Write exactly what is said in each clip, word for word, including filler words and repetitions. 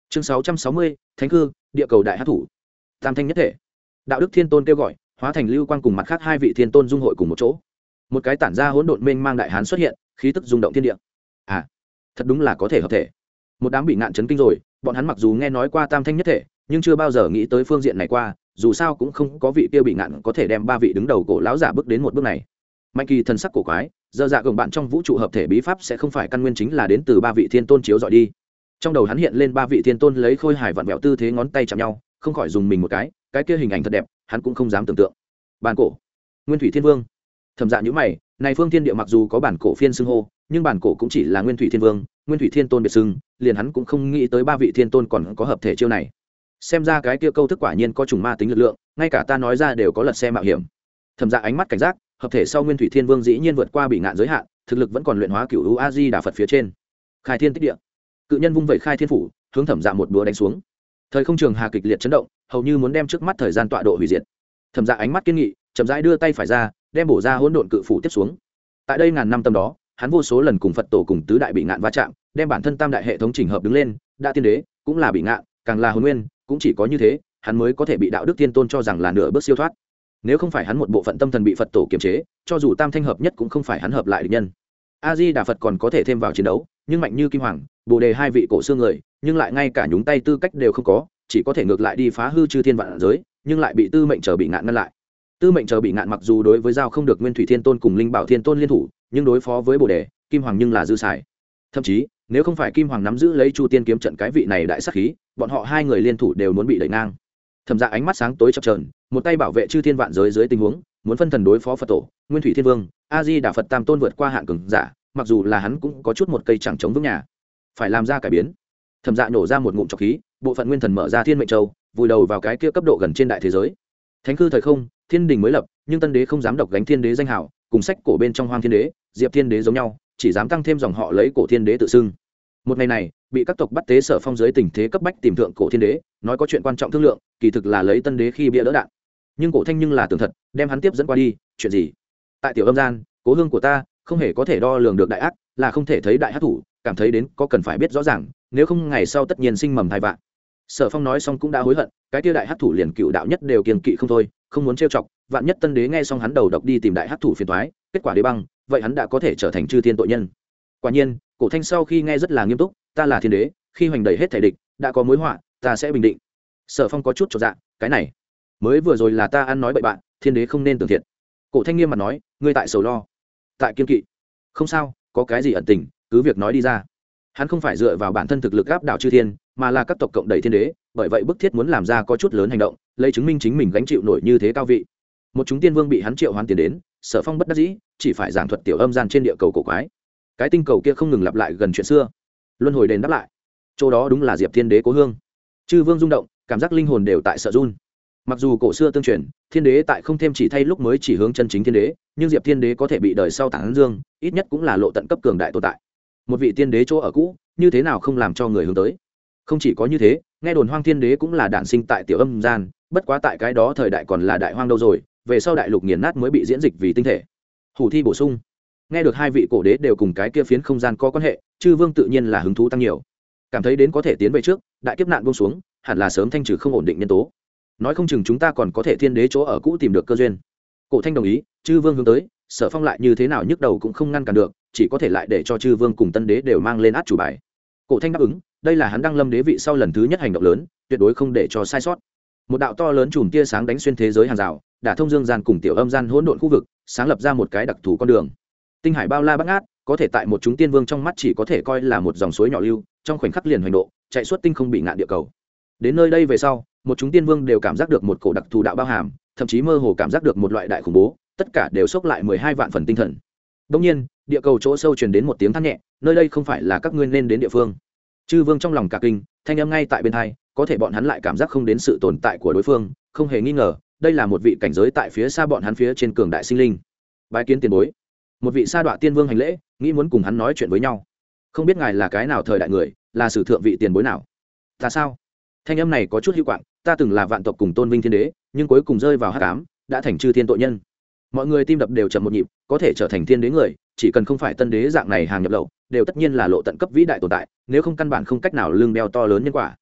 Chương sáu trăm sáu mươi, Thánh cư, địa cầu đại hắc thủ. Tam thanh nhất thể. Đạo đức thiên tôn kêu gọi, hóa thành lưu quang cùng mặt khác hai vị thiên tôn dung hội cùng một chỗ. Một cái tản ra hỗn độn mênh mang đại hán xuất hiện, khí tức rung động thiên địa. À, thật đúng là có thể hợp thể. Một đám bị ngạn chấn kinh rồi, bọn hắn mặc dù nghe nói qua tam thanh nhất thể, nhưng chưa bao giờ nghĩ tới phương diện này qua, dù sao cũng không có vị kia bị ngạn có thể đem ba vị đứng đầu cổ lão giả bước đến một bước này. Mạnh Kỳ thần sắc cổ quái, giờ dạ gồng bạn trong vũ trụ hợp thể bí pháp sẽ không phải căn nguyên chính là đến từ ba vị thiên tôn chiếu dọi đi. Trong đầu hắn hiện lên ba vị thiên tôn lấy khôi hài vặn vẹo tư thế ngón tay chạm nhau, không khỏi dùng mình một cái, cái kia hình ảnh thật đẹp, hắn cũng không dám tưởng tượng. Bản cổ, Nguyên Thủy Thiên Vương. Thẩm Dạ nhíu mày, này phương thiên địa mặc dù có bản cổ phiên xưng hô, nhưng bản cổ cũng chỉ là Nguyên Thủy Thiên Vương, Nguyên Thủy Thiên Tôn biệt xưng, liền hắn cũng không nghĩ tới ba vị thiên tôn còn có hợp thể chiêu này. Xem ra cái kia câu thức quả nhiên có trùng ma tính lực lượng, ngay cả ta nói ra đều có lật xe mạo hiểm. Thẩm Dạ ánh mắt cảnh giác, hợp thể sau Nguyên Thủy Thiên Vương dĩ nhiên vượt qua bị ngạn giới hạn, thực lực vẫn còn luyện hóa cửu u a di đà Phật phía trên. Khai thiên tích địa. Cự nhân vung vẩy khai thiên phủ, hướng Thẩm Dạ một búa đánh xuống. Thời không trường hà kịch liệt chấn động, hầu như muốn đem trước mắt thời gian tọa độ hủy diệt. Thẩm Dạ ánh mắt kiên nghị, chậm rãi đưa tay phải ra, đem bổ ra hỗn độn cự phủ tiếp xuống. Tại đây ngàn năm tâm đó, hắn vô số lần cùng Phật tổ cùng tứ đại bị ngạn va chạm, đem bản thân tam đại hệ thống chỉnh hợp đứng lên, đã tiên đế, cũng là bị ngạn, càng là hồn nguyên, cũng chỉ có như thế, hắn mới có thể bị đạo đức tiên tôn cho rằng là nửa bước siêu thoát. Nếu không phải hắn một bộ phận tâm thần bị Phật tổ kiềm chế, cho dù tam thanh hợp nhất cũng không phải hắn hợp lại địch nhân. A Di Đà Phật còn có thể thêm vào chiến đấu, nhưng mạnh như Kim Hoàng, Bồ Đề hai vị cổ xương người, nhưng lại ngay cả nhúng tay tư cách đều không có, chỉ có thể ngược lại đi phá hư chư thiên vạn giới, nhưng lại bị Tư Mệnh chờ bị ngạn ngăn lại. Tư Mệnh chờ bị ngạn mặc dù đối với giao không được Nguyên Thủy Thiên Tôn cùng Linh Bảo Thiên Tôn liên thủ, nhưng đối phó với Bồ Đề, Kim Hoàng nhưng là dư xài. Thậm chí, nếu không phải Kim Hoàng nắm giữ lấy Chu Tiên kiếm trận cái vị này đại sát khí, bọn họ hai người liên thủ đều muốn bị đẩy ngang. Thẩm Dạ ánh mắt sáng tối chập chờn, một tay bảo vệ chư thiên vạn giới dưới tình huống, muốn phân thần đối phó Phật tổ, Nguyên Thủy Thiên Vương, A Di Đà Phật Tam Tôn vượt qua hạn cường giả, mặc dù là hắn cũng có chút một cây chẳng chống vững nhà, phải làm ra cải biến. Thẩm Dạ nổ ra một ngụm trọc khí, bộ phận nguyên thần mở ra Thiên Mệnh Châu, vùi đầu vào cái kia cấp độ gần trên đại thế giới. Thánh cư thời không, thiên đình mới lập, nhưng tân đế không dám độc gánh thiên đế danh hào, cùng sách cổ bên trong Hoang Thiên Đế, Diệp Thiên Đế giống nhau, chỉ dám tăng thêm dòng họ lấy cổ thiên đế tự xưng. Một ngày này, bị các tộc bắt tế Sở Phong dưới tình thế cấp bách tìm thượng cổ thiên đế, nói có chuyện quan trọng thương lượng, kỳ thực là lấy tân đế khi bia đỡ đạn. Nhưng cổ thanh nhưng là tường thật, đem hắn tiếp dẫn qua đi, chuyện gì? Tại tiểu âm gian, cố hương của ta không hề có thể đo lường được đại ác, là không thể thấy đại hắc thủ, cảm thấy đến có cần phải biết rõ ràng, nếu không ngày sau tất nhiên sinh mầm thai vạn. Sở Phong nói xong cũng đã hối hận, cái kia đại hắc thủ liền cựu đạo nhất đều kiêng kỵ không thôi, không muốn trêu chọc, vạn nhất tân đế nghe xong hắn đầu độc đi tìm đại hắc thủ phiền toái, kết quả đế băng, vậy hắn đã có thể trở thành chư thiên tội nhân. Quả nhiên, cổ thanh sau khi nghe rất là nghiêm túc, ta là thiên đế, khi hoành đẩy hết thể địch, đã có mối họa, ta sẽ bình định. Sở Phong có chút chột dạ, cái này, mới vừa rồi là ta ăn nói bậy bạn, thiên đế không nên tưởng thiện. Cổ thanh nghiêm mặt nói, ngươi tại sầu lo, tại kiên kỵ, không sao, có cái gì ẩn tình, cứ việc nói đi ra. Hắn không phải dựa vào bản thân thực lực áp đảo chư thiên, mà là các tộc cộng đẩy thiên đế, bởi vậy bức thiết muốn làm ra có chút lớn hành động, lấy chứng minh chính mình gánh chịu nổi như thế cao vị. Một chúng tiên vương bị hắn triệu hoán tiền đến, Sở Phong bất đắc dĩ, chỉ phải giảng thuật tiểu âm gian trên địa cầu cổ quái. Cái tinh cầu kia không ngừng lặp lại gần chuyện xưa, luân hồi đền đáp lại. Chỗ đó đúng là Diệp Thiên Đế cố hương. Chư vương rung động, cảm giác linh hồn đều tại sợ run. Mặc dù cổ xưa tương truyền, thiên đế tại không thêm chỉ thay lúc mới chỉ hướng chân chính thiên đế, nhưng Diệp Thiên Đế có thể bị đời sau tán dương, ít nhất cũng là lộ tận cấp cường đại tồn tại. Một vị tiên đế chỗ ở cũ, như thế nào không làm cho người hướng tới. Không chỉ có như thế, nghe đồn Hoang Thiên Đế cũng là đản sinh tại tiểu âm gian, bất quá tại cái đó thời đại còn là đại hoang đâu rồi, về sau đại lục nghiền nát mới bị diễn dịch vì tinh thể. Hủ thi bổ sung. Nghe được hai vị cổ đế đều cùng cái kia phiến không gian có quan hệ, chư vương tự nhiên là hứng thú tăng nhiều, cảm thấy đến có thể tiến về trước, đại kiếp nạn buông xuống, hẳn là sớm thanh trừ không ổn định nhân tố. Nói không chừng chúng ta còn có thể thiên đế chỗ ở cũ tìm được cơ duyên. Cổ thanh đồng ý, chư vương hướng tới, Sở Phong lại như thế nào nhức đầu cũng không ngăn cản được, chỉ có thể lại để cho chư vương cùng tân đế đều mang lên át chủ bài. Cổ thanh đáp ứng, đây là hắn đăng lâm đế vị sau lần thứ nhất hành động lớn, tuyệt đối không để cho sai sót. Một đạo to lớn chùm tia sáng đánh xuyên thế giới hàng rào, đả thông dương gian cùng tiểu âm gian hỗn độn khu vực, sáng lập ra một cái đặc thù con đường. Tinh hải bao la bát ngát, có thể tại một chúng tiên vương trong mắt chỉ có thể coi là một dòng suối nhỏ lưu, trong khoảnh khắc liền hoành độ, chạy suốt tinh không bị ngạn địa cầu. Đến nơi đây về sau, một chúng tiên vương đều cảm giác được một cổ đặc thù đạo bao hàm, thậm chí mơ hồ cảm giác được một loại đại khủng bố, tất cả đều sốc lại mười hai vạn phần tinh thần. Đương nhiên, địa cầu chỗ sâu truyền đến một tiếng than nhẹ, nơi đây không phải là các ngươi nên đến địa phương. Chư vương trong lòng cả kinh, thanh âm ngay tại bên tai, có thể bọn hắn lại cảm giác không đến sự tồn tại của đối phương, không hề nghi ngờ, đây là một vị cảnh giới tại phía xa bọn hắn phía trên cường đại sinh linh. Bái kiến tiền bối. Một vị sa đọa tiên vương hành lễ, nghĩ muốn cùng hắn nói chuyện với nhau. Không biết ngài là cái nào thời đại người, là sử thượng vị tiền bối nào? Ta sao? Thanh âm này có chút hữu quạng, ta từng là vạn tộc cùng tôn vinh thiên đế, nhưng cuối cùng rơi vào hắc ám, đã thành chư thiên tội nhân. Mọi người tim đập đều chậm một nhịp, có thể trở thành thiên đế người, chỉ cần không phải tân đế dạng này hàng nhập lậu, đều tất nhiên là lộ tận cấp vĩ đại tồn tại, nếu không căn bản không cách nào lương đeo to lớn nhân quả.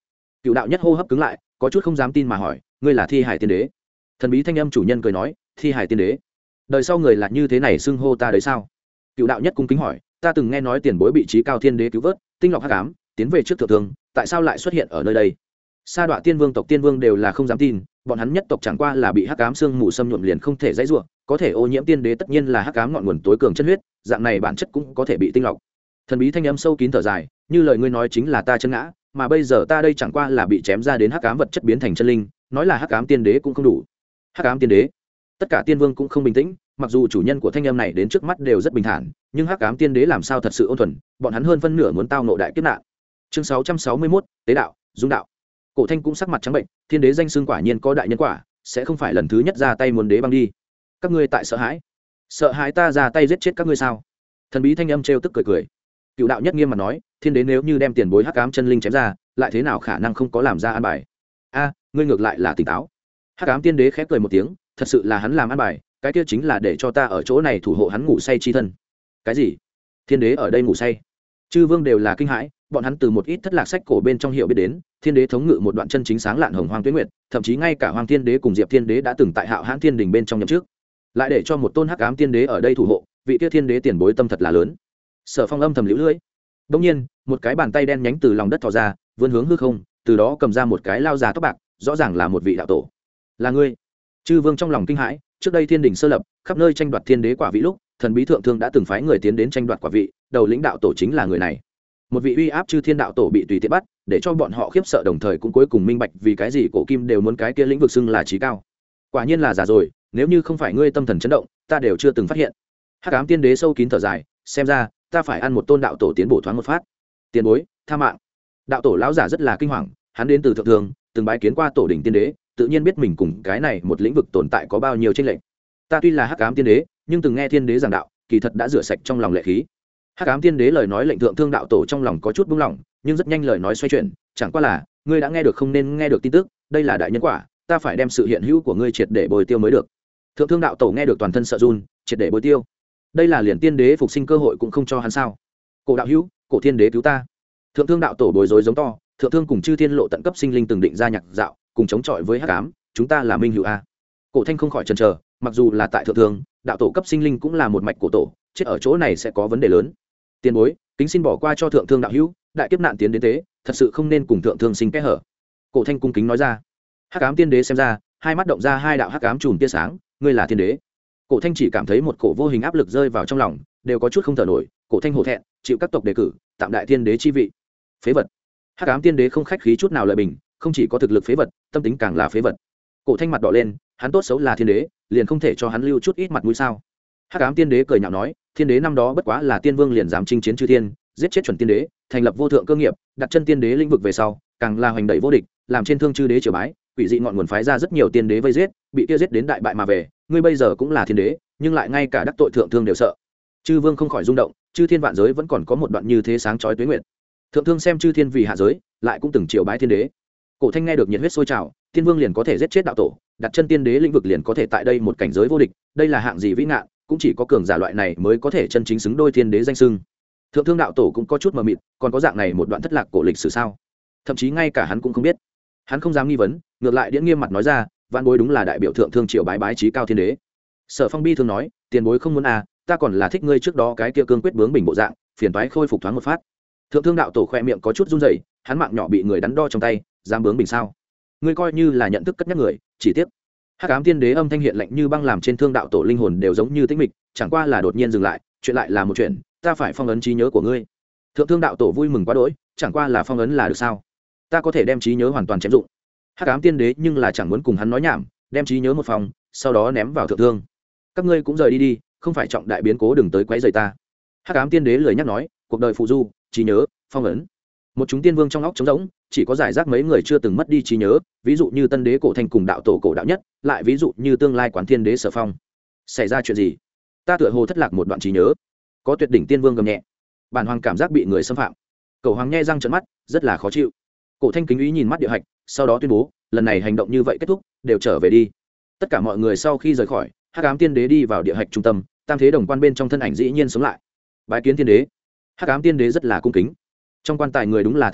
Cựu đạo nhất hô hấp cứng lại, có chút không dám tin mà hỏi, ngươi là Thi Hải tiên đế? Thần bí thanh âm chủ nhân cười nói, Thi Hải tiên đế? Đời sau người là như thế này xưng hô ta đấy sao? Cựu đạo nhất cung kính hỏi, ta từng nghe nói tiền bối bị trí cao thiên đế cứu vớt, tinh lọc hắc ám, tiến về trước thượng thương, tại sao lại xuất hiện ở nơi đây? Sa Đoạ tiên vương tộc tiên vương đều là không dám tin, bọn hắn nhất tộc chẳng qua là bị hắc ám xương mù xâm nhuộm liền không thể dãy rủa, có thể ô nhiễm tiên đế tất nhiên là hắc ám ngọn nguồn tối cường chân huyết, dạng này bản chất cũng có thể bị tinh lọc. Thần bí thanh âm sâu kín thở dài, như lời ngươi nói chính là ta chân ngã, mà bây giờ ta đây chẳng qua là bị chém ra đến hắc ám vật chất biến thành chân linh, nói là hắc ám tiên đế cũng không đủ. Hắc ám tiên đế? Tất cả tiên vương cũng không bình tĩnh, mặc dù chủ nhân của thanh âm này đến trước mắt đều rất bình thản, nhưng hắc ám tiên đế làm sao thật sự ôn thuần, bọn hắn hơn phân nửa muốn tao ngộ đại kiếp nạn. Chương sáu trăm sáu mươi mốt, tế đạo, dung đạo. Cổ Thanh cũng sắc mặt trắng bệnh, thiên đế danh xưng quả nhiên có đại nhân quả, sẽ không phải lần thứ nhất ra tay muốn đế băng đi. Các ngươi tại sợ hãi? Sợ hãi ta ra tay giết chết các ngươi sao? Thần bí thanh âm trêu tức cười cười. Cựu đạo nhất nghiêm mà nói, thiên đế nếu như đem tiền bối hắc ám chân linh chém ra, lại thế nào khả năng không có làm ra an bài? A, ngươi ngược lại là tỉnh táo. Hắc ám tiên đế khép cười một tiếng, thật sự là hắn làm an bài, cái kia chính là để cho ta ở chỗ này thủ hộ hắn ngủ say chi thân. Cái gì? Thiên đế ở đây ngủ say? Chư vương đều là kinh hãi, bọn hắn từ một ít thất lạc sách cổ bên trong hiểu biết đến, thiên đế thống ngự một đoạn chân chính sáng lạn hồng hoang tuyết nguyệt, thậm chí ngay cả hoàng thiên đế cùng diệp thiên đế đã từng tại hạo hãn thiên đình bên trong nhậm trước, lại để cho một tôn hắc ám tiên đế ở đây thủ hộ, vị kia thiên đế tiền bối tâm thật là lớn. Sở Phong âm thầm liễu lưỡi. Đông nhiên, một cái bàn tay đen nhánh từ lòng đất thò ra, vươn hướng hư không, từ đó cầm ra một cái lao già tóc bạc, rõ ràng là một vị đạo tổ. Là ngươi? Chư vương trong lòng kinh hãi, trước đây thiên đình sơ lập, khắp nơi tranh đoạt thiên đế quả vị lúc, thần bí thượng thương đã từng phái người tiến đến tranh đoạt quả vị, đầu lĩnh đạo tổ chính là người này. Một vị uy áp chư thiên đạo tổ bị tùy tiện bắt, để cho bọn họ khiếp sợ, đồng thời cũng cuối cùng minh bạch vì cái gì cổ kim đều muốn cái kia lĩnh vực xưng là trí cao. Quả nhiên là giả rồi, nếu như không phải ngươi tâm thần chấn động, ta đều chưa từng phát hiện. Hắc ám tiên đế sâu kín thở dài, xem ra ta phải ăn một tôn đạo tổ tiến bổ thoáng một phát. Tiền bối, tha mạng. Đạo tổ lão giả rất là kinh hoàng, hắn đến từ thượng thường, từng bái kiến qua tổ đỉnh tiên đế, tự nhiên biết mình cùng cái này một lĩnh vực tồn tại có bao nhiêu chênh lệch. Ta tuy là hắc ám tiên đế, nhưng từng nghe thiên đế giảng đạo, kỳ thật đã rửa sạch trong lòng lệ khí. Hắc ám tiên đế lời nói lệnh thượng thương đạo tổ trong lòng có chút buông lỏng, nhưng rất nhanh lời nói xoay chuyển, chẳng qua là ngươi đã nghe được không nên nghe được tin tức, đây là đại nhân quả, ta phải đem sự hiện hữu của ngươi triệt để bồi tiêu mới được. Thượng thương đạo tổ nghe được toàn thân sợ run, triệt để bồi tiêu. Đây là liền tiên đế phục sinh cơ hội cũng không cho hắn sao? Cổ đạo hữu, cổ thiên đế cứu ta. Thượng thương đạo tổ bối rối giống to, thượng thương cùng chư thiên lộ tận cấp sinh linh từng định ra nhạc dạo, cùng chống chọi với hắc ám, chúng ta là minh hữu a. Cổ Thanh không khỏi chần chờ, mặc dù là tại thượng thương, đạo tổ cấp sinh linh cũng là một mạch cổ tổ, chết ở chỗ này sẽ có vấn đề lớn. Tiền bối, kính xin bỏ qua cho thượng thương đạo hữu, đại kiếp nạn tiến đến thế, thật sự không nên cùng thượng thương sinh kẽ hở. Cổ Thanh cung kính nói ra. Hắc ám tiên đế xem ra, hai mắt động ra hai đạo hắc ám chùm tia sáng, ngươi là thiên đế. Cổ Thanh chỉ cảm thấy một cổ vô hình áp lực rơi vào trong lòng, đều có chút không thở nổi. Cổ Thanh hổ thẹn, chịu các tộc đề cử, tạm đại thiên đế chi vị. Phế vật. Hắc ám tiên đế không khách khí chút nào lợi bình, không chỉ có thực lực phế vật, tâm tính càng là phế vật. Cổ Thanh mặt đỏ lên, hắn tốt xấu là thiên đế, liền không thể cho hắn lưu chút ít mặt mũi sao? Hắc ám tiên đế cười nhạo nói, thiên đế năm đó bất quá là tiên vương liền dám chinh chiến chư thiên, giết chết chuẩn tiên đế, thành lập vô thượng cơ nghiệp, đặt chân tiên đế lĩnh vực về sau, càng là hoành đẩy vô địch, làm trên thương chư đế triều bái, quỷ dị ngọn nguồn phái ra rất nhiều tiên đế vây giết, bị kia giết đến đại bại mà về, ngươi bây giờ cũng là thiên đế, nhưng lại ngay cả đắc tội thượng thương đều sợ. Chư vương không khỏi rung động, chư thiên vạn giới vẫn còn có một đoạn như thế sáng chói tuế nguyệt. Thượng thương xem chư thiên vì hạ giới, lại cũng từng triều bái thiên đế. Cổ Thanh nghe được nhiệt huyết sôi trào, tiên vương liền có thể giết chết đạo tổ, đặt chân tiên đế lĩnh vực liền có thể tại đây một cảnh giới vô địch, đây là hạng gì vĩ ngạn, cũng chỉ có cường giả loại này mới có thể chân chính xứng đôi thiên đế danh xưng. Thượng thương đạo tổ cũng có chút mờ mịt, còn có dạng này một đoạn thất lạc cổ lịch sử sao? Thậm chí ngay cả hắn cũng không biết. Hắn không dám nghi vấn, ngược lại điễn nghiêm mặt nói ra, vạn bối đúng là đại biểu thượng thương triều bái bái trí cao thiên đế. Sở Phong bi thường nói, tiền bối không muốn à, ta còn là thích ngươi trước đó cái kia cương quyết bướng bình bộ dạng, phiền toái khôi phục thoáng một phát. Thượng thương đạo tổ khoe miệng có chút run rẩy, hắn mạng nhỏ bị người đắn đo trong tay, dám bướng bình sao? Ngươi coi như là nhận thức cất nhắc người, chỉ tiếc. Hắc ám tiên đế âm thanh hiện lạnh như băng, làm trên thương đạo tổ linh hồn đều giống như tĩnh mịch, chẳng qua là đột nhiên dừng lại, chuyện lại là một chuyện, ta phải phong ấn trí nhớ của ngươi. Thượng thương đạo tổ vui mừng quá đỗi, chẳng qua là phong ấn là được sao? Ta có thể đem trí nhớ hoàn toàn chém dụng. Hắc ám tiên đế nhưng là chẳng muốn cùng hắn nói nhảm, đem trí nhớ một phòng, sau đó ném vào thượng thương. Các ngươi cũng rời đi đi, không phải trọng đại biến cố đừng tới quấy rầy ta. Hắc ám tiên đế lười nhắc nói, cuộc đời phụ du, trí nhớ, phong ấn. Một chúng tiên vương trong óc trống rỗng, chỉ có giải rác mấy người chưa từng mất đi trí nhớ, ví dụ như tân đế Cổ Thanh cùng đạo tổ Cổ đạo nhất, lại ví dụ như tương lai quán thiên đế Sở Phong. Xảy ra chuyện gì? Ta tựa hồ thất lạc một đoạn trí nhớ. Có tuyệt đỉnh tiên vương gầm nhẹ. Bản hoàng cảm giác bị người xâm phạm. Cầu hoàng nhe răng trợn mắt, rất là khó chịu. Cổ Thanh kính ý nhìn mắt địa hạch, sau đó tuyên bố, lần này hành động như vậy kết thúc, đều trở về đi. Tất cả mọi người sau khi rời khỏi, Hắc ám tiên đế đi vào địa hạch trung tâm, tam thế đồng quan bên trong thân ảnh dĩ nhiên sống lại. Bái kiến tiên đế. Hắc ám tiên đế rất là cung kính. Trong quan tài người đúng là Thẩm Dạ,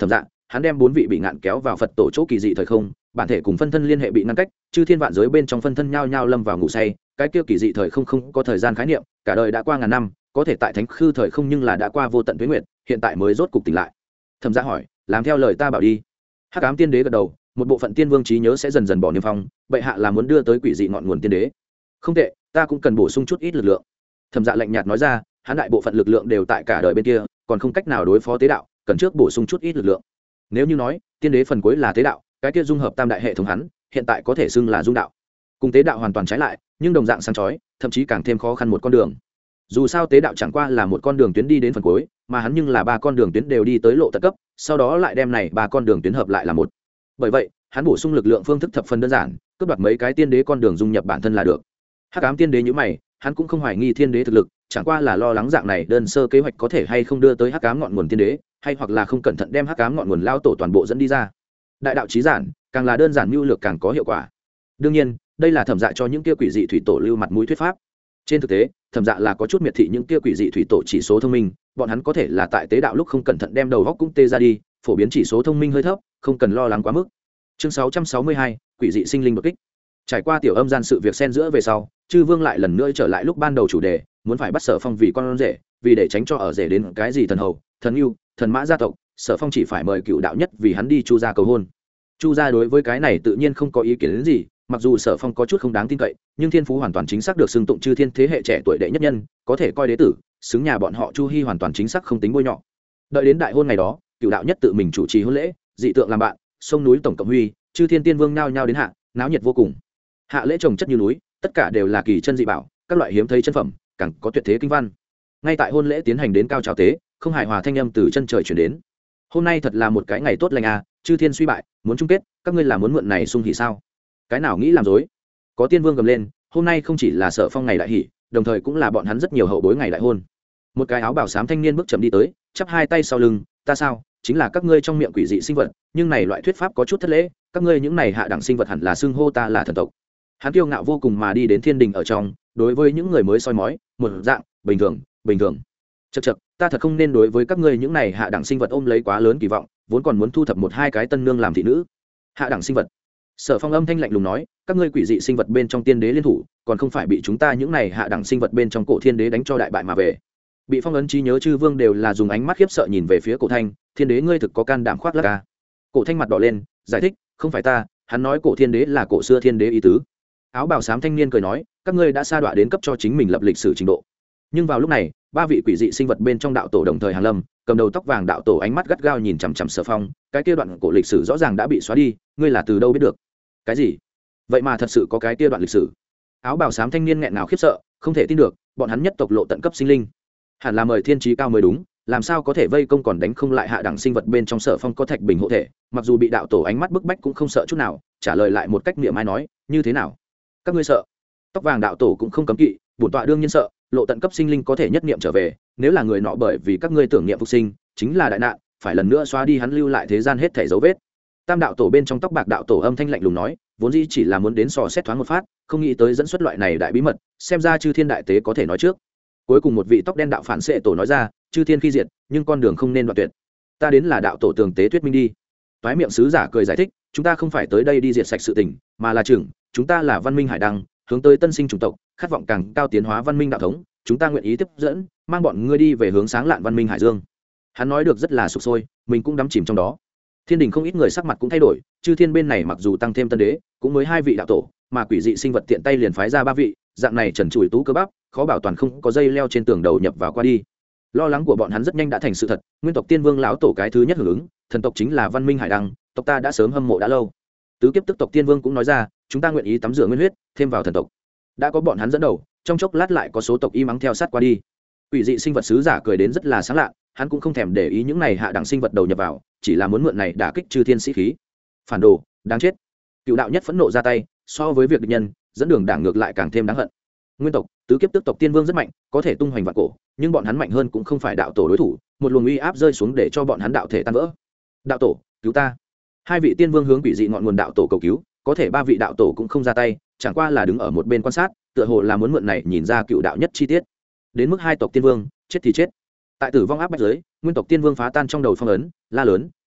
hắn đem bốn vị bị ngạn kéo vào phật tổ chỗ kỳ dị thời không, bản thể cùng phân thân liên hệ bị ngăn cách, chư thiên vạn giới bên trong phân thân nhao nhao lâm vào ngủ say, cái kia kỳ dị thời không không có thời gian khái niệm, cả đời đã qua ngàn năm, có thể tại thánh khư thời không nhưng là đã qua vô tận tuế nguyệt, hiện tại mới rốt cục tỉnh lại. Thẩm Dạ hỏi, làm theo lời ta bảo đi. Hắc ám tiên đế gật đầu, một bộ phận tiên vương trí nhớ sẽ dần dần bỏ niêm phong, bệ hạ là muốn đưa tới quỷ dị ngọn nguồn tiên đế. Không tệ, ta cũng cần bổ sung chút ít lực lượng. Thẩm Dạ lạnh nhạt nói ra, hắn đại bộ phận lực lượng đều tại cả đời bên kia, còn không cách nào đối phó tế đạo, cần trước bổ sung chút ít lực lượng. Nếu như nói tiên đế phần cuối là tế đạo, cái kia dung hợp tam đại hệ thống hắn hiện tại có thể xưng là dung đạo, cùng tế đạo hoàn toàn trái lại, nhưng đồng dạng sáng chói, thậm chí càng thêm khó khăn một con đường. Dù sao tế đạo chẳng qua là một con đường tuyến đi đến phần cuối, mà hắn nhưng là ba con đường tuyến đều đi tới lộ tận cấp, sau đó lại đem này ba con đường tuyến hợp lại là một. Bởi vậy hắn bổ sung lực lượng phương thức thập phần đơn giản, cướp đoạt mấy cái tiên đế con đường dung nhập bản thân là được. Hắc ám tiên đế như mày, hắn cũng không hoài nghi thiên đế thực lực, chẳng qua là lo lắng dạng này đơn sơ kế hoạch có thể hay không đưa tới hắc ám ngọn nguồn tiên đế, hay hoặc là không cẩn thận đem hắc ám ngọn nguồn lao tổ toàn bộ dẫn đi ra. Đại đạo chí giản, càng là đơn giản mưu lược càng có hiệu quả. Đương nhiên đây là Thẩm Dạ cho những kia quỷ dị thủy tổ lưu mặt mũi thuyết pháp. Trên thực tế Thẩm Dạ là có chút miệt thị những kia quỷ dị thủy tổ chỉ số thông minh, bọn hắn có thể là tại tế đạo lúc không cẩn thận đem đầu góc cũng tê ra đi, phổ biến chỉ số thông minh hơi thấp, không cần lo lắng quá mức. Chương sáu trăm sáu mươi hai, quỷ dị sinh linh đột kích. Trải qua tiểu âm gian sự việc xen giữa về sau, Chư Vương lại lần nữa trở lại lúc ban đầu chủ đề, muốn phải bắt Sở Phong vì con rể, vì để tránh cho ở rể đến cái gì thần hầu, thần yêu, thần mã gia tộc, Sở Phong chỉ phải mời cựu đạo nhất vì hắn đi Chu gia cầu hôn. Chu gia đối với cái này tự nhiên không có ý kiến đến gì, mặc dù Sở Phong có chút không đáng tin cậy, nhưng thiên phú hoàn toàn chính xác được xưng tụng chư thiên thế hệ trẻ tuổi đệ nhất nhân, có thể coi đế tử, xứng nhà bọn họ Chu Hi hoàn toàn chính xác không tính bôi nhọ. Đợi đến đại hôn ngày đó, cựu đạo nhất tự mình chủ trì hôn lễ, dị tượng làm bạn, sông núi tổng cộng huy, chư thiên tiên vương nhao nhao đến hạ, náo nhiệt vô cùng. Hạ lễ trồng chất như núi, tất cả đều là kỳ chân dị bảo, các loại hiếm thấy chân phẩm, càng có tuyệt thế kinh văn. Ngay tại hôn lễ tiến hành đến cao trào tế, không hài hòa thanh âm từ chân trời truyền đến. Hôm nay thật là một cái ngày tốt lành à, chư thiên suy bại, muốn chung kết, các ngươi là muốn mượn này sung hỉ sao? Cái nào nghĩ làm dối? Có tiên vương gầm lên, hôm nay không chỉ là Sở Phong ngày đại hỷ, đồng thời cũng là bọn hắn rất nhiều hậu bối ngày đại hôn. Một cái áo bảo xám thanh niên bước chậm đi tới, chắp hai tay sau lưng, ta sao? Chính là các ngươi trong miệng quỷ dị sinh vật, nhưng này loại thuyết pháp có chút thất lễ, các ngươi những này hạ đẳng sinh vật hẳn là xưng hô ta là thần tộc. Hắn kiêu ngạo vô cùng mà đi đến thiên đình ở trong, đối với những người mới soi mói, một dạng bình thường, bình thường. Chậc chậc, ta thật không nên đối với các ngươi những này hạ đẳng sinh vật ôm lấy quá lớn kỳ vọng, vốn còn muốn thu thập một hai cái tân nương làm thị nữ. Hạ đẳng sinh vật. Sở Phong âm thanh lạnh lùng nói, các ngươi quỷ dị sinh vật bên trong tiên đế liên thủ, còn không phải bị chúng ta những này hạ đẳng sinh vật bên trong cổ thiên đế đánh cho đại bại mà về. Bị phong ấn trí nhớ chư vương đều là dùng ánh mắt khiếp sợ nhìn về phía cổ thanh, thiên đế ngươi thực có can đảm khoác lác à? Cổ thanh mặt đỏ lên, giải thích, không phải ta, hắn nói cổ thiên đế là cổ xưa thiên đế ý tứ. Áo bào xám thanh niên cười nói, các ngươi đã sa đọa đến cấp cho chính mình lập lịch sử trình độ. Nhưng vào lúc này, ba vị quỷ dị sinh vật bên trong đạo tổ đồng thời hàng lâm, cầm đầu tóc vàng đạo tổ ánh mắt gắt gao nhìn chằm chằm Sở Phong, cái kia đoạn cổ lịch sử rõ ràng đã bị xóa đi, ngươi là từ đâu biết được? Cái gì? Vậy mà thật sự có cái kia đoạn lịch sử? Áo bào xám thanh niên nghẹn ngào khiếp sợ, không thể tin được, bọn hắn nhất tộc lộ tận cấp sinh linh, hẳn là mời thiên trí cao mới đúng, làm sao có thể vây công còn đánh không lại hạ đẳng sinh vật bên trong Sở Phong có thạch bình hộ thể, mặc dù bị đạo tổ ánh mắt bức bách cũng không sợ chút nào, trả lời lại một cách niệm ai nói, như thế nào? Các ngươi sợ? Tóc vàng đạo tổ cũng không cấm kỵ, bổn tọa đương nhiên sợ, lộ tận cấp sinh linh có thể nhất niệm trở về, nếu là người nọ bởi vì các ngươi tưởng niệm phục sinh, chính là đại nạn, phải lần nữa xóa đi hắn lưu lại thế gian hết thảy dấu vết. Tam đạo tổ bên trong tóc bạc đạo tổ âm thanh lạnh lùng nói, vốn dĩ chỉ là muốn đến sò xét thoáng một phát, không nghĩ tới dẫn xuất loại này đại bí mật, xem ra chư thiên đại tế có thể nói trước. Cuối cùng một vị tóc đen đạo phản xệ tổ nói ra, chư thiên khi diệt, nhưng con đường không nên đoạn tuyệt. Ta đến là đạo tổ tường tế thuyết minh đi. Toái miệng sứ giả cười giải thích, chúng ta không phải tới đây đi diệt sạch sự tình, mà là trưởng, chúng ta là văn minh hải đăng, hướng tới tân sinh chủng tộc, khát vọng càng cao tiến hóa văn minh đạo thống, chúng ta nguyện ý tiếp dẫn, mang bọn ngươi đi về hướng sáng lạn văn minh hải dương. Hắn nói được rất là sục sôi, mình cũng đắm chìm trong đó. Thiên đình không ít người sắc mặt cũng thay đổi, chư thiên bên này mặc dù tăng thêm tân đế, cũng mới hai vị đạo tổ, mà quỷ dị sinh vật tiện tay liền phái ra ba vị, dạng này trần trụi tú cơ bắp, khó bảo toàn không có dây leo trên tường đầu nhập vào qua đi. Lo lắng của bọn hắn rất nhanh đã thành sự thật, nguyên tộc tiên vương lão tổ cái thứ nhất hưởng ứng, thần tộc chính là văn minh hải đăng, tộc ta đã sớm hâm mộ đã lâu. Tứ kiếp tức tộc tiên vương cũng nói ra, chúng ta nguyện ý tắm rửa nguyên huyết, thêm vào thần tộc. Đã có bọn hắn dẫn đầu, trong chốc lát lại có số tộc y mắng theo sát qua đi. Quỷ dị sinh vật sứ giả cười đến rất là sáng lạ, hắn cũng không thèm để ý những này hạ đẳng sinh vật đầu nhập vào, chỉ là muốn mượn này đả kích chư thiên sĩ khí. Phản đồ, đáng chết. Cựu đạo nhất phẫn nộ ra tay, so với việc địch nhân, dẫn đường đảng ngược lại càng thêm đáng hận. Nguyên tộc, tứ kiếp tức tộc tiên vương rất mạnh, có thể tung hoành vạn cổ, nhưng bọn hắn mạnh hơn cũng không phải đạo tổ đối thủ, một luồng uy áp rơi xuống để cho bọn hắn đạo thể tan vỡ. Đạo tổ, cứu ta. Hai vị tiên vương hướng quỷ dị ngọn nguồn đạo tổ cầu cứu, có thể ba vị đạo tổ cũng không ra tay, chẳng qua là đứng ở một bên quan sát, tựa hồ là muốn mượn này nhìn ra cựu đạo nhất chi tiết. Đến mức hai tộc tiên vương, chết thì chết. Tại tử vong áp bách giới, nguyên tộc tiên vương phá tan trong đầu phong ấn, la lớn,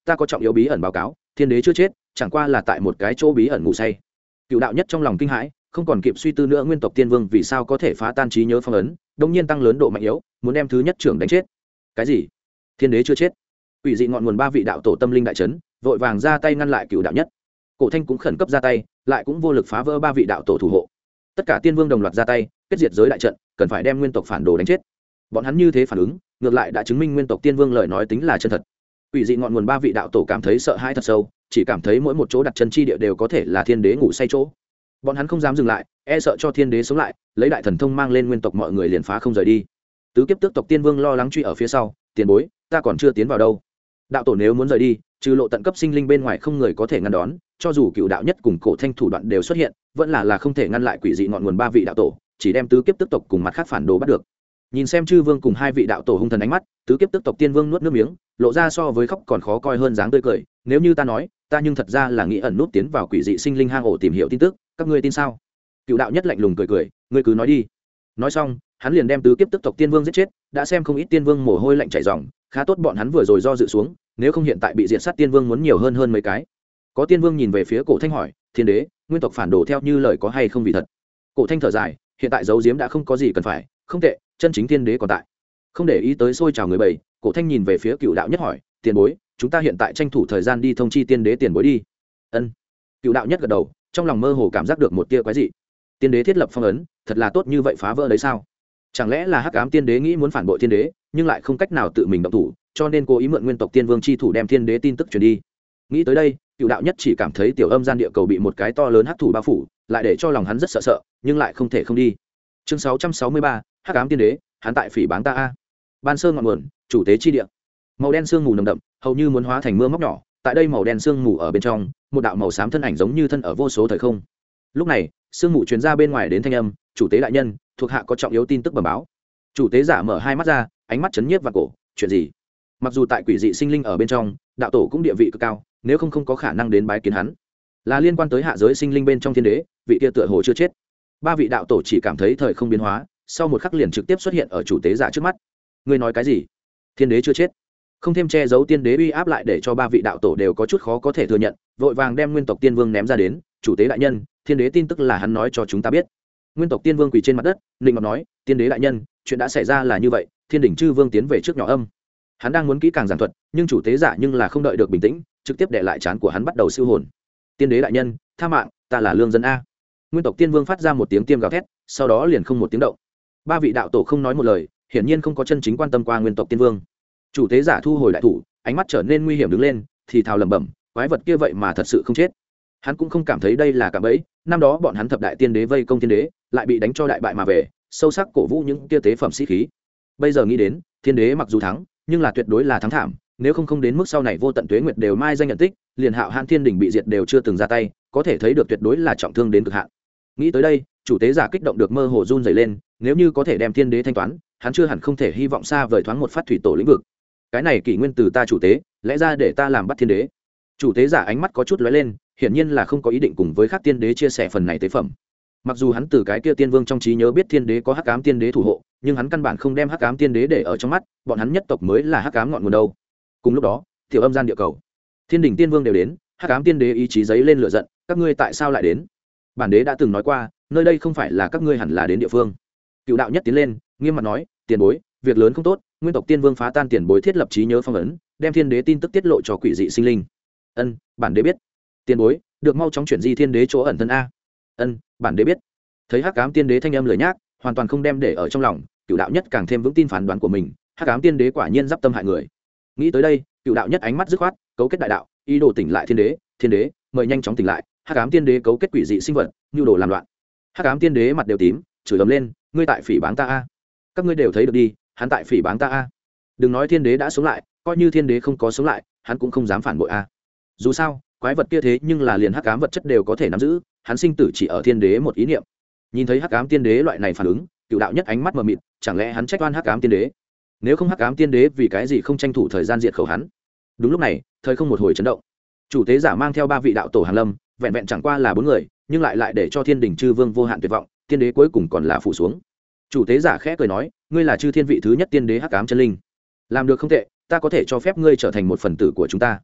ta có trọng yếu bí ẩn báo cáo, thiên đế chưa chết, chẳng qua là tại một cái chỗ bí ẩn ngủ say. Cựu đạo nhất trong lòng kinh hãi, không còn kịp suy tư nữa nguyên tộc tiên vương vì sao có thể phá tan trí nhớ phong ấn, đông nhiên tăng lớn độ mạnh yếu, muốn đem thứ nhất trưởng đánh chết. Cái gì? Thiên đế chưa chết? Quỷ dị ngọn nguồn ba vị đạo tổ tâm linh đại chấn, vội vàng ra tay ngăn lại cựu đạo nhất. Cổ Thanh cũng khẩn cấp ra tay, lại cũng vô lực phá vỡ ba vị đạo tổ thủ hộ. Tất cả tiên vương đồng loạt ra tay, kết diệt giới đại trận, cần phải đem nguyên tộc phản đồ đánh chết. Bọn hắn như thế phản ứng, ngược lại đã chứng minh nguyên tộc tiên vương lời nói tính là chân thật. Quỷ dị ngọn nguồn ba vị đạo tổ cảm thấy sợ hãi thật sâu, chỉ cảm thấy mỗi một chỗ đặt chân chi địa đều có thể là thiên đế ngủ say chỗ. Bọn hắn không dám dừng lại, e sợ cho thiên đế sống lại, lấy đại thần thông mang lên nguyên tộc mọi người liền phá không rời đi. Tứ kiếp tước tộc tiên vương lo lắng truy ở phía sau, tiền bối, ta còn chưa tiến vào đâu. Đạo tổ nếu muốn rời đi, trừ lộ tận cấp sinh linh bên ngoài không người có thể ngăn đón, cho dù cựu đạo nhất cùng Cổ Thanh thủ đoạn đều xuất hiện, vẫn là là không thể ngăn lại quỷ dị ngọn nguồn ba vị đạo tổ, chỉ đem tứ kiếp tước tộc cùng mặt khác phản đồ bắt được. Nhìn xem chư vương cùng hai vị đạo tổ hung thần ánh mắt, tứ kiếp tước tộc tiên vương nuốt nước miếng, lộ ra so với khóc còn khó coi hơn dáng tươi cười. Nếu như ta nói, ta nhưng thật ra là nghĩ ẩn nút tiến vào quỷ dị sinh linh hang ổ tìm hiểu tin tức, các ngươi tin sao? Cựu đạo nhất lạnh lùng cười cười, ngươi cứ nói đi. Nói xong, hắn liền đem tứ kiếp tước tộc tiên vương giết chết, đã xem không ít tiên vương mồ hôi lạnh chảy ròng, khá tốt bọn hắn vừa rồi do dự xuống, nếu không hiện tại bị diệt sát tiên vương muốn nhiều hơn hơn mấy cái. Có tiên vương nhìn về phía Cổ Thanh hỏi, thiên đế, nguyên tộc phản đồ theo như lời có hay không vì thật? Cổ Thanh thở dài, hiện tại giấu giếm đã không có gì cần phải, không tệ, chân chính thiên đế còn tại. Không để ý tới xôi trào người bầy, Cổ Thanh nhìn về phía cựu đạo nhất hỏi, tiền bối, chúng ta hiện tại tranh thủ thời gian đi thông chi tiên đế tiền bối đi. Ân. Cựu đạo nhất gật đầu, trong lòng mơ hồ cảm giác được một tia quái dị. Tiên đế thiết lập phong ấn, thật là tốt như vậy phá vỡ đấy sao? Chẳng lẽ là hắc ám tiên đế nghĩ muốn phản bội thiên đế, nhưng lại không cách nào tự mình động thủ, cho nên cố ý mượn nguyên tộc tiên vương chi thủ đem thiên đế tin tức truyền đi. Nghĩ tới đây, cựu đạo nhất chỉ cảm thấy tiểu âm gian địa cầu bị một cái to lớn hắc thủ bao phủ, lại để cho lòng hắn rất sợ sợ, nhưng lại không thể không đi. Chương sáu trăm sáu mươi ba, hắc ám tiên đế, hắn tại phỉ báng ta a. Ban sơn ngọn nguồn, chủ tế chi địa. Màu đen sương mù nồng đậm, hầu như muốn hóa thành mưa móc nhỏ, tại đây màu đen sương mù ở bên trong, một đạo màu xám thân ảnh giống như thân ở vô số thời không. Lúc này, sương mù truyền ra bên ngoài đến thanh âm, chủ tế đại nhân, thuộc hạ có trọng yếu tin tức bẩm báo. Chủ tế giả mở hai mắt ra, ánh mắt chấn nhiếp và cổ, chuyện gì? Mặc dù tại quỷ dị sinh linh ở bên trong, đạo tổ cũng địa vị cực cao, nếu không không có khả năng đến bái kiến hắn. Là liên quan tới hạ giới sinh linh bên trong thiên đế, vị kia tựa hồ chưa chết. Ba vị đạo tổ chỉ cảm thấy thời không biến hóa, sau một khắc liền trực tiếp xuất hiện ở chủ tế giả trước mắt. Ngươi nói cái gì? Thiên đế chưa chết? Không thêm che giấu tiên đế uy áp lại để cho ba vị đạo tổ đều có chút khó có thể thừa nhận, vội vàng đem nguyên tộc tiên vương ném ra đến, chủ tế đại nhân, thiên đế tin tức là hắn nói cho chúng ta biết. Nguyên tộc tiên vương quỳ trên mặt đất, định ngọc nói, tiên đế đại nhân, chuyện đã xảy ra là như vậy, thiên đỉnh chư vương tiến về trước nhỏ âm. Hắn đang muốn kỹ càng giảng thuật, nhưng chủ tế giả nhưng là không đợi được bình tĩnh, trực tiếp để lại chán của hắn bắt đầu siêu hồn. Tiên đế đại nhân, tha mạng, ta là lương dân a. Nguyên tộc tiên vương phát ra một tiếng tiêm gào thét, sau đó liền không một tiếng động. Ba vị đạo tổ không nói một lời, hiển nhiên không có chân chính quan tâm qua nguyên tộc tiên vương. Chủ tế giả thu hồi đại thủ, ánh mắt trở nên nguy hiểm đứng lên, thì thào lẩm bẩm, quái vật kia vậy mà thật sự không chết. Hắn cũng không cảm thấy đây là cạm bẫy, năm đó bọn hắn thập đại tiên đế vây công thiên đế, lại bị đánh cho đại bại mà về, sâu sắc cổ vũ những kia tế phẩm sĩ khí. Bây giờ nghĩ đến, thiên đế mặc dù thắng, nhưng là tuyệt đối là thắng thảm, nếu không không đến mức sau này vô tận tuế nguyệt đều mai danh nhận tích, liền Hạo Hãn Thiên đỉnh bị diệt đều chưa từng ra tay, có thể thấy được tuyệt đối là trọng thương đến cực hạn. Nghĩ tới đây, chủ tế giả kích động được mơ hồ run rẩy lên, nếu như có thể đem thiên đế thanh toán, hắn chưa hẳn không thể hy vọng xa vời thoáng một phát thủy tổ lĩnh vực. Cái này kỷ nguyên từ ta chủ tế, lẽ ra để ta làm bắt thiên đế. Chủ tế giả ánh mắt có chút lóe lên, hiển nhiên là không có ý định cùng với các tiên đế chia sẻ phần này tế phẩm. Mặc dù hắn từ cái kia tiên vương trong trí nhớ biết thiên đế có hắc ám tiên đế thủ hộ, nhưng hắn căn bản không đem hắc ám tiên đế để ở trong mắt, bọn hắn nhất tộc mới là hắc ám ngọn nguồn đâu. Cùng lúc đó, tiểu âm gian địa cầu, thiên đình tiên vương đều đến, hắc ám tiên đế ý chí giấy lên lửa giận, các ngươi tại sao lại đến? Bản đế đã từng nói qua, nơi đây không phải là các ngươi hẳn là đến địa phương. Cựu đạo nhất tiến lên, nghiêm mặt nói, tiền bối, việc lớn không tốt, nguyên tộc tiên vương phá tan tiền bối thiết lập trí nhớ phong ấn, đem thiên đế tin tức tiết lộ cho quỷ dị sinh linh. Ân, bản đế biết. Tiền bối, được mau chóng chuyển di thiên đế chỗ ẩn thân a. Ân, bản đế biết. Thấy hắc ám tiên đế thanh âm lười nhác, hoàn toàn không đem để ở trong lòng, cựu đạo nhất càng thêm vững tin phán đoán của mình, hắc ám tiên đế quả nhiên giáp tâm hại người. Nghĩ tới đây, cựu đạo nhất ánh mắt dứt khoát, cấu kết đại đạo, ý đồ tỉnh lại thiên đế, thiên đế, mời nhanh chóng tỉnh lại, hắc ám tiên đế cấu kết quỷ dị sinh vật, nhu đồ làm loạn. Hắc ám tiên đế mặt đều tím, chửi ầm lên, ngươi tại phỉ báng ta a. Các ngươi đều thấy được đi, hắn tại phỉ báng ta a. Đừng nói thiên đế đã sống lại, coi như thiên đế không có sống lại, hắn cũng không dám phản bội a. Dù sao, quái vật kia thế nhưng là liền hắc ám vật chất đều có thể nắm giữ, hắn sinh tử chỉ ở thiên đế một ý niệm. Nhìn thấy hắc ám tiên đế loại này phản ứng, cựu đạo nhất ánh mắt mờ mịt, chẳng lẽ hắn trách oan hắc ám tiên đế? Nếu không hắc ám tiên đế vì cái gì không tranh thủ thời gian diệt khẩu hắn? Đúng lúc này, thời không một hồi chấn động. Chủ tế giả mang theo ba vị đạo tổ hàng lâm, vẹn vẹn chẳng qua là bốn người, nhưng lại lại để cho thiên đình chư vương vô hạn tuyệt vọng, tiên đế cuối cùng còn là phủ xuống. Chủ tế giả khẽ cười nói, ngươi là chư thiên vị thứ nhất tiên đế hắc ám chân linh, làm được không tệ, ta có thể cho phép ngươi trở thành một phần tử của chúng ta.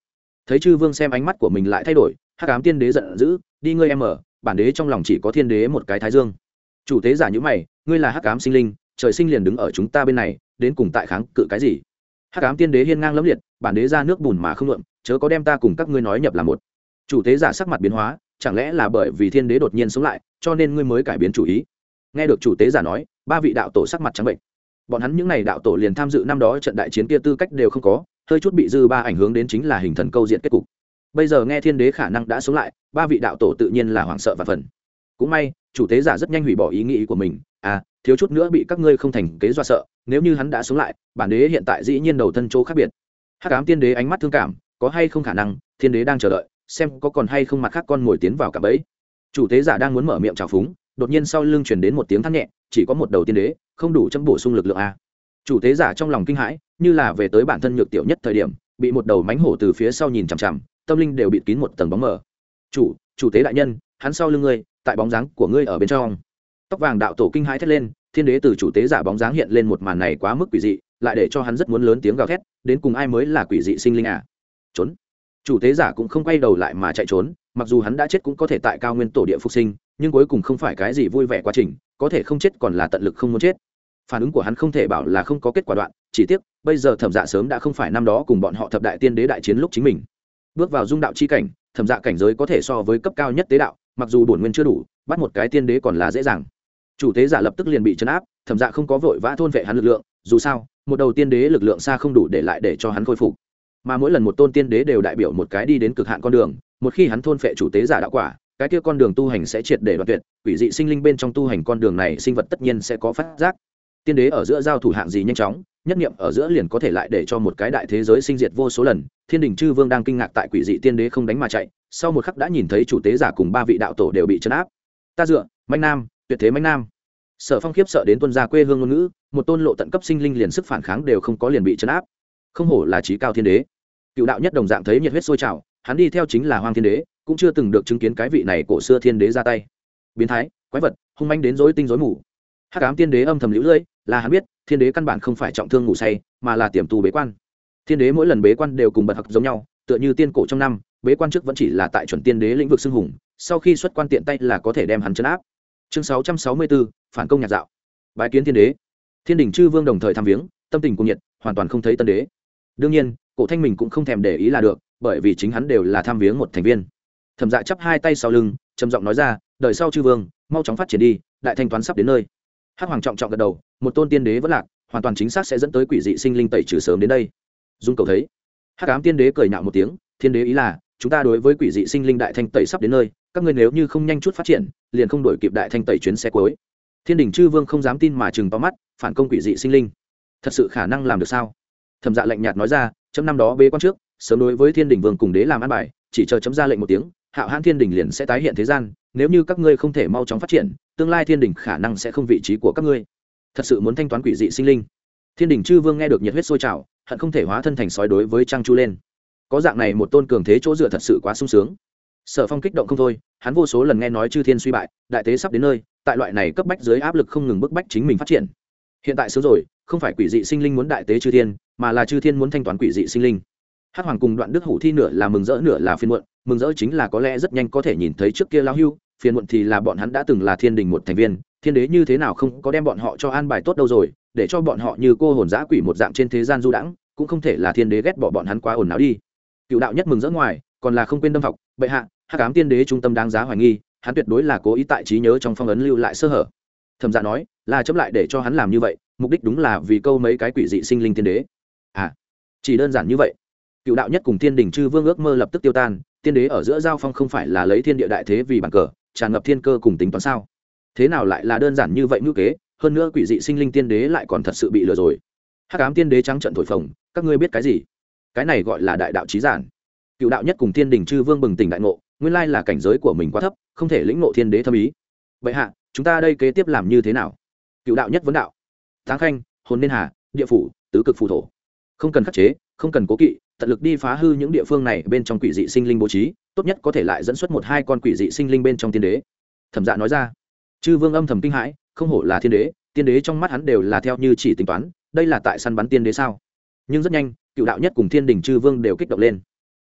Thấy chư vương xem ánh mắt của mình lại thay đổi, hắc ám tiên đế giận dữ, đi ngươi em ở, bản đế trong lòng chỉ có thiên đế một cái thái dương. Chủ tế giả như mày, ngươi là hắc ám sinh linh, trời sinh liền đứng ở chúng ta bên này, đến cùng tại kháng cự cái gì? Hắc ám tiên đế hiên ngang lẫm liệt, bản đế ra nước bùn mà không luận, chớ có đem ta cùng các ngươi nói nhập là một. Chủ tế giả sắc mặt biến hóa, chẳng lẽ là bởi vì thiên đế đột nhiên sống lại, cho nên ngươi mới cải biến chủ ý? Nghe được chủ tế giả nói, ba vị đạo tổ sắc mặt trắng bệnh. Bọn hắn những này đạo tổ liền tham dự năm đó trận đại chiến kia tư cách đều không có, hơi chút bị dư ba ảnh hưởng đến chính là hình thần câu diện kết cục. Bây giờ nghe thiên đế khả năng đã sống lại, ba vị đạo tổ tự nhiên là hoảng sợ và phần. Cũng may chủ tế giả rất nhanh hủy bỏ ý nghĩ của mình, à thiếu chút nữa bị các ngươi không thành kế dọa sợ, nếu như hắn đã sống lại, bản đế hiện tại dĩ nhiên đầu thân chỗ khác biệt. Hắc ám tiên đế ánh mắt thương cảm, có hay không khả năng thiên đế đang chờ đợi xem có còn hay không mặt khác con ngồi tiến vào cả bẫy. Chủ tế giả đang muốn mở miệng chào phúng, đột nhiên sau lưng truyền đến một tiếng than nhẹ, chỉ có một đầu tiên đế không đủ châm bổ sung lực lượng a. Chủ tế giả trong lòng kinh hãi, như là về tới bản thân nhược tiểu nhất thời điểm, bị một đầu mánh hổ từ phía sau nhìn chằm chằm, tâm linh đều bị kín một tầng bóng mờ. chủ chủ tế đại nhân, hắn sau lưng ngươi, tại bóng dáng của ngươi ở bên trong. Tóc vàng đạo tổ kinh hãi thét lên, thiên đế từ chủ tế giả bóng dáng hiện lên một màn này quá mức quỷ dị, lại để cho hắn rất muốn lớn tiếng gào thét, đến cùng ai mới là quỷ dị sinh linh à? Trốn. Chủ tế giả cũng không quay đầu lại mà chạy trốn, mặc dù hắn đã chết cũng có thể tại cao nguyên tổ địa phục sinh, nhưng cuối cùng không phải cái gì vui vẻ quá trình, có thể không chết còn là tận lực không muốn chết. Phản ứng của hắn không thể bảo là không có kết quả đoạn, chỉ tiếc bây giờ Thẩm Dạ sớm đã không phải năm đó cùng bọn họ thập đại tiên đế đại chiến lúc chính mình. Bước vào dung đạo chi cảnh, Thẩm Dạ cảnh giới có thể so với cấp cao nhất tế đạo, mặc dù bổn nguyên chưa đủ, bắt một cái tiên đế còn là dễ dàng. Chủ tế giả lập tức liền bị trấn áp, Thẩm Dạ không có vội vã thôn vệ hắn lực lượng, dù sao một đầu tiên đế lực lượng xa không đủ để lại để cho hắn khôi phục, mà mỗi lần một tôn tiên đế đều đại biểu một cái đi đến cực hạn con đường, một khi hắn thôn phệ chủ tế giả đạo quả, cái kia con đường tu hành sẽ triệt để đoạn tuyệt, quỷ dị sinh linh bên trong tu hành con đường này sinh vật tất nhiên sẽ có phát giác. Tiên đế ở giữa giao thủ hạng gì nhanh chóng, nhất niệm ở giữa liền có thể lại để cho một cái đại thế giới sinh diệt vô số lần. Thiên đình chư vương đang kinh ngạc tại quỷ dị tiên đế không đánh mà chạy, sau một khắc đã nhìn thấy chủ tế giả cùng ba vị đạo tổ đều bị trấn áp. Ta dựa, Mạnh Nam, tuyệt thế Mạnh Nam. Sở Phong khiếp sợ đến tuân ra quê hương ngôn ngữ, một tôn lộ tận cấp sinh linh liền sức phản kháng đều không có liền bị trấn áp. Không hổ là chí cao thiên đế. Cựu đạo nhất đồng dạng thấy nhiệt huyết sôi trào, hắn đi theo chính là Hoang Thiên Đế, cũng chưa từng được chứng kiến cái vị này cổ xưa thiên đế ra tay. Biến thái, quái vật, hung manh đến rối tinh rối mù. Hắc ám tiên đế âm thầm liễu lưỡi, là hắn biết, thiên đế căn bản không phải trọng thương ngủ say, mà là tiềm tu bế quan. Thiên đế mỗi lần bế quan đều cùng bật hặc giống nhau, tựa như tiên cổ trong năm, bế quan trước vẫn chỉ là tại chuẩn tiên đế lĩnh vực xưng hùng, sau khi xuất quan tiện tay là có thể đem hắn trấn áp. Chương sáu trăm sáu mươi bốn, phản công nhạc dạo. Bái kiến thiên đế. Thiên đình chư vương đồng thời tham viếng, tâm tình cuồng nhiệt, hoàn toàn không thấy tân đế. Đương nhiên, Cổ Thanh mình cũng không thèm để ý là được, bởi vì chính hắn đều là tham viếng một thành viên. Thẩm Dạ chắp hai tay sau lưng, trầm giọng nói ra, đời sau chư vương, mau chóng phát triển đi, đại thanh toán sắp đến nơi. Hắc Hoàng trọng trọng gật đầu, một tôn tiên đế vẫn lạc, hoàn toàn chính xác sẽ dẫn tới quỷ dị sinh linh tẩy trừ sớm đến đây. Dung cầu thấy. Hắc ám tiên đế cười nhạo một tiếng, thiên đế ý là, chúng ta đối với quỷ dị sinh linh đại thanh tẩy sắp đến nơi, các ngươi nếu như không nhanh chút phát triển, liền không đổi kịp đại thanh tẩy chuyến xe cuối. Thiên đình chư vương không dám tin mà trừng to mắt, phản công quỷ dị sinh linh, thật sự khả năng làm được sao? Thẩm Dạ lạnh nhạt nói ra, chấm năm đó bế quan trước, sớm đối với thiên đình vương cùng đế làm an bài, chỉ chờ chấm ra lệnh một tiếng, hạo hãn thiên đình liền sẽ tái hiện thế gian. Nếu như các ngươi không thể mau chóng phát triển, tương lai thiên đình khả năng sẽ không vị trí của các ngươi. Thật sự muốn thanh toán quỷ dị sinh linh. Thiên đình chư vương nghe được nhiệt huyết sôi trào, hận không thể hóa thân thành sói đối với Trang Chu lên. Có dạng này một tôn cường thế chỗ dựa thật sự quá sung sướng. Sở Phong kích động không thôi, hắn vô số lần nghe nói chư thiên suy bại, đại tế sắp đến nơi, tại loại này cấp bách dưới áp lực không ngừng bức bách chính mình phát triển. Hiện tại sớm rồi, không phải quỷ dị sinh linh muốn đại tế chư thiên, mà là chư thiên muốn thanh toán quỷ dị sinh linh. Hắc Hoàng cùng Đoạn Đức Hủ Thi nửa là mừng rỡ nửa là phiền muộn, mừng rỡ chính là có lẽ rất nhanh có thể nhìn thấy trước kia lão hưu, phiền muộn thì là bọn hắn đã từng là thiên đình một thành viên, thiên đế như thế nào không có đem bọn họ cho an bài tốt đâu rồi, để cho bọn họ như cô hồn dã quỷ một dạng trên thế gian du đãng, cũng không thể là thiên đế ghét bỏ bọn hắn quá ồn ào đi. Cựu đạo nhất mừng rỡ ngoài, còn là không quên đâm học, bệ hạ, Hắc ám tiên đế trung tâm đáng giá hoài nghi, hắn tuyệt đối là cố ý tại trí nhớ trong phong ấn lưu lại sơ hở. Thẩm Dạ nói, là chấm lại để cho hắn làm như vậy, mục đích đúng là vì câu mấy cái quỷ dị sinh linh tiên đế. À, chỉ đơn giản như vậy. Cựu đạo nhất cùng thiên đình chư vương ước mơ lập tức tiêu tan, tiên đế ở giữa giao phong không phải là lấy thiên địa đại thế vì bàn cờ, tràn ngập thiên cơ cùng tính toán sao? Thế nào lại là đơn giản như vậy ngữ kế, hơn nữa quỷ dị sinh linh tiên đế lại còn thật sự bị lừa rồi. Hắc ám tiên đế trắng trợn thổi phồng, các ngươi biết cái gì? Cái này gọi là đại đạo chí giản. Cựu đạo nhất cùng thiên đình chư vương bừng tỉnh đại ngộ, nguyên lai là cảnh giới của mình quá thấp, không thể lĩnh ngộ thiên đế thâm ý. Bệ hạ, chúng ta đây kế tiếp làm như thế nào? Cựu đạo nhất vấn đạo. Táng Khanh, hồn nên hà, địa phủ, tứ cực phù thổ, không cần khắc chế, không cần cố kỵ, tận lực đi phá hư những địa phương này bên trong quỷ dị sinh linh bố trí, tốt nhất có thể lại dẫn xuất một hai con quỷ dị sinh linh bên trong tiên đế. Thẩm Dạ nói ra. Chư vương âm thầm kinh hãi, không hổ là thiên đế, tiên đế trong mắt hắn đều là theo như chỉ tính toán, đây là tại săn bắn tiên đế sao? Nhưng rất nhanh, cựu đạo nhất cùng thiên đình chư vương đều kích động lên.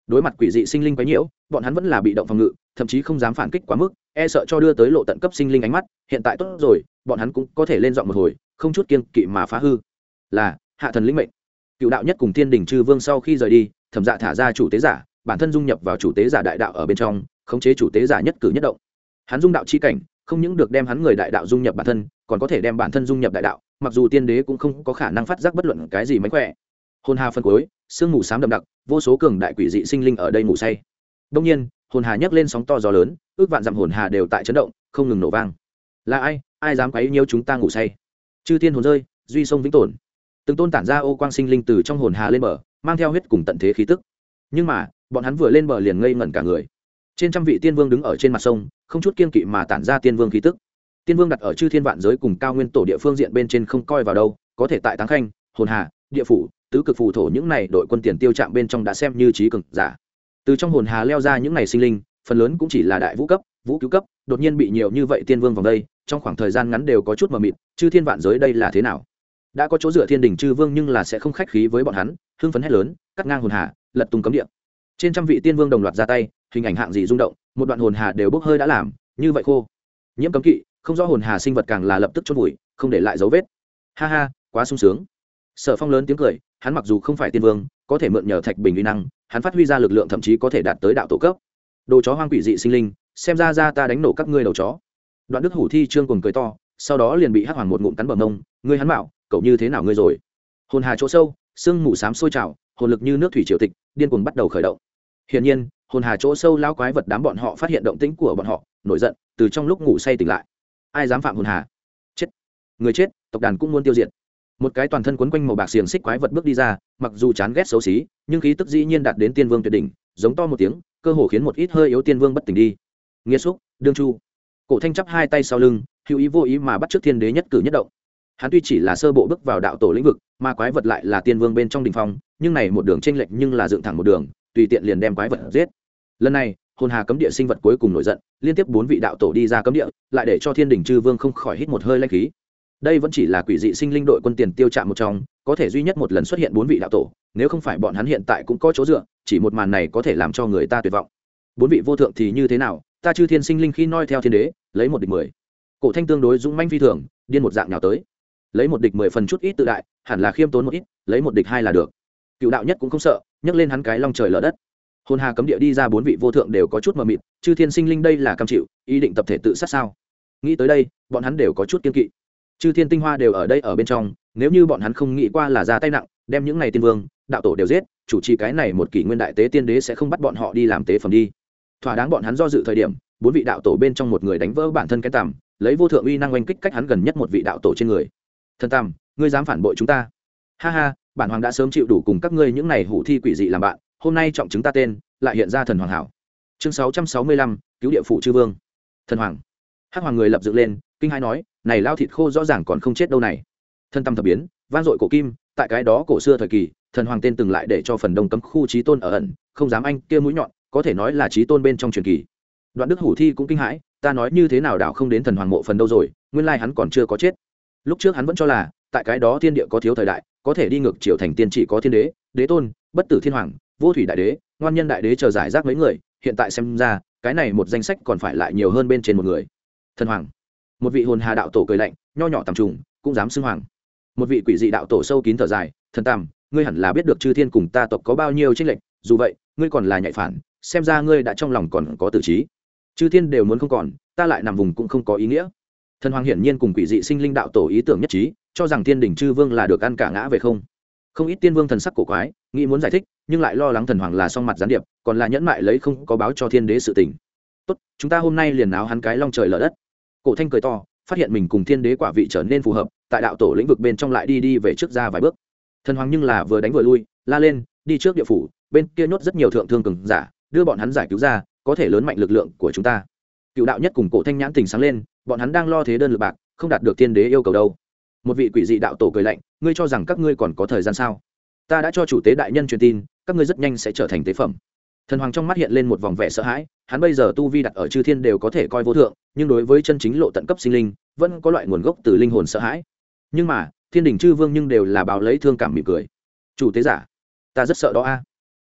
đối mặt quỷ dị sinh linh quấy nhiễu, bọn hắn vẫn là bị động phòng ngự, thậm chí không dám phản kích quá mức, e sợ cho đưa tới lộ tận cấp sinh linh ánh mắt. Hiện tại tốt rồi, bọn hắn cũng có thể lên giọng một hồi, không chút kiêng kỵ mà phá hư. Là hạ thần lĩnh mệnh. Cựu đạo nhất cùng Thiên Đình Chư Vương sau khi rời đi, Thẩm Dạ thả ra chủ tế giả, bản thân dung nhập vào chủ tế giả đại đạo ở bên trong, khống chế chủ tế giả nhất cử nhất động. Hắn dung đạo chi cảnh, không những được đem hắn người đại đạo dung nhập bản thân, còn có thể đem bản thân dung nhập đại đạo, mặc dù tiên đế cũng không có khả năng phát giác bất luận cái gì mánh khỏe. Hồn hà phân cuối, sương mù xám đậm đặc, vô số cường đại quỷ dị sinh linh ở đây ngủ say. Đông nhiên, hồn hà nhấc lên sóng to gió lớn, ước vạn dặm hồn hà đều tại chấn động, không ngừng nổ vang. Là ai, ai dám quấy nhiễu chúng ta ngủ say? Chư thiên hồn rơi, duy sông vĩnh tồn. Từng tôn tản ra ô quang sinh linh từ trong hồn hà lên bờ, mang theo huyết cùng tận thế khí tức. Nhưng mà, bọn hắn vừa lên bờ liền ngây ngẩn cả người. Trên trăm vị tiên vương đứng ở trên mặt sông, không chút kiên kỵ mà tản ra tiên vương khí tức. Tiên vương đặt ở chư thiên vạn giới cùng cao nguyên tổ địa phương diện bên trên không coi vào đâu, có thể tại Táng Khanh, hồn hà, địa phủ, tứ cực phù thổ những này đội quân tiền tiêu trạm bên trong đã xem như trí cường giả. Từ trong hồn hà leo ra những này sinh linh, phần lớn cũng chỉ là đại vũ cấp, vũ cứu cấp, đột nhiên bị nhiều như vậy tiên vương vòng đây, trong khoảng thời gian ngắn đều có chút mờ mịt, chư thiên vạn giới đây là thế nào? Đã có chỗ dựa Thiên Đình Chư Vương nhưng là sẽ không khách khí với bọn hắn, hưng phấn hét lớn, cắt ngang hồn hà, lật tung cấm địa. Trên trăm vị tiên vương đồng loạt ra tay, hình ảnh hạng gì rung động, một đoạn hồn hà đều bốc hơi đã làm, như vậy khô. Nhiễm cấm kỵ, không rõ hồn hà sinh vật càng là lập tức chôn vùi, không để lại dấu vết. Ha ha, quá sung sướng. Sở Phong lớn tiếng cười, hắn mặc dù không phải tiên vương, có thể mượn nhờ thạch bình uy năng, hắn phát huy ra lực lượng thậm chí có thể đạt tới đạo tổ cấp. Đồ chó hoang quỷ dị sinh linh, xem ra ra ta đánh nổ các ngươi đầu chó. Đoạn Đức Hủ Thi Trương cùng cười to, sau đó liền bị Hắc Hoàng một ngụm cắn bờ mông, ngươi hắn bảo, cậu như thế nào ngươi rồi? Hồn hà chỗ sâu, sương mù xám sôi trào, hồn lực như nước thủy triều tịch, điên cuồng bắt đầu khởi động. Hiển nhiên, hồn hà chỗ sâu lão quái vật đám bọn họ phát hiện động tĩnh của bọn họ, nổi giận, từ trong lúc ngủ say tỉnh lại. Ai dám phạm hồn hà? Chết! Người chết, tộc đàn cũng muốn tiêu diệt. Một cái toàn thân quấn quanh màu bạc xiềng xích quái vật bước đi ra, mặc dù chán ghét xấu xí, nhưng khí tức dĩ nhiên đạt đến tiên vương tuyệt đỉnh, giống to một tiếng, cơ hồ khiến một ít hơi yếu tiên vương bất tỉnh đi. Nghĩa xúc, đương chu. Cổ Thanh chắp hai tay sau lưng, hữu ý vô ý mà bắt trước thiên đế nhất cử nhất động. Hắn tuy chỉ là sơ bộ bước vào đạo tổ lĩnh vực, mà quái vật lại là tiên vương bên trong đỉnh phong, nhưng này một đường chênh lệch nhưng là dựng thẳng một đường, tùy tiện liền đem quái vật giết. Lần này, hồn hà cấm địa sinh vật cuối cùng nổi giận, liên tiếp bốn vị đạo tổ đi ra cấm địa, lại để cho Thiên Đình Chư Vương không khỏi hít một hơi lãnh khí. Đây vẫn chỉ là quỷ dị sinh linh đội quân tiền tiêu trạm một trong, có thể duy nhất một lần xuất hiện bốn vị đạo tổ, nếu không phải bọn hắn hiện tại cũng có chỗ dựa, chỉ một màn này có thể làm cho người ta tuyệt vọng. Bốn vị vô thượng thì như thế nào, ta Chư Thiên sinh linh khi noi theo thiên đế, lấy một địch mười. Cổ Thanh tương đối dũng mãnh phi thường, điên một dạng nào tới. Lấy một địch mười phần chút ít tự đại, hẳn là khiêm tốn một ít, lấy một địch hai là được. Cựu đạo nhất cũng không sợ, nhấc lên hắn cái long trời lở đất. Hồn hà cấm địa đi ra bốn vị vô thượng đều có chút mờ mịt, Chư Thiên sinh linh đây là cam chịu, ý định tập thể tự sát sao? Nghĩ tới đây, bọn hắn đều có chút kiên kỵ. Chư Thiên tinh hoa đều ở đây ở bên trong, nếu như bọn hắn không nghĩ qua là ra tay nặng, đem những này tiên vương, đạo tổ đều giết, chủ trì cái này một kỷ nguyên đại tế tiên đế sẽ không bắt bọn họ đi làm tế phẩm đi. Thỏa đáng bọn hắn do dự thời điểm, bốn vị đạo tổ bên trong một người đánh vỡ bản thân cái tằm, lấy vô thượng uy năng oanh kích cách hắn gần nhất một vị đạo tổ trên người. Thần Tam, ngươi dám phản bội chúng ta? Ha ha, bản hoàng đã sớm chịu đủ cùng các ngươi những này hủ thi quỷ dị làm bạn, hôm nay trọng chứng ta tên, lại hiện ra thần hoàng hảo. Chương sáu trăm sáu mươi lăm, cứu địa phủ chư vương. Thần hoàng. Hắc hoàng người lập dựng lên, kinh hãi nói, này lao thịt khô rõ ràng còn không chết đâu này. Thân tâm thập biến, vang dội cổ kim, tại cái đó cổ xưa thời kỳ, thần hoàng tên từng lại để cho phần đông cấm khu chí tôn ở ẩn, không dám anh kia mũi nhọn, có thể nói là chí tôn bên trong truyền kỳ. Đoạn Đức Hủ Thi cũng kinh hãi, ta nói như thế nào đảo không đến thần hoàng mộ phần đâu rồi, nguyên lai hắn còn chưa có chết. Lúc trước hắn vẫn cho là, tại cái đó thiên địa có thiếu thời đại, có thể đi ngược chiều thành tiên chỉ có thiên đế, đế tôn, bất tử thiên hoàng, vô thủy đại đế, ngoan nhân đại đế chờ giải rác mấy người, hiện tại xem ra, cái này một danh sách còn phải lại nhiều hơn bên trên một người. Thần hoàng. Một vị hồn hà đạo tổ cười lạnh, nho nhỏ tầm trùng, cũng dám xưng hoàng. Một vị quỷ dị đạo tổ sâu kín thở dài, thần tam, ngươi hẳn là biết được chư thiên cùng ta tộc có bao nhiêu chênh lệch, dù vậy, ngươi còn là nhạy phản, xem ra ngươi đã trong lòng còn có tử trí. Chư thiên đều muốn không còn, ta lại nằm vùng cũng không có ý nghĩa. Thần hoàng hiển nhiên cùng quỷ dị sinh linh đạo tổ ý tưởng nhất trí, cho rằng thiên đỉnh chư vương là được ăn cả ngã về không. Không ít tiên vương thần sắc cổ quái, nghĩ muốn giải thích, nhưng lại lo lắng thần hoàng là song mặt gián điệp, còn là nhẫn mại lấy không có báo cho thiên đế sự tình. Tốt, chúng ta hôm nay liền náo hắn cái long trời lở đất. Cổ Thanh cười to, phát hiện mình cùng thiên đế quả vị trở nên phù hợp, tại đạo tổ lĩnh vực bên trong lại đi đi về trước ra vài bước. Thần hoàng nhưng là vừa đánh vừa lui, la lên, đi trước địa phủ, bên kia nhốt rất nhiều thượng thương cường giả, đưa bọn hắn giải cứu ra, có thể lớn mạnh lực lượng của chúng ta. Cựu đạo nhất cùng Cổ Thanh nhãn tình sáng lên, bọn hắn đang lo thế đơn lực bạc, không đạt được thiên đế yêu cầu đâu. Một vị quỷ dị đạo tổ cười lạnh, ngươi cho rằng các ngươi còn có thời gian sao? Ta đã cho chủ tế đại nhân truyền tin, các ngươi rất nhanh sẽ trở thành tế phẩm. Thần hoàng trong mắt hiện lên một vòng vẻ sợ hãi, hắn bây giờ tu vi đặt ở chư thiên đều có thể coi vô thượng, nhưng đối với chân chính lộ tận cấp sinh linh, vẫn có loại nguồn gốc từ linh hồn sợ hãi. Nhưng mà, thiên đình chư vương nhưng đều là báo lấy thương cảm mỉm cười. Chủ tế giả, ta rất sợ đó a.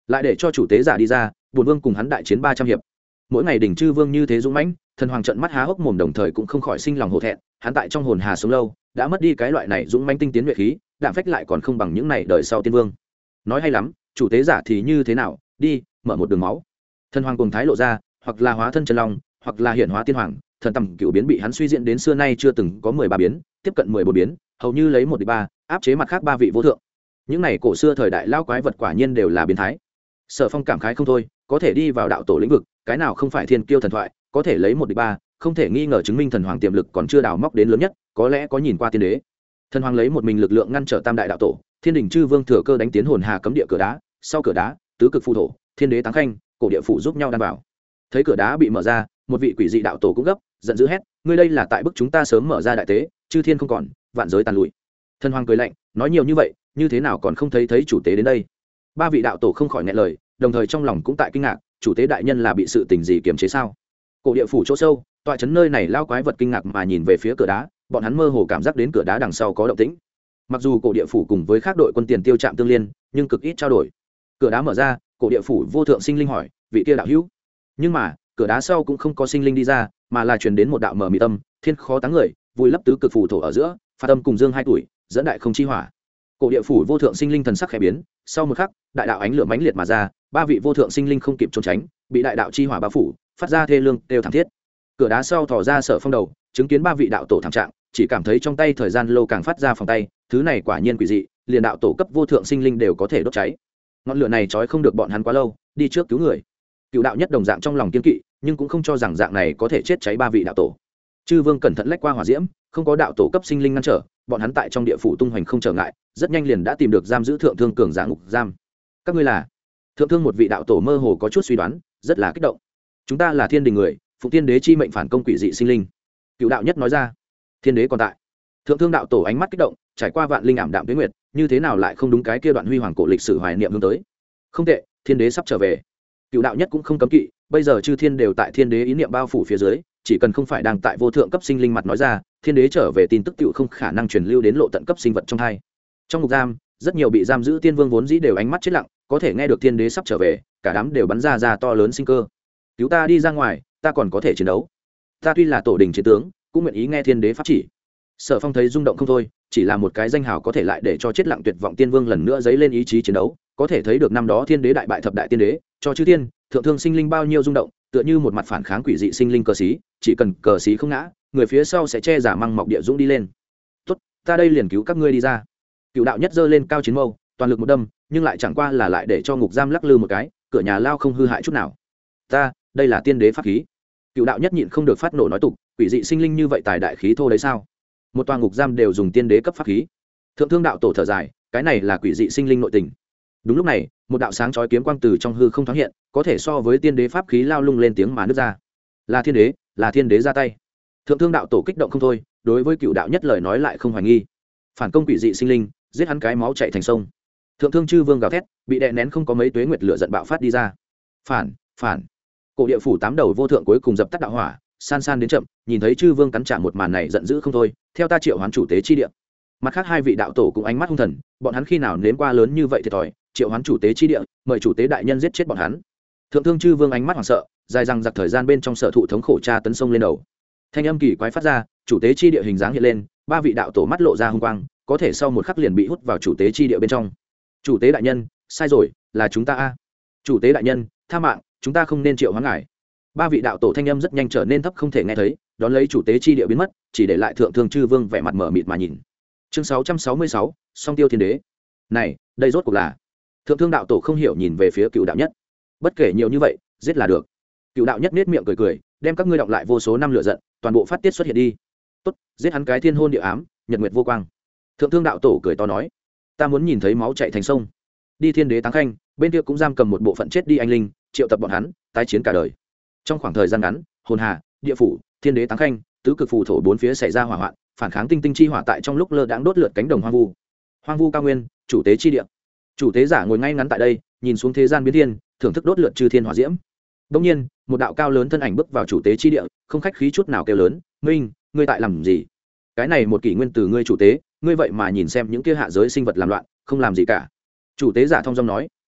lại để cho chủ tế giả đi ra, bổn vương cùng hắn đại chiến ba trăm hiệp. Mỗi ngày đỉnh chư vương như thế dũng mãnh, thần hoàng trợn mắt há hốc mồm, đồng thời cũng không khỏi sinh lòng hổ thẹn. Hắn tại trong hồn hà sống lâu, đã mất đi cái loại này dũng mãnh tinh tiến nhuệ khí, đạm phách lại còn không bằng những này đời sau tiên vương. Nói hay lắm, chủ tế giả thì như thế nào, đi mở một đường máu. Thần hoàng cùng thái lộ ra, hoặc là hóa thân chân long, hoặc là hiện hóa tiên hoàng, thần tầm cựu biến bị hắn suy diễn đến xưa nay chưa từng có mười ba biến, tiếp cận mười bốn biến, hầu như lấy một địch ba, áp chế mặt khác ba vị vô thượng. Những này cổ xưa thời đại lao quái vật quả nhiên đều là biến thái. Sở Phong cảm khái không thôi, có thể đi vào đạo tổ lĩnh vực, cái nào không phải thiên kiêu thần thoại, có thể lấy một địch ba, không thể nghi ngờ chứng minh thần hoàng tiềm lực còn chưa đào móc đến lớn nhất, có lẽ có nhìn qua tiên đế. Thần hoàng lấy một mình lực lượng ngăn trở tam đại đạo tổ, thiên đình chư vương thừa cơ đánh tiến hồn hà cấm địa cửa đá, sau cửa đá, tứ cực phù thổ, thiên đế táng khanh, cổ địa phủ giúp nhau đảm bảo. Thấy cửa đá bị mở ra, một vị quỷ dị đạo tổ cũng gấp, giận dữ hét, ngươi đây là tại bức chúng ta sớm mở ra đại tế, chư thiên không còn, vạn giới tàn lụi. Thần hoàng cười lạnh, nói nhiều như vậy, như thế nào còn không thấy thấy chủ tế đến đây? Ba vị đạo tổ không khỏi nghẹn lời, đồng thời trong lòng cũng tại kinh ngạc, chủ tế đại nhân là bị sự tình gì kiềm chế sao? Cổ địa phủ chỗ sâu, tọa trấn nơi này lao quái vật kinh ngạc mà nhìn về phía cửa đá, bọn hắn mơ hồ cảm giác đến cửa đá đằng sau có động tĩnh. Mặc dù cổ địa phủ cùng với các đội quân tiền tiêu trạm tương liên, nhưng cực ít trao đổi. Cửa đá mở ra, cổ địa phủ vô thượng sinh linh hỏi, vị kia đạo hữu. Nhưng mà, cửa đá sau cũng không có sinh linh đi ra, mà là truyền đến một đạo mờ mịt tâm, thiên khó táng người, vùi lấp tứ cực phù thổ ở giữa, phạt âm cùng dương hai tuổi, dẫn đại không chi hỏa. Cổ địa phủ vô thượng sinh linh thần sắc khẽ biến, sau một khắc, đại đạo ánh lửa mãnh liệt mà ra, ba vị vô thượng sinh linh không kịp trốn tránh, bị đại đạo chi hỏa bao phủ, phát ra thê lương đều thảm thiết. Cửa đá sau thò ra Sở Phong đầu, chứng kiến ba vị đạo tổ thảm trạng, chỉ cảm thấy trong tay thời gian lâu càng phát ra phòng tay, thứ này quả nhiên quỷ dị, liền đạo tổ cấp vô thượng sinh linh đều có thể đốt cháy. Ngọn lửa này trói không được bọn hắn quá lâu, đi trước cứu người. Cựu đạo nhất đồng dạng trong lòng kiên kỵ, nhưng cũng không cho rằng dạng này có thể chết cháy ba vị đạo tổ. Chư vương cẩn thận lách qua hỏa diễm, không có đạo tổ cấp sinh linh ngăn trở, bọn hắn tại trong địa phủ tung hoành không trở ngại, rất nhanh liền đã tìm được giam giữ thượng thương cường giả ngục giam. Các ngươi là? Thượng thương một vị đạo tổ mơ hồ có chút suy đoán, rất là kích động. Chúng ta là thiên đình người, phụng thiên đế chi mệnh phản công quỷ dị sinh linh. Cựu đạo nhất nói ra. Thiên đế còn tại. Thượng thương đạo tổ ánh mắt kích động, trải qua vạn linh ảm đạm tuyết nguyệt, như thế nào lại không đúng cái kia đoạn huy hoàng cổ lịch sử hoài niệm hướng tới. Không tệ, thiên đế sắp trở về. Cựu đạo nhất cũng không cấm kỵ, bây giờ chư thiên đều tại thiên đế ý niệm bao phủ phía dưới, chỉ cần không phải đang tại vô thượng cấp sinh linh mặt nói ra, thiên đế trở về tin tức tựu không khả năng truyền lưu đến lộ tận cấp sinh vật trong hai. Trong ngục giam, rất nhiều bị giam giữ tiên vương vốn dĩ đều ánh mắt chết lặng, có thể nghe được thiên đế sắp trở về, cả đám đều bắn ra ra to lớn sinh cơ. Cứu ta đi ra ngoài, ta còn có thể chiến đấu. Ta tuy là tổ đình chiến tướng, cũng nguyện ý nghe thiên đế pháp chỉ. Sở Phong thấy rung động không thôi, chỉ là một cái danh hào có thể lại để cho chết lặng tuyệt vọng tiên vương lần nữa dấy lên ý chí chiến đấu, có thể thấy được năm đó thiên đế đại bại thập đại tiên đế, cho chư thiên thượng thương sinh linh bao nhiêu rung động, tựa như một mặt phản kháng quỷ dị sinh linh cờ xí, chỉ cần cờ xí không ngã, người phía sau sẽ che giả măng mọc địa dũng đi lên. Tốt, ta đây liền cứu các ngươi đi ra. Cựu đạo nhất giơ lên cao chiến mâu, toàn lực một đâm, nhưng lại chẳng qua là lại để cho ngục giam lắc lư một cái, cửa nhà lao không hư hại chút nào. Ta, đây là tiên đế pháp khí. Cựu đạo nhất nhịn không được phát nổ nói tục, quỷ dị sinh linh như vậy tài đại khí thô đấy sao? Một tòa ngục giam đều dùng tiên đế cấp pháp khí. Thượng thương đạo tổ thở dài, cái này là quỷ dị sinh linh nội tình. Đúng lúc này, một đạo sáng chói kiếm quang từ trong hư không thoáng hiện, có thể so với tiên đế pháp khí lao lung lên tiếng mà nứt ra. Là thiên đế, là thiên đế ra tay. Thượng thương đạo tổ kích động không thôi, đối với cựu đạo nhất lời nói lại không hoài nghi. Phản công quỷ dị sinh linh, giết hắn cái máu chảy thành sông. Thượng thương chư vương gào thét, bị đè nén không có mấy tuế nguyệt lửa giận bạo phát đi ra. Phản, phản. Cổ địa phủ tám đầu vô thượng cuối cùng dập tắt đạo hỏa, san san đến chậm, nhìn thấy chư vương cắn trả một màn này giận dữ không thôi, theo ta triệu hoán chủ tế chi địa. Mặt khác hai vị đạo tổ cũng ánh mắt hung thần, bọn hắn khi nào nếm qua lớn như vậy thiệt thòi, triệu hoán chủ tế chi địa, mời chủ tế đại nhân giết chết bọn hắn. Thượng thương chư vương ánh mắt hoảng sợ, dài rằng giặc thời gian bên trong sở thụ thống khổ tra tấn sông lên đầu. Thanh âm kỳ quái phát ra, chủ tế chi địa hình dáng hiện lên, ba vị đạo tổ mắt lộ ra hung quang, có thể sau một khắc liền bị hút vào chủ tế chi địa bên trong. Chủ tế đại nhân, sai rồi, là chúng ta a. Chủ tế đại nhân, tha mạng, chúng ta không nên triệu hoán ngài. Ba vị đạo tổ thanh âm rất nhanh trở nên thấp không thể nghe thấy, đón lấy chủ tế chi địa biến mất, chỉ để lại thượng thương chư vương vẻ mặt mở mịt mà nhìn. Chương sáu trăm sáu mươi sáu, song tiêu thiên đế. Này, đây rốt cuộc là? Thượng thương đạo tổ không hiểu nhìn về phía cựu đạo nhất. Bất kể nhiều như vậy, giết là được. Cựu đạo nhất nết miệng cười cười, đem các ngươi đọng lại vô số năm lửa giận, toàn bộ phát tiết xuất hiện đi. Tốt, giết hắn cái thiên hôn địa ám, nhật nguyệt vô quang. Thượng thương đạo tổ cười to nói, ta muốn nhìn thấy máu chảy thành sông. Đi thiên đế táng khanh, bên kia cũng giam cầm một bộ phận chết đi anh linh, triệu tập bọn hắn, tái chiến cả đời. Trong khoảng thời gian ngắn, hồn hà, địa phủ, thiên đế táng khanh, tứ cực phù thổ bốn phía xảy ra hỏa hoạn, phản kháng tinh tinh chi hỏa tại trong lúc lơ đãng đốt lượt cánh đồng hoang vu. Hoang vu cao nguyên, chủ tế chi địa. Chủ tế giả ngồi ngay ngắn tại đây, nhìn xuống thế gian biến thiên, thưởng thức đốt lượt chư thiên hỏa diễm. Đương nhiên, một đạo cao lớn thân ảnh bước vào chủ tế chi địa, không khách khí chút nào kêu lớn, "Minh, ngươi tại làm gì? Cái này một kỷ nguyên từ ngươi chủ tế, ngươi vậy mà nhìn xem những kia hạ giới sinh vật làm loạn, không làm gì cả." Chủ tế giả thông dong nói, "Chủ,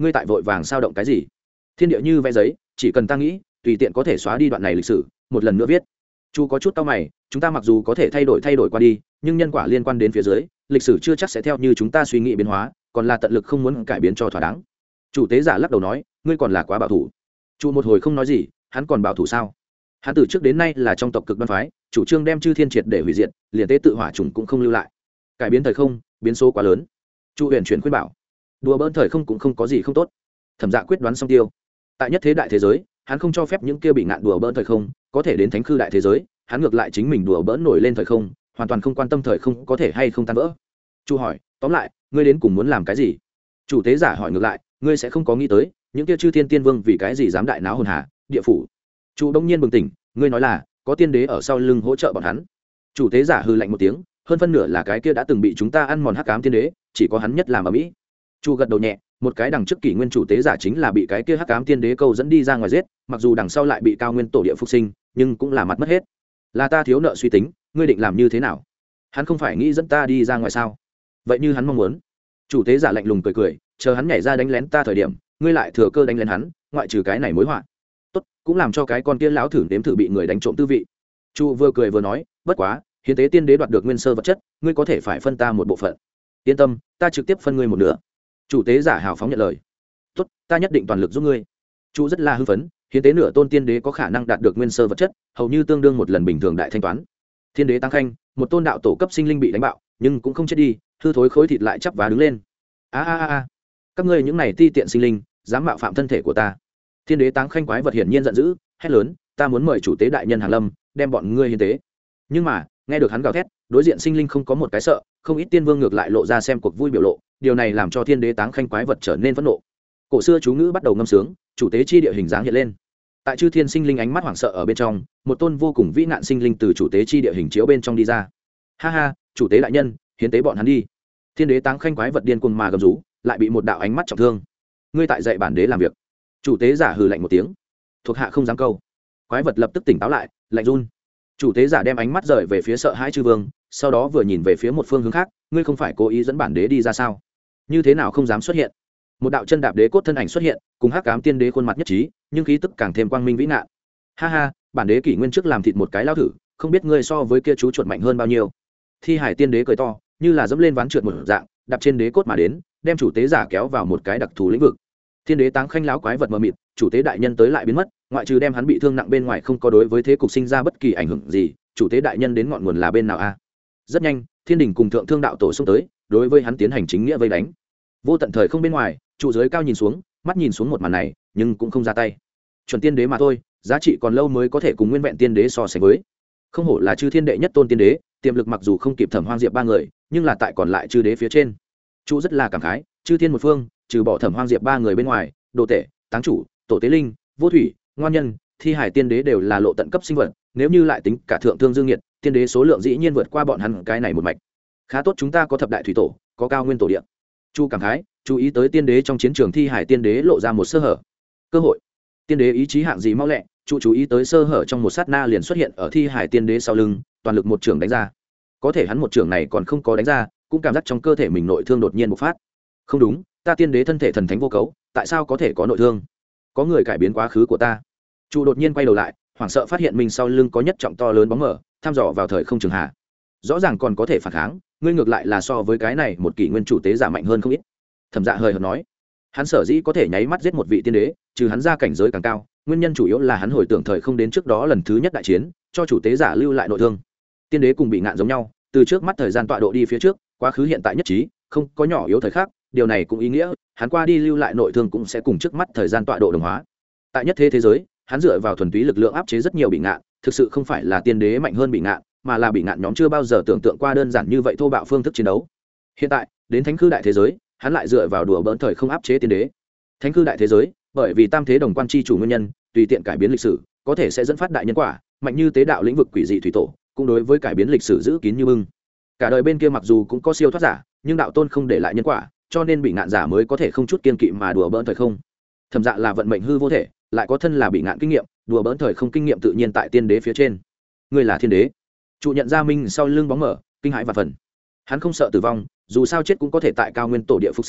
ngươi tại vội vàng sao động cái gì? Thiên địa như vẽ giấy, chỉ cần ta nghĩ, tùy tiện có thể xóa đi đoạn này lịch sử, một lần nữa viết. Chu có chút cau mày, chúng ta mặc dù có thể thay đổi thay đổi qua đi, nhưng nhân quả liên quan đến phía dưới, lịch sử chưa chắc sẽ theo như chúng ta suy nghĩ biến hóa, còn là tận lực không muốn cải biến cho thỏa đáng. Chủ tế giả lắc đầu nói, ngươi còn là quá bảo thủ. Chu một hồi không nói gì, hắn còn bảo thủ sao? Hắn từ trước đến nay là trong tộc cực đoan phái, chủ trương đem chư thiên triệt để hủy diệt, liền tế tự hỏa trùng cũng không lưu lại. Cải biến thời không, biến số quá lớn. Chu huyền chuyển khuyên bảo, đùa bỡn thời không cũng không có gì không tốt. Thẩm Dạ quyết đoán xong tiêu. Tại nhất thế đại thế giới, hắn không cho phép những kia bị ngạn đùa bỡn thời không, có thể đến thánh khư đại thế giới, hắn ngược lại chính mình đùa bỡn nổi lên thời không, hoàn toàn không quan tâm thời không có thể hay không tan vỡ. Chu hỏi, tóm lại, ngươi đến cùng muốn làm cái gì? Chủ tế giả hỏi ngược lại, ngươi sẽ không có nghĩ tới, những kia chư thiên tiên vương vì cái gì dám đại náo hồn hà, địa phủ. Chu đông nhiên bừng tỉnh, ngươi nói là có tiên đế ở sau lưng hỗ trợ bọn hắn. Chủ tế giả hừ lạnh một tiếng, hơn phân nửa là cái kia đã từng bị chúng ta ăn mòn hắc ám tiên đế, chỉ có hắn nhất làm ở mỹ. Chu gật đầu nhẹ, một cái đằng trước kỷ nguyên chủ tế giả chính là bị cái kia hắc ám tiên đế câu dẫn đi ra ngoài giết, mặc dù đằng sau lại bị cao nguyên tổ địa phục sinh, nhưng cũng là mặt mất hết. Là ta thiếu nợ suy tính, ngươi định làm như thế nào? Hắn không phải nghĩ dẫn ta đi ra ngoài sao? Vậy như hắn mong muốn. Chủ tế giả lạnh lùng cười cười, chờ hắn nhảy ra đánh lén ta thời điểm, ngươi lại thừa cơ đánh lén hắn, ngoại trừ cái này mối họa. Tốt, cũng làm cho cái con kia lão thử nếm thử bị người đánh trộm tư vị. Chu vừa cười vừa nói, bất quá, hiến tế tiên đế đoạt được nguyên sơ vật chất, ngươi có thể phải phân ta một bộ phận. Yên tâm, ta trực tiếp phân ngươi một nửa. Chủ tế giả hào phóng nhận lời. Tốt, ta nhất định toàn lực giúp ngươi. Chu rất là hưng phấn, hiến tế nửa tôn tiên đế có khả năng đạt được nguyên sơ vật chất, hầu như tương đương một lần bình thường đại thanh toán. Thiên đế tăng khanh, một tôn đạo tổ cấp sinh linh bị đánh bạo, nhưng cũng không chết đi, hư thối khối thịt lại chắp vá đứng lên. A a a a, các ngươi những này ti tiện sinh linh, dám mạo phạm thân thể của ta. Thiên đế táng khanh quái vật hiển nhiên giận dữ, hét lớn, ta muốn mời chủ tế đại nhân hàng lâm, đem bọn ngươi hiến tế. Nhưng mà, nghe được hắn gào thét, đối diện sinh linh không có một cái sợ, không ít tiên vương ngược lại lộ ra xem cuộc vui biểu lộ, điều này làm cho thiên đế táng khanh quái vật trở nên phẫn nộ. Cổ xưa chú ngữ bắt đầu ngâm sướng, chủ tế chi địa hình dáng hiện lên. Tại chư thiên sinh linh ánh mắt hoảng sợ ở bên trong, một tôn vô cùng vĩ nạn sinh linh từ chủ tế chi địa hình chiếu bên trong đi ra. Ha ha, chủ tế đại nhân, hiến tế bọn hắn đi. Thiên đế táng khanh quái vật điên cuồng mà gầm rú, lại bị một đạo ánh mắt trọng thương. Ngươi tại dạy bản đế làm việc. Chủ tế giả hừ lạnh một tiếng, thuộc hạ không dám câu. Quái vật lập tức tỉnh táo lại, lạnh run. Chủ tế giả đem ánh mắt rời về phía sợ hãi chư vương, sau đó vừa nhìn về phía một phương hướng khác, ngươi không phải cố ý dẫn bản đế đi ra sao? Như thế nào không dám xuất hiện? Một đạo chân đạp đế cốt thân ảnh xuất hiện, cùng hắc ám tiên đế khuôn mặt nhất trí, nhưng khí tức càng thêm quang minh vĩ nạn. Ha ha, bản đế kỷ nguyên trước làm thịt một cái lao thử, không biết ngươi so với kia chú chuột mạnh hơn bao nhiêu. Thi hải tiên đế cười to, như là dẫm lên ván trượt một dạng, đạp trên đế cốt mà đến, đem chủ tế giả kéo vào một cái đặc thù lĩnh vực. Thiên đế táng khanh lão quái vật mờ mịt, chủ tế đại nhân tới lại biến mất, ngoại trừ đem hắn bị thương nặng bên ngoài không có đối với thế cục sinh ra bất kỳ ảnh hưởng gì. Chủ tế đại nhân đến ngọn nguồn là bên nào a? Rất nhanh, thiên đình cùng thượng thương đạo tổ xông tới, đối với hắn tiến hành chính nghĩa vây đánh. Vô tận thời không bên ngoài, trụ giới cao nhìn xuống, mắt nhìn xuống một màn này, nhưng cũng không ra tay. Chuẩn tiên đế mà thôi, giá trị còn lâu mới có thể cùng nguyên vẹn tiên đế so sánh với. Không hổ là chư thiên đệ nhất tôn tiên đế, tiềm lực mặc dù không kịp Thẩm Hoang Diệp ba người, nhưng là tại còn lại chư đế phía trên. Trụ rất là cảm khái, chư thiên một phương, trừ bỏ Thẩm Hoang Diệp ba người bên ngoài, đồ tể, táng chủ, tổ tế linh, vô thủy, ngoan nhân, thi hải tiên đế đều là lộ tận cấp sinh vật, nếu như lại tính cả thượng thương dương nhiệt, tiên đế số lượng dĩ nhiên vượt qua bọn hắn cái này một mạch. Khá tốt chúng ta có thập đại thủy tổ, có cao nguyên tổ địa. Chu cảm khái, chú ý tới tiên đế trong chiến trường thi hải tiên đế lộ ra một sơ hở. Cơ hội. Tiên đế ý chí hạng gì mau lẹ, chu chú ý tới sơ hở trong một sát na liền xuất hiện ở thi hải tiên đế sau lưng, toàn lực một trường đánh ra. Có thể hắn một trường này còn không có đánh ra, cũng cảm giác trong cơ thể mình nội thương đột nhiên bộc phát. Không đúng, ta tiên đế thân thể thần thánh vô cấu, tại sao có thể có nội thương? Có người cải biến quá khứ của ta. Chu đột nhiên quay đầu lại, hoảng sợ phát hiện mình sau lưng có nhất trọng to lớn bóng mờ, thăm dò vào thời không trường hạ. Rõ ràng còn có thể phản kháng, ngươi ngược lại là so với cái này một kỷ nguyên chủ tế giả mạnh hơn không ít. Thẩm Dạ hơi hợt nói, hắn sở dĩ có thể nháy mắt giết một vị tiên đế, trừ hắn ra cảnh giới càng cao, nguyên nhân chủ yếu là hắn hồi tưởng thời không đến trước đó lần thứ nhất đại chiến, cho chủ tế giả lưu lại nội thương. Tiên đế cùng bị ngạn giống nhau, từ trước mắt thời gian tọa độ đi phía trước, quá khứ hiện tại nhất trí, không có nhỏ yếu thời khắc, điều này cũng ý nghĩa, hắn qua đi lưu lại nội thương cũng sẽ cùng trước mắt thời gian tọa độ đồng hóa. Tại nhất thế thế giới, hắn dựa vào thuần túy lực lượng áp chế rất nhiều bị ngạn, thực sự không phải là tiên đế mạnh hơn bị ngạn, mà là bị ngạn nhóm chưa bao giờ tưởng tượng qua đơn giản như vậy thô bạo phương thức chiến đấu. Hiện tại, đến thánh khư đại thế giới, hắn lại dựa vào đùa bỡn thời không áp chế tiên đế. Thánh khư đại thế giới, bởi vì tam thế đồng quan chi chủ nguyên nhân, tùy tiện cải biến lịch sử, có thể sẽ dẫn phát đại nhân quả, mạnh như tế đạo lĩnh vực quỷ dị thủy tổ, cũng đối với cải biến lịch sử giữ kín như bưng. Cả đời bên kia mặc dù cũng có siêu thoát giả, nhưng đạo tôn không để lại nhân quả, cho nên bị ngạn giả mới có thể không chút kiên kỵ mà đùa bỡn thời không. Thẩm Dạ là vận mệnh hư vô thể, lại có thân là bị ngạn kinh nghiệm, đùa bỡn thời không kinh nghiệm tự nhiên tại tiên đế phía trên. Ngươi là thiên đế. Trụ nhận ra minh sau lưng bóng mở, kinh hãi và phần. Hắn không sợ tử vong, dù sao chết cũng có thể tại cao nguyên tổ địa phục sinh,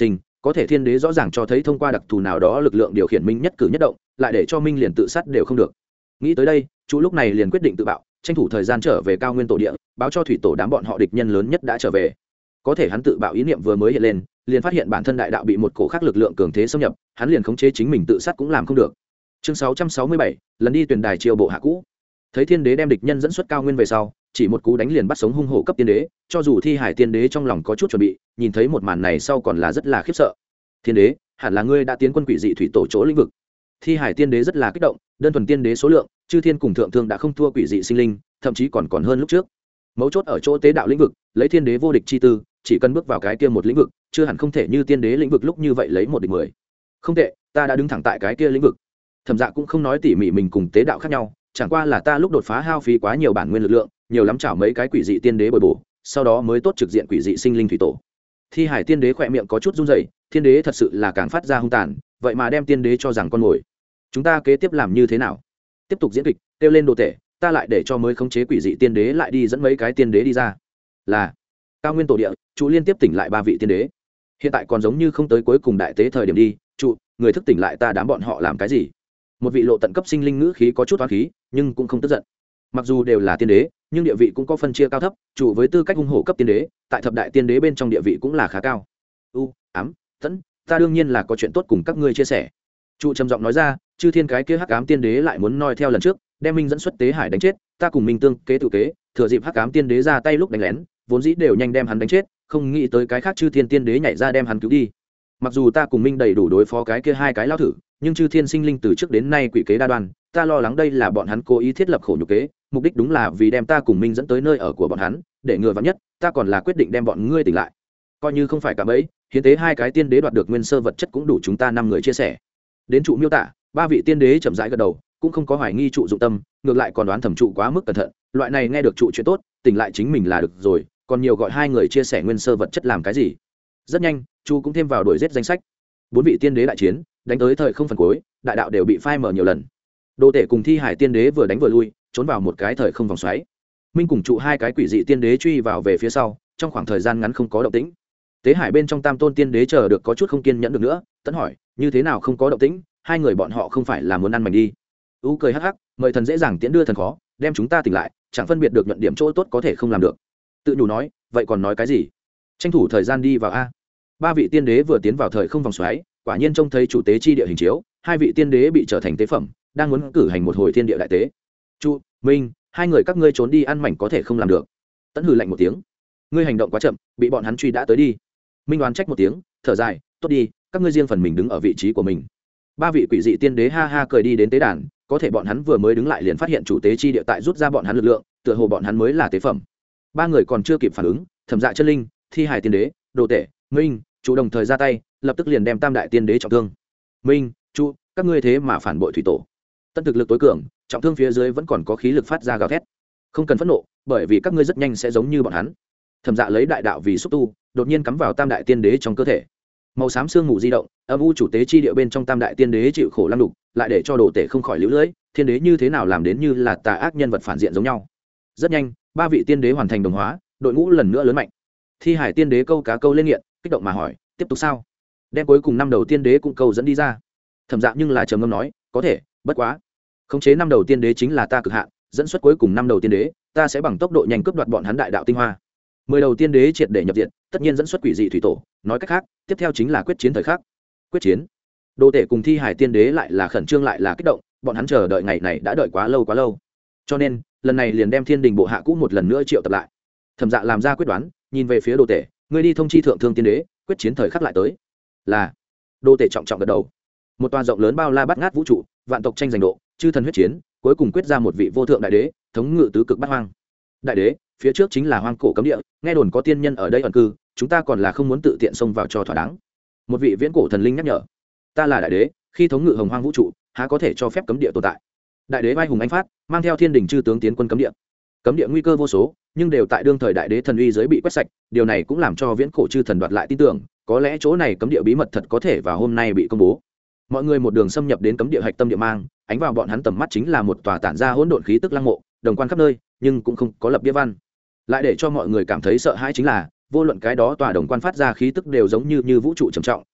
có thể thiên đế rõ ràng cho thấy thông qua đặc thù nào đó lực lượng điều khiển minh nhất cử nhất động, lại để cho minh liền tự sát đều không được. Nghĩ tới đây, chú lúc này liền quyết định tự bạo, tranh thủ thời gian trở về cao nguyên tổ địa, báo cho thủy tổ đám bọn họ địch nhân lớn nhất đã trở về. Có thể hắn tự bạo ý niệm vừa mới hiện lên, liền phát hiện bản thân đại đạo bị một cổ khác lực lượng cường thế xâm nhập, hắn liền khống chế chính mình tự sát cũng làm không được. Chương sáu trăm sáu mươi bảy, lần đi tuyển đài triều bộ hạ cũ. Thấy thiên đế đem địch nhân dẫn xuất cao nguyên về sau, chỉ một cú đánh liền bắt sống hung hổ cấp tiên đế, cho dù thi hải tiên đế trong lòng có chút chuẩn bị, nhìn thấy một màn này sau còn là rất là khiếp sợ. Thiên đế, hẳn là ngươi đã tiến quân quỷ dị thủy tổ chỗ lĩnh vực. Thi hải tiên đế rất là kích động, đơn thuần tiên đế số lượng, chư thiên cùng thượng thương đã không thua quỷ dị sinh linh, thậm chí còn còn hơn lúc trước. Mấu chốt ở chỗ tế đạo lĩnh vực, lấy thiên đế vô địch chi tư, chỉ cần bước vào cái kia một lĩnh vực, chưa hẳn không thể như tiên đế lĩnh vực lúc như vậy lấy một địch mười. Không tệ, ta đã đứng thẳng tại cái kia lĩnh vực. Thẩm Dạ cũng không nói tỉ mỉ mình cùng tế đạo khác nhau, chẳng qua là ta lúc đột phá hao phí quá nhiều bản nguyên lực lượng, nhiều lắm chảo mấy cái quỷ dị tiên đế bồi bổ, sau đó mới tốt trực diện quỷ dị sinh linh thủy tổ. Thi hải tiên đế khỏe miệng có chút run rẩy, thiên đế thật sự là càng phát ra hung tàn, vậy mà đem tiên đế cho rằng con mồi. Chúng ta kế tiếp làm như thế nào? Tiếp tục diễn kịch, kêu lên đồ tể, ta lại để cho mới khống chế quỷ dị tiên đế lại đi dẫn mấy cái tiên đế đi ra. Là cao nguyên tổ địa, chủ liên tiếp tỉnh lại ba vị tiên đế. Hiện tại còn giống như không tới cuối cùng đại tế thời điểm đi, chủ, người thức tỉnh lại ta đám bọn họ làm cái gì? Một vị lộ tận cấp sinh linh ngữ khí có chút oán khí, nhưng cũng không tức giận. Mặc dù đều là tiên đế, nhưng địa vị cũng có phân chia cao thấp, chủ với tư cách hung hổ cấp tiên đế, tại thập đại tiên đế bên trong địa vị cũng là khá cao. U, ám, tẫn, ta đương nhiên là có chuyện tốt cùng các ngươi chia sẻ. Chủ trầm giọng nói ra, chư thiên cái kia hắc ám tiên đế lại muốn noi theo lần trước, đem minh dẫn xuất tế hải đánh chết, ta cùng minh tương kế tự kế, thừa dịp hắc ám tiên đế ra tay lúc đánh lén, vốn dĩ đều nhanh đem hắn đánh chết, không nghĩ tới cái khác chư thiên tiên đế nhảy ra đem hắn cứu đi. Mặc dù ta cùng minh đầy đủ đối phó cái kia hai cái lao thử, nhưng chư thiên sinh linh từ trước đến nay quỷ kế đa đoan, ta lo lắng đây là bọn hắn cố ý thiết lập khổ nhục kế, mục đích đúng là vì đem ta cùng minh dẫn tới nơi ở của bọn hắn, để ngừa vắn nhất, ta còn là quyết định đem bọn ngươi tỉnh lại. Coi như không phải cả bấy, hiến tế hai cái tiên đế đoạt được nguyên sơ vật chất cũng đủ chúng ta năm người chia sẻ. Đến trụ miêu tả, ba vị tiên đế chậm rãi gật đầu, cũng không có hoài nghi trụ dụng tâm, ngược lại còn đoán thẩm trụ quá mức cẩn thận, loại này nghe được trụ chuyện tốt, tỉnh lại chính mình là được rồi, còn nhiều gọi hai người chia sẻ nguyên sơ vật chất làm cái gì? Rất nhanh, chu cũng thêm vào đuổi giết danh sách. Bốn vị tiên đế đại chiến, đánh tới thời không phần cuối, đại đạo đều bị phai mở nhiều lần. Đồ tể cùng thi hải tiên đế vừa đánh vừa lui, trốn vào một cái thời không vòng xoáy. Minh cùng trụ hai cái quỷ dị tiên đế truy vào về phía sau, trong khoảng thời gian ngắn không có động tĩnh. Tế hải bên trong tam tôn tiên đế chờ được có chút không kiên nhẫn được nữa, tẫn hỏi, như thế nào không có động tĩnh, hai người bọn họ không phải là muốn ăn mảnh đi? U cười hắc hắc, mời thần dễ dàng tiễn đưa thần khó, đem chúng ta tỉnh lại, chẳng phân biệt được nhuận điểm chỗ tốt có thể không làm được. Tự nhủ nói, vậy còn nói cái gì? Tranh thủ thời gian đi vào a. Ba vị tiên đế vừa tiến vào thời không vòng xoáy, quả nhiên trông thấy chủ tế chi địa hình chiếu, hai vị tiên đế bị trở thành tế phẩm, đang muốn cử hành một hồi thiên địa đại tế. Chu, Minh, hai người các ngươi trốn đi ăn mảnh có thể không làm được. Tẫn hừ lạnh một tiếng, ngươi hành động quá chậm, bị bọn hắn truy đã tới đi. Minh đoán trách một tiếng, thở dài, tốt đi, các ngươi riêng phần mình đứng ở vị trí của mình. Ba vị quỷ dị tiên đế ha ha cười đi đến tế đàn, có thể bọn hắn vừa mới đứng lại liền phát hiện chủ tế chi địa tại rút ra bọn hắn lực lượng, tựa hồ bọn hắn mới là tế phẩm. Ba người còn chưa kịp phản ứng, Thẩm Dạ chân linh, thi hải tiên đế, đồ tể, Minh, chủ đồng thời ra tay, lập tức liền đem tam đại tiên đế trọng thương. Minh, chu, các ngươi thế mà phản bội thủy tổ. Tân thực lực tối cường, trọng thương phía dưới vẫn còn có khí lực phát ra gào thét. Không cần phẫn nộ, bởi vì các ngươi rất nhanh sẽ giống như bọn hắn. Thẩm Dạ lấy đại đạo vì xúc tu, đột nhiên cắm vào tam đại tiên đế trong cơ thể. Màu xám xương mù di động, âm u chủ tế chi địa bên trong tam đại tiên đế chịu khổ lăng đục, lại để cho đồ tể không khỏi liễu lưỡi, thiên đế như thế nào làm đến như là tà ác nhân vật phản diện giống nhau. Rất nhanh, ba vị tiên đế hoàn thành đồng hóa, đội ngũ lần nữa lớn mạnh. Thi hải tiên đế câu cá câu lên nghiện, kích động mà hỏi, tiếp tục sao? Đem cuối cùng năm đầu tiên đế cũng câu dẫn đi ra. Thẩm Dạ nhưng là trầm ngâm nói, có thể, bất quá khống chế năm đầu tiên đế chính là ta cực hạn, dẫn xuất cuối cùng năm đầu tiên đế, ta sẽ bằng tốc độ nhanh cướp đoạt bọn hắn đại đạo tinh hoa. Mười đầu tiên đế triệt để nhập diện, tất nhiên dẫn xuất quỷ dị thủy tổ, nói cách khác, tiếp theo chính là quyết chiến thời khắc. Quyết chiến. Đồ tể cùng thi hải tiên đế lại là khẩn trương lại là kích động, bọn hắn chờ đợi ngày này đã đợi quá lâu quá lâu. Cho nên, lần này liền đem Thiên Đình bộ hạ cũ một lần nữa triệu tập lại. Thẩm Dạ làm ra quyết đoán, nhìn về phía Đồ tể, ngươi đi thông chi thượng thương tiên đế, quyết chiến thời khắc lại tới. Là. Đồ tể trọng trọng gật đầu. Một tòa rộng lớn bao la bát ngát vũ trụ, vạn tộc tranh giành độ, chư thần huyết chiến, cuối cùng quyết ra một vị vô thượng đại đế, thống ngự tứ cực bát hoang. Đại đế, phía trước chính là hoang cổ cấm địa, nghe đồn có tiên nhân ở đây ẩn cư, chúng ta còn là không muốn tự tiện xông vào cho thỏa đáng. Một vị viễn cổ thần linh nhắc nhở, ta là đại đế, khi thống ngự hồng hoang vũ trụ, há có thể cho phép cấm địa tồn tại. Đại đế vai hùng anh phát, mang theo thiên đình chư tướng tiến quân cấm địa. Cấm địa nguy cơ vô số, nhưng đều tại đương thời đại đế thần uy giới bị quét sạch, điều này cũng làm cho viễn cổ chư thần đoạt lại tin tưởng, có lẽ chỗ này cấm địa bí mật thật có thể vào hôm nay bị công bố. Mọi người một đường xâm nhập đến cấm địa hạch tâm địa mang, ánh vào bọn hắn tầm mắt chính là một tòa tản ra hỗn độn khí tức lăng mộ, đồng quan khắp nơi, nhưng cũng không có lập bia văn. Lại để cho mọi người cảm thấy sợ hãi chính là, vô luận cái đó tòa đồng quan phát ra khí tức đều giống như như vũ trụ trầm trọng,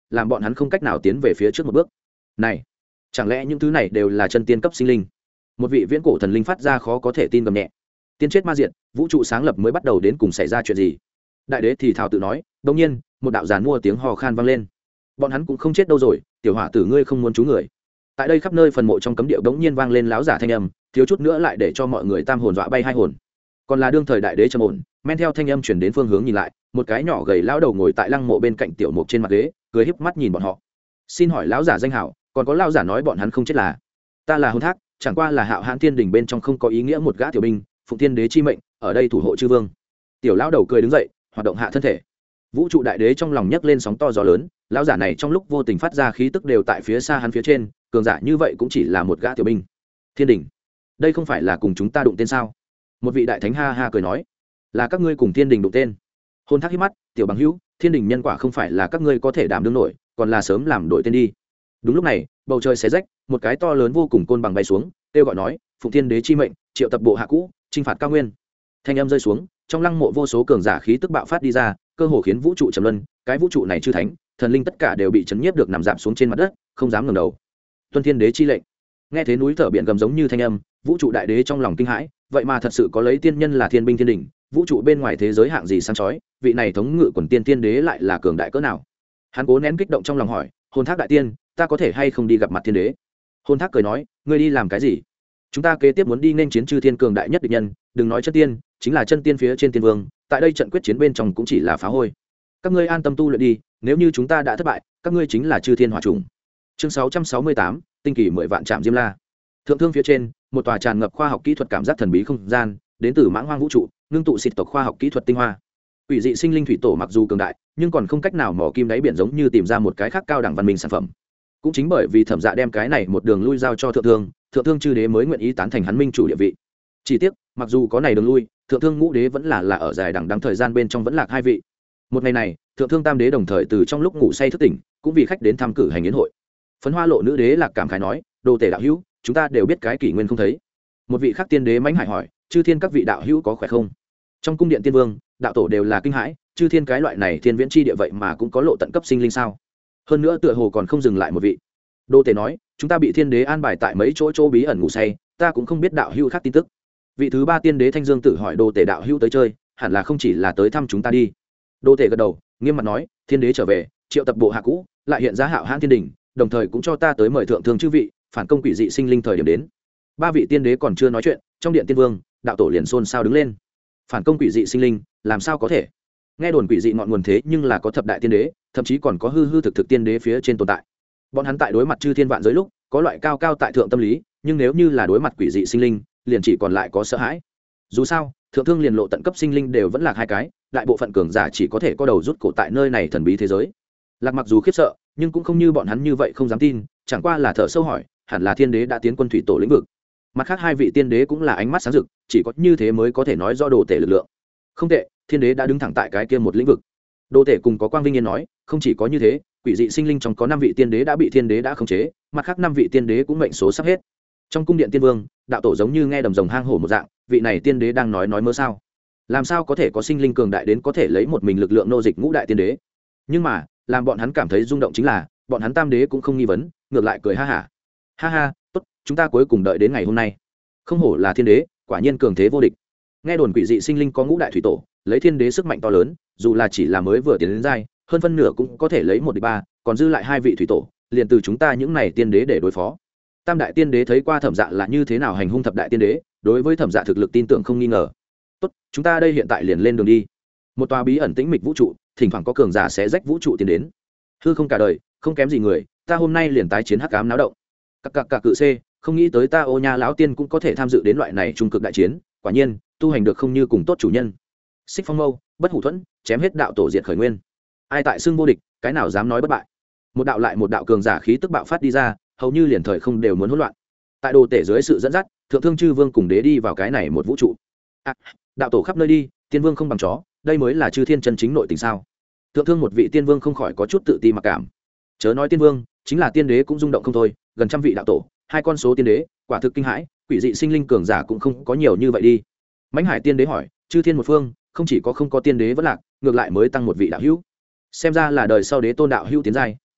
làm bọn hắn không cách nào tiến về phía trước một bước. Này, chẳng lẽ những thứ này đều là chân tiên cấp sinh linh? Một vị viễn cổ thần linh phát ra khó có thể tin gầm nhẹ. Tiên chết ma diệt, vũ trụ sáng lập mới bắt đầu đến cùng xảy ra chuyện gì? Đại đế thì thào tự nói. Đột nhiên, một đạo giàn mua tiếng hò khan vang lên. Bọn hắn cũng không chết đâu rồi, tiểu hỏa tử ngươi không muốn chú người. Tại đây khắp nơi phần mộ trong cấm địa bỗng nhiên vang lên láo giả thanh âm, thiếu chút nữa lại để cho mọi người tam hồn dọa bay hai hồn. Còn là đương thời đại đế trầm ổn, men theo thanh âm chuyển đến phương hướng nhìn lại, một cái nhỏ gầy lão đầu ngồi tại lăng mộ bên cạnh tiểu mục trên mặt ghế, cười híp mắt nhìn bọn họ. Xin hỏi lão giả danh hảo, còn có lão giả nói bọn hắn không chết là? Ta là Hồn Thác, chẳng qua là Hạo Hãn Thiên Đình bên trong không có ý nghĩa một gã tiểu binh, phụng thiên đế chi mệnh, ở đây thủ hộ chư vương. Tiểu lão đầu cười đứng dậy, hoạt động hạ thân thể. Vũ trụ đại đế trong lòng nhấc lên sóng to gió lớn, lão giả này trong lúc vô tình phát ra khí tức đều tại phía xa hắn phía trên, cường giả như vậy cũng chỉ là một gã tiểu binh. Thiên đình, đây không phải là cùng chúng ta đụng tên sao? Một vị đại thánh ha ha cười nói, là các ngươi cùng thiên đình đụng tên. Hồn Thác hít mắt, tiểu bằng hữu, thiên đình nhân quả không phải là các ngươi có thể đảm đương nổi, còn là sớm làm đổi tên đi. Đúng lúc này, bầu trời xé rách, một cái to lớn vô cùng côn bằng bay xuống, kêu gọi nói, phụng thiên đế chi mệnh, triệu tập bộ hạ cũ, chinh phạt cao nguyên. Thanh âm rơi xuống, trong lăng mộ vô số cường giả khí tức bạo phát đi ra, cơ hồ khiến vũ trụ trầm luân, cái vũ trụ này chư thánh, thần linh tất cả đều bị chấn nhiếp được nằm rạp xuống trên mặt đất, không dám ngẩng đầu. Tuân thiên đế chi lệnh. Nghe thế núi thở biển gầm giống như thanh âm, vũ trụ đại đế trong lòng kinh hãi, vậy mà thật sự có lấy tiên nhân là thiên binh thiên đỉnh, vũ trụ bên ngoài thế giới hạng gì sáng chói, vị này thống ngự quần tiên tiên đế lại là cường đại cỡ nào? Hắn cố nén kích động trong lòng hỏi, Hồn Thác đại tiên, ta có thể hay không đi gặp mặt thiên đế? Hồn Thác cười nói, ngươi đi làm cái gì? Chúng ta kế tiếp muốn đi nên chiến chư thiên cường đại nhất địch nhân, đừng nói chân tiên, chính là chân tiên phía trên tiên vương, tại đây trận quyết chiến bên trong cũng chỉ là phá hôi. Các ngươi an tâm tu luyện đi, nếu như chúng ta đã thất bại, các ngươi chính là chư thiên hỏa trùng. Chương sáu trăm sáu mươi tám, tinh kỳ mười vạn trạm diêm la. Thượng thương phía trên, một tòa tràn ngập khoa học kỹ thuật cảm giác thần bí không gian, đến từ mãng hoang vũ trụ, ngưng tụ xịt tộc khoa học kỹ thuật tinh hoa. Quỷ dị sinh linh thủy tổ mặc dù cường đại, nhưng còn không cách nào mỏ kim đáy biển giống như tìm ra một cái khác cao đẳng văn minh sản phẩm. Cũng chính bởi vì Thẩm Dạ đem cái này một đường lui giao cho thượng thương, thượng thương chư đế mới nguyện ý tán thành hắn minh chủ địa vị. Chỉ tiếc, mặc dù có này đường lui, thượng thương ngũ đế vẫn là là ở dài đằng đẵng thời gian bên trong vẫn lạc hai vị. Một ngày này, thượng thương tam đế đồng thời từ trong lúc ngủ say thức tỉnh, cũng vì khách đến tham cử hành yến hội. Phấn Hoa Lộ nữ đế lạc cảm khái nói, đồ tể đạo hữu, chúng ta đều biết cái kỷ nguyên không thấy. Một vị khác tiên đế mãnh hải hỏi, chư thiên các vị đạo hữu có khỏe không? Trong cung điện tiên vương, đạo tổ đều là kinh hãi, chư thiên cái loại này thiên viễn chi địa vậy mà cũng có lộ tận cấp sinh linh sao? Hơn nữa tựa hồ còn không dừng lại một vị. Đô tể nói, chúng ta bị thiên đế an bài tại mấy chỗ chỗ bí ẩn ngủ say, ta cũng không biết đạo hữu khác tin tức. Vị thứ ba tiên đế Thanh Dương Tử hỏi đô tể đạo hữu tới chơi, hẳn là không chỉ là tới thăm chúng ta đi. Đô tể gật đầu, nghiêm mặt nói, thiên đế trở về, triệu tập bộ hạ cũ, lại hiện ra Hạo Hãn Thiên Đình, đồng thời cũng cho ta tới mời thượng thương chư vị, phản công quỷ dị sinh linh thời điểm đến. Ba vị tiên đế còn chưa nói chuyện, trong điện tiên vương, đạo tổ liền xôn xao đứng lên. Phản công quỷ dị sinh linh, làm sao có thể? Nghe đồn quỷ dị ngọn nguồn thế nhưng là có thập đại tiên đế, thậm chí còn có hư hư thực thực tiên đế phía trên tồn tại. Bọn hắn tại đối mặt chư thiên vạn giới lúc, có loại cao cao tại thượng tâm lý, nhưng nếu như là đối mặt quỷ dị sinh linh, liền chỉ còn lại có sợ hãi. Dù sao, thượng thương liền lộ tận cấp sinh linh đều vẫn là hai cái, đại bộ phận cường giả chỉ có thể có đầu rút cổ tại nơi này thần bí thế giới. Lạc mặc dù khiếp sợ, nhưng cũng không như bọn hắn như vậy không dám tin, chẳng qua là thở sâu hỏi, hẳn là thiên đế đã tiến quân thủy tổ lĩnh vực. Mặt khác hai vị tiên đế cũng là ánh mắt sáng rực, chỉ có như thế mới có thể nói do đồ tể lực lượng. Không tệ, thiên đế đã đứng thẳng tại cái kia một lĩnh vực. Đồ tể cùng có quang vinh yên nói, không chỉ có như thế, quỷ dị sinh linh trong có năm vị tiên đế đã bị thiên đế đã khống chế, mặt khác năm vị tiên đế cũng mệnh số sắp hết. Trong cung điện tiên vương, đạo tổ giống như nghe đầm rồng hang hổ một dạng, vị này tiên đế đang nói nói mơ sao? Làm sao có thể có sinh linh cường đại đến có thể lấy một mình lực lượng nô dịch ngũ đại tiên đế? Nhưng mà, làm bọn hắn cảm thấy rung động chính là, bọn hắn tam đế cũng không nghi vấn, ngược lại cười ha hả. Ha ha, tốt, chúng ta cuối cùng đợi đến ngày hôm nay. Không hổ là thiên đế, quả nhiên cường thế vô địch. Nghe đồn quỷ dị sinh linh có ngũ đại thủy tổ, lấy thiên đế sức mạnh to lớn, dù là chỉ là mới vừa tiến đến giai, hơn phân nửa cũng có thể lấy một địch ba, còn dư lại hai vị thủy tổ, liền từ chúng ta những này tiên đế để đối phó. Tam đại tiên đế thấy qua Thẩm Dạ là như thế nào hành hung thập đại tiên đế, đối với Thẩm Dạ thực lực tin tưởng không nghi ngờ. Tốt, chúng ta đây hiện tại liền lên đường đi. Một tòa bí ẩn tĩnh mịch vũ trụ, thỉnh thoảng có cường giả sẽ rách vũ trụ tiến đến. Hư không cả đời, không kém gì người, ta hôm nay liền tái chiến hắc ám náo động. Các cặc cặc cự c, không nghĩ tới ta Ô Nha lão tiên cũng có thể tham dự đến loại này trung cực đại chiến, quả nhiên, tu hành được không như cùng tốt chủ nhân. Xích Phong Mâu, bất hủ thuẫn, chém hết đạo tổ diệt khởi nguyên. Ai tại xưng vô địch, cái nào dám nói bất bại. Một đạo lại một đạo cường giả khí tức bạo phát đi ra, hầu như liền thời không đều muốn hỗn loạn. Tại đồ tể dưới sự dẫn dắt, thượng thương chư vương cùng đế đi vào cái này một vũ trụ. À, đạo tổ khắp nơi đi, tiên vương không bằng chó, đây mới là chư thiên chân chính nội tình sao? Thượng thương một vị tiên vương không khỏi có chút tự ti mặc cảm. Chớ nói tiên vương, chính là tiên đế cũng rung động không thôi, gần trăm vị đạo tổ, hai con số tiên đế, quả thực kinh hãi, quỷ dị sinh linh cường giả cũng không có nhiều như vậy đi. Mãnh Hải tiên đế hỏi, chư thiên một phương, không chỉ có không có tiên đế vẫn lạc, ngược lại mới tăng một vị đạo hữu. Xem ra là đời sau đế tôn đạo hữu tiến giai,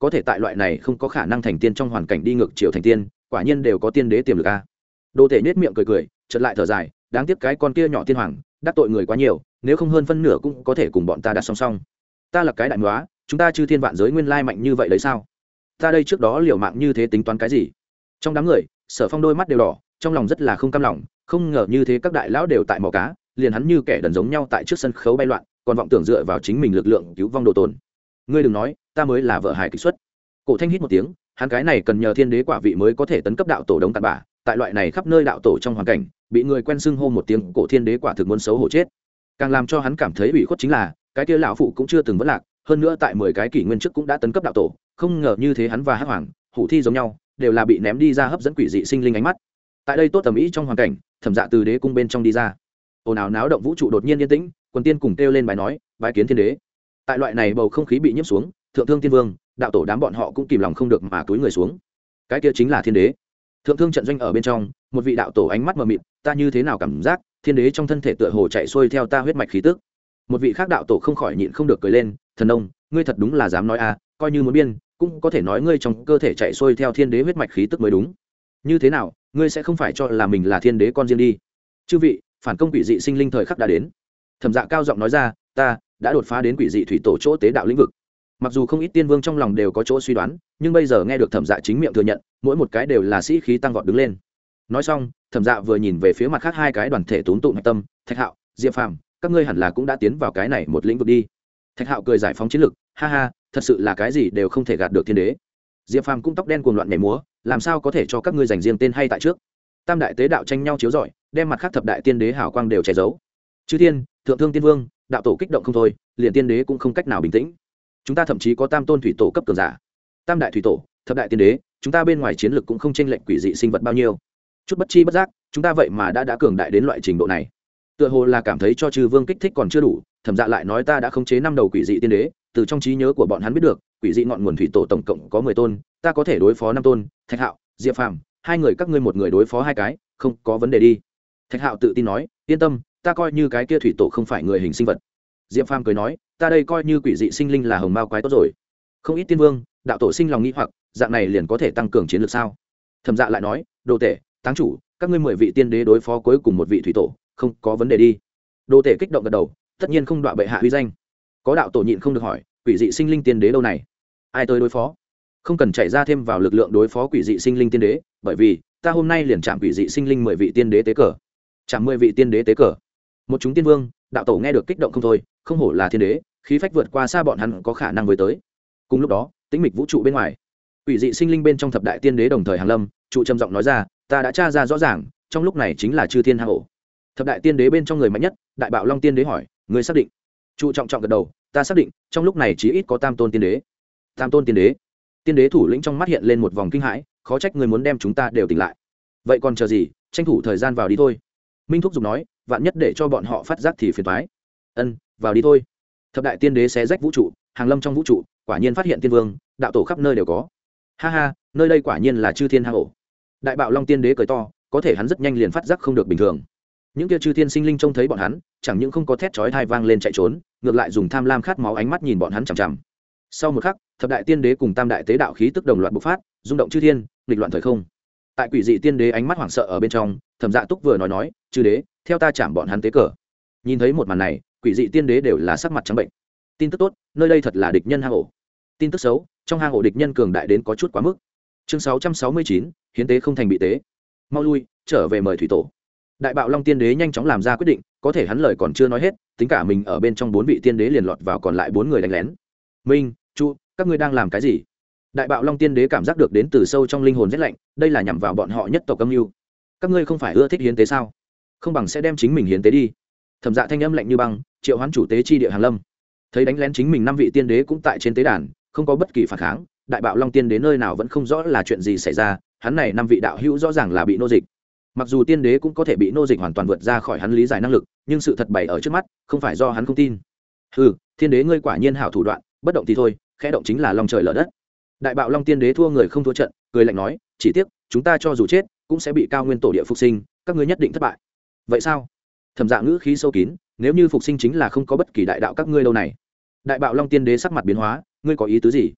có thể tại loại này không có khả năng thành tiên trong hoàn cảnh đi ngược chiều thành tiên, quả nhiên đều có tiên đế tiềm lực a. Đồ Tể nhếch miệng cười cười, chợt lại thở dài, đáng tiếc cái con kia nhỏ tiên hoàng, đắc tội người quá nhiều, nếu không hơn phân nửa cũng có thể cùng bọn ta đặt song song. Ta là cái đại móa, chúng ta chư thiên vạn giới nguyên lai mạnh như vậy đấy sao? Ta đây trước đó liều mạng như thế tính toán cái gì? Trong đám người, Sở Phong đôi mắt đều đỏ, trong lòng rất là không cam lòng, không ngờ như thế các đại lão đều tại mò cá, liền hắn như kẻ đần giống nhau tại trước sân khấu bay loạn, còn vọng tưởng dựa vào chính mình lực lượng cứu vong đồ tồn. Ngươi đừng nói, ta mới là vợ hài kịch xuất. Cổ Thanh hít một tiếng, hắn cái này cần nhờ thiên đế quả vị mới có thể tấn cấp đạo tổ đống tàn bả, tại loại này khắp nơi đạo tổ trong hoàn cảnh, bị người quen xưng hô một tiếng cổ thiên đế quả thực muốn xấu hổ chết. Càng làm cho hắn cảm thấy ủy khuất chính là, cái kia lão phụ cũng chưa từng vất lạc, hơn nữa tại mười cái kỷ nguyên trước cũng đã tấn cấp đạo tổ, không ngờ như thế hắn và Hắc Hoàng, Hủ Thi giống nhau, đều là bị ném đi ra hấp dẫn quỷ dị sinh linh ánh mắt. Tại đây tốt tầm ý trong hoàn cảnh, Thẩm Dạ từ đế cung bên trong đi ra. Ồn ào náo động vũ trụ đột nhiên yên tĩnh, quần tiên cùng kêu lên bài nói, bái kiến thiên đế. Tại loại này bầu không khí bị nhiễm xuống, thượng thương tiên vương, đạo tổ đám bọn họ cũng kìm lòng không được mà túi người xuống. Cái kia chính là thiên đế. Thượng thương trận doanh ở bên trong, một vị đạo tổ ánh mắt mờ mịt, ta như thế nào cảm giác, thiên đế trong thân thể tựa hồ chạy xuôi theo ta huyết mạch khí tức. Một vị khác đạo tổ không khỏi nhịn không được cười lên, thần ông, ngươi thật đúng là dám nói a, coi như muốn biên, cũng có thể nói ngươi trong cơ thể chạy xuôi theo thiên đế huyết mạch khí tức mới đúng. Như thế nào, ngươi sẽ không phải cho là mình là thiên đế con riêng đi? Chư vị, phản công quỷ dị sinh linh thời khắc đã đến. Thẩm Dạ cao giọng nói ra, ta đã đột phá đến quỷ dị thủy tổ chỗ tế đạo lĩnh vực. Mặc dù không ít tiên vương trong lòng đều có chỗ suy đoán, nhưng bây giờ nghe được Thẩm Dạ chính miệng thừa nhận, mỗi một cái đều là sĩ khí tăng vọt đứng lên. Nói xong, Thẩm Dạ vừa nhìn về phía mặt khác hai cái đoàn thể túm tụ hạch tâm, Thạch Hạo, Diệp Phàm, các ngươi hẳn là cũng đã tiến vào cái này một lĩnh vực đi. Thạch Hạo cười giải phóng chiến lực, ha ha, thật sự là cái gì đều không thể gạt được thiên đế. Diệp Phàm cũng tóc đen cuồng loạn nhảy múa, làm sao có thể cho các ngươi dành riêng tên hay tại trước. Tam đại tế đạo tranh nhau chiếu rọi, đem mặt khác thập đại tiên đế hào quang đều che giấu. Chư thiên, thượng thương tiên vương, đạo tổ kích động không thôi, liền tiên đế cũng không cách nào bình tĩnh. Chúng ta thậm chí có tam tôn thủy tổ cấp cường giả, tam đại thủy tổ, thập đại tiên đế, chúng ta bên ngoài chiến lực cũng không chênh lệch quỷ dị sinh vật bao nhiêu. Chút bất chi bất giác, chúng ta vậy mà đã đã cường đại đến loại trình độ này. Tựa hồ là cảm thấy cho Trừ Vương kích thích còn chưa đủ, Thẩm Dạ lại nói ta đã khống chế năm đầu quỷ dị tiên đế, từ trong trí nhớ của bọn hắn biết được, quỷ dị ngọn nguồn thủy tổ tổng cộng có mười tôn, ta có thể đối phó năm tôn. Thạch Hạo, Diệp Phàm, hai người các ngươi một người đối phó hai cái, không có vấn đề đi. Thạch Hạo tự tin nói, yên tâm, ta coi như cái kia thủy tổ không phải người hình sinh vật. Diệp Phàm cười nói, ta đây coi như quỷ dị sinh linh là hồng mao quái tốt rồi. Không ít tiên vương, đạo tổ sinh lòng nghĩ hoặc, dạng này liền có thể tăng cường chiến lược sao? Thẩm Dạ lại nói, đồ tể, táng chủ, các ngươi mười vị tiên đế đối phó cuối cùng một vị thủy tổ, không có vấn đề đi. Đồ tể kích động gật đầu, tất nhiên không đọa bệ hạ uy danh. Có đạo tổ nhịn không được hỏi, quỷ dị sinh linh tiên đế đâu này? Ai tới đối phó? Không cần chạy ra thêm vào lực lượng đối phó quỷ dị sinh linh tiên đế, bởi vì ta hôm nay liền chạm quỷ dị sinh linh mười vị tiên đế tế cờ. Chạm mười vị tiên đế tế cờ. Một chúng tiên vương, đạo tổ nghe được kích động không thôi, không hổ là thiên đế, khí phách vượt qua xa bọn hắn có khả năng với tới. Cùng lúc đó, tĩnh mịch vũ trụ bên ngoài, quỷ dị sinh linh bên trong thập đại tiên đế đồng thời hàng lâm, trụ trầm giọng nói ra, ta đã tra ra rõ ràng, trong lúc này chính là chư thiên hạ ổ. Thập đại tiên đế bên trong người mạnh nhất, đại bạo long tiên đế hỏi, người xác định? Trụ trọng trọng gật đầu, ta xác định, trong lúc này chí ít có tam tôn tiên đế. Tam tôn tiên đế? Tiên đế thủ lĩnh trong mắt hiện lên một vòng kinh hãi, khó trách người muốn đem chúng ta đều tỉnh lại. Vậy còn chờ gì, tranh thủ thời gian vào đi thôi. Minh thúc giục nói, vạn nhất để cho bọn họ phát giác thì phiền toái. Ân, vào đi thôi. Thập đại tiên đế xé rách vũ trụ, hàng lâm trong vũ trụ, quả nhiên phát hiện tiên vương, đạo tổ khắp nơi đều có. Ha ha, nơi đây quả nhiên là chư thiên hang ổ. Đại bạo long tiên đế cười to, có thể hắn rất nhanh liền phát giác không được bình thường. Những kia chư thiên sinh linh trông thấy bọn hắn, chẳng những không có thét chói tai vang lên chạy trốn, ngược lại dùng tham lam khát máu ánh mắt nhìn bọn hắn chằm chằm. Sau một khắc, thập đại tiên đế cùng tam đại tế đạo khí tức đồng loạt bộc phát, rung động chư thiên, nghịch loạn thời không. Tại quỷ dị tiên đế ánh mắt hoảng sợ ở bên trong, Thẩm Dạ Túc vừa nói nói, chư đế, theo ta chạm bọn hắn tế cờ. Nhìn thấy một màn này, quỷ dị tiên đế đều là sắc mặt trắng bệnh. Tin tức tốt, nơi đây thật là địch nhân hang ổ. Tin tức xấu, trong hang ổ địch nhân cường đại đến có chút quá mức. Chương sáu trăm sáu mươi chín, hiến tế không thành bị tế. Mau lui, trở về mời thủy tổ. Đại bạo long tiên đế nhanh chóng làm ra quyết định, có thể hắn lời còn chưa nói hết, tính cả mình ở bên trong bốn vị tiên đế liền lọt vào còn lại bốn người đánh lén. Minh, Chu, các ngươi đang làm cái gì? Đại bạo long tiên đế cảm giác được đến từ sâu trong linh hồn rét lạnh, đây là nhằm vào bọn họ nhất tộc âm mưu. Các ngươi không phải ưa thích hiến tế sao? Không bằng sẽ đem chính mình hiến tế đi. Thẩm Dạ thanh âm lạnh như băng, triệu hoán chủ tế chi địa hàn lâm. Thấy đánh lén chính mình năm vị tiên đế cũng tại trên tế đàn, không có bất kỳ phản kháng, đại bạo long tiên đế nơi nào vẫn không rõ là chuyện gì xảy ra, hắn này năm vị đạo hữu rõ ràng là bị nô dịch. Mặc dù tiên đế cũng có thể bị nô dịch hoàn toàn vượt ra khỏi hắn lý giải năng lực, nhưng sự thật bày ở trước mắt, không phải do hắn không tin. Hừ, thiên đế ngươi quả nhiên hảo thủ đoạn, bất động thì thôi, khẽ động chính là long trời lở đất. Đại bạo long tiên đế thua người không thua trận, cười lạnh nói, chỉ tiếc chúng ta cho dù chết cũng sẽ bị cao nguyên tổ địa phục sinh, các ngươi nhất định thất bại. Vậy sao? Thẩm Dạ ngữ khí sâu kín, nếu như phục sinh chính là không có bất kỳ đại đạo các ngươi đâu này. Đại bạo long tiên đế sắc mặt biến hóa, ngươi có ý tứ gì?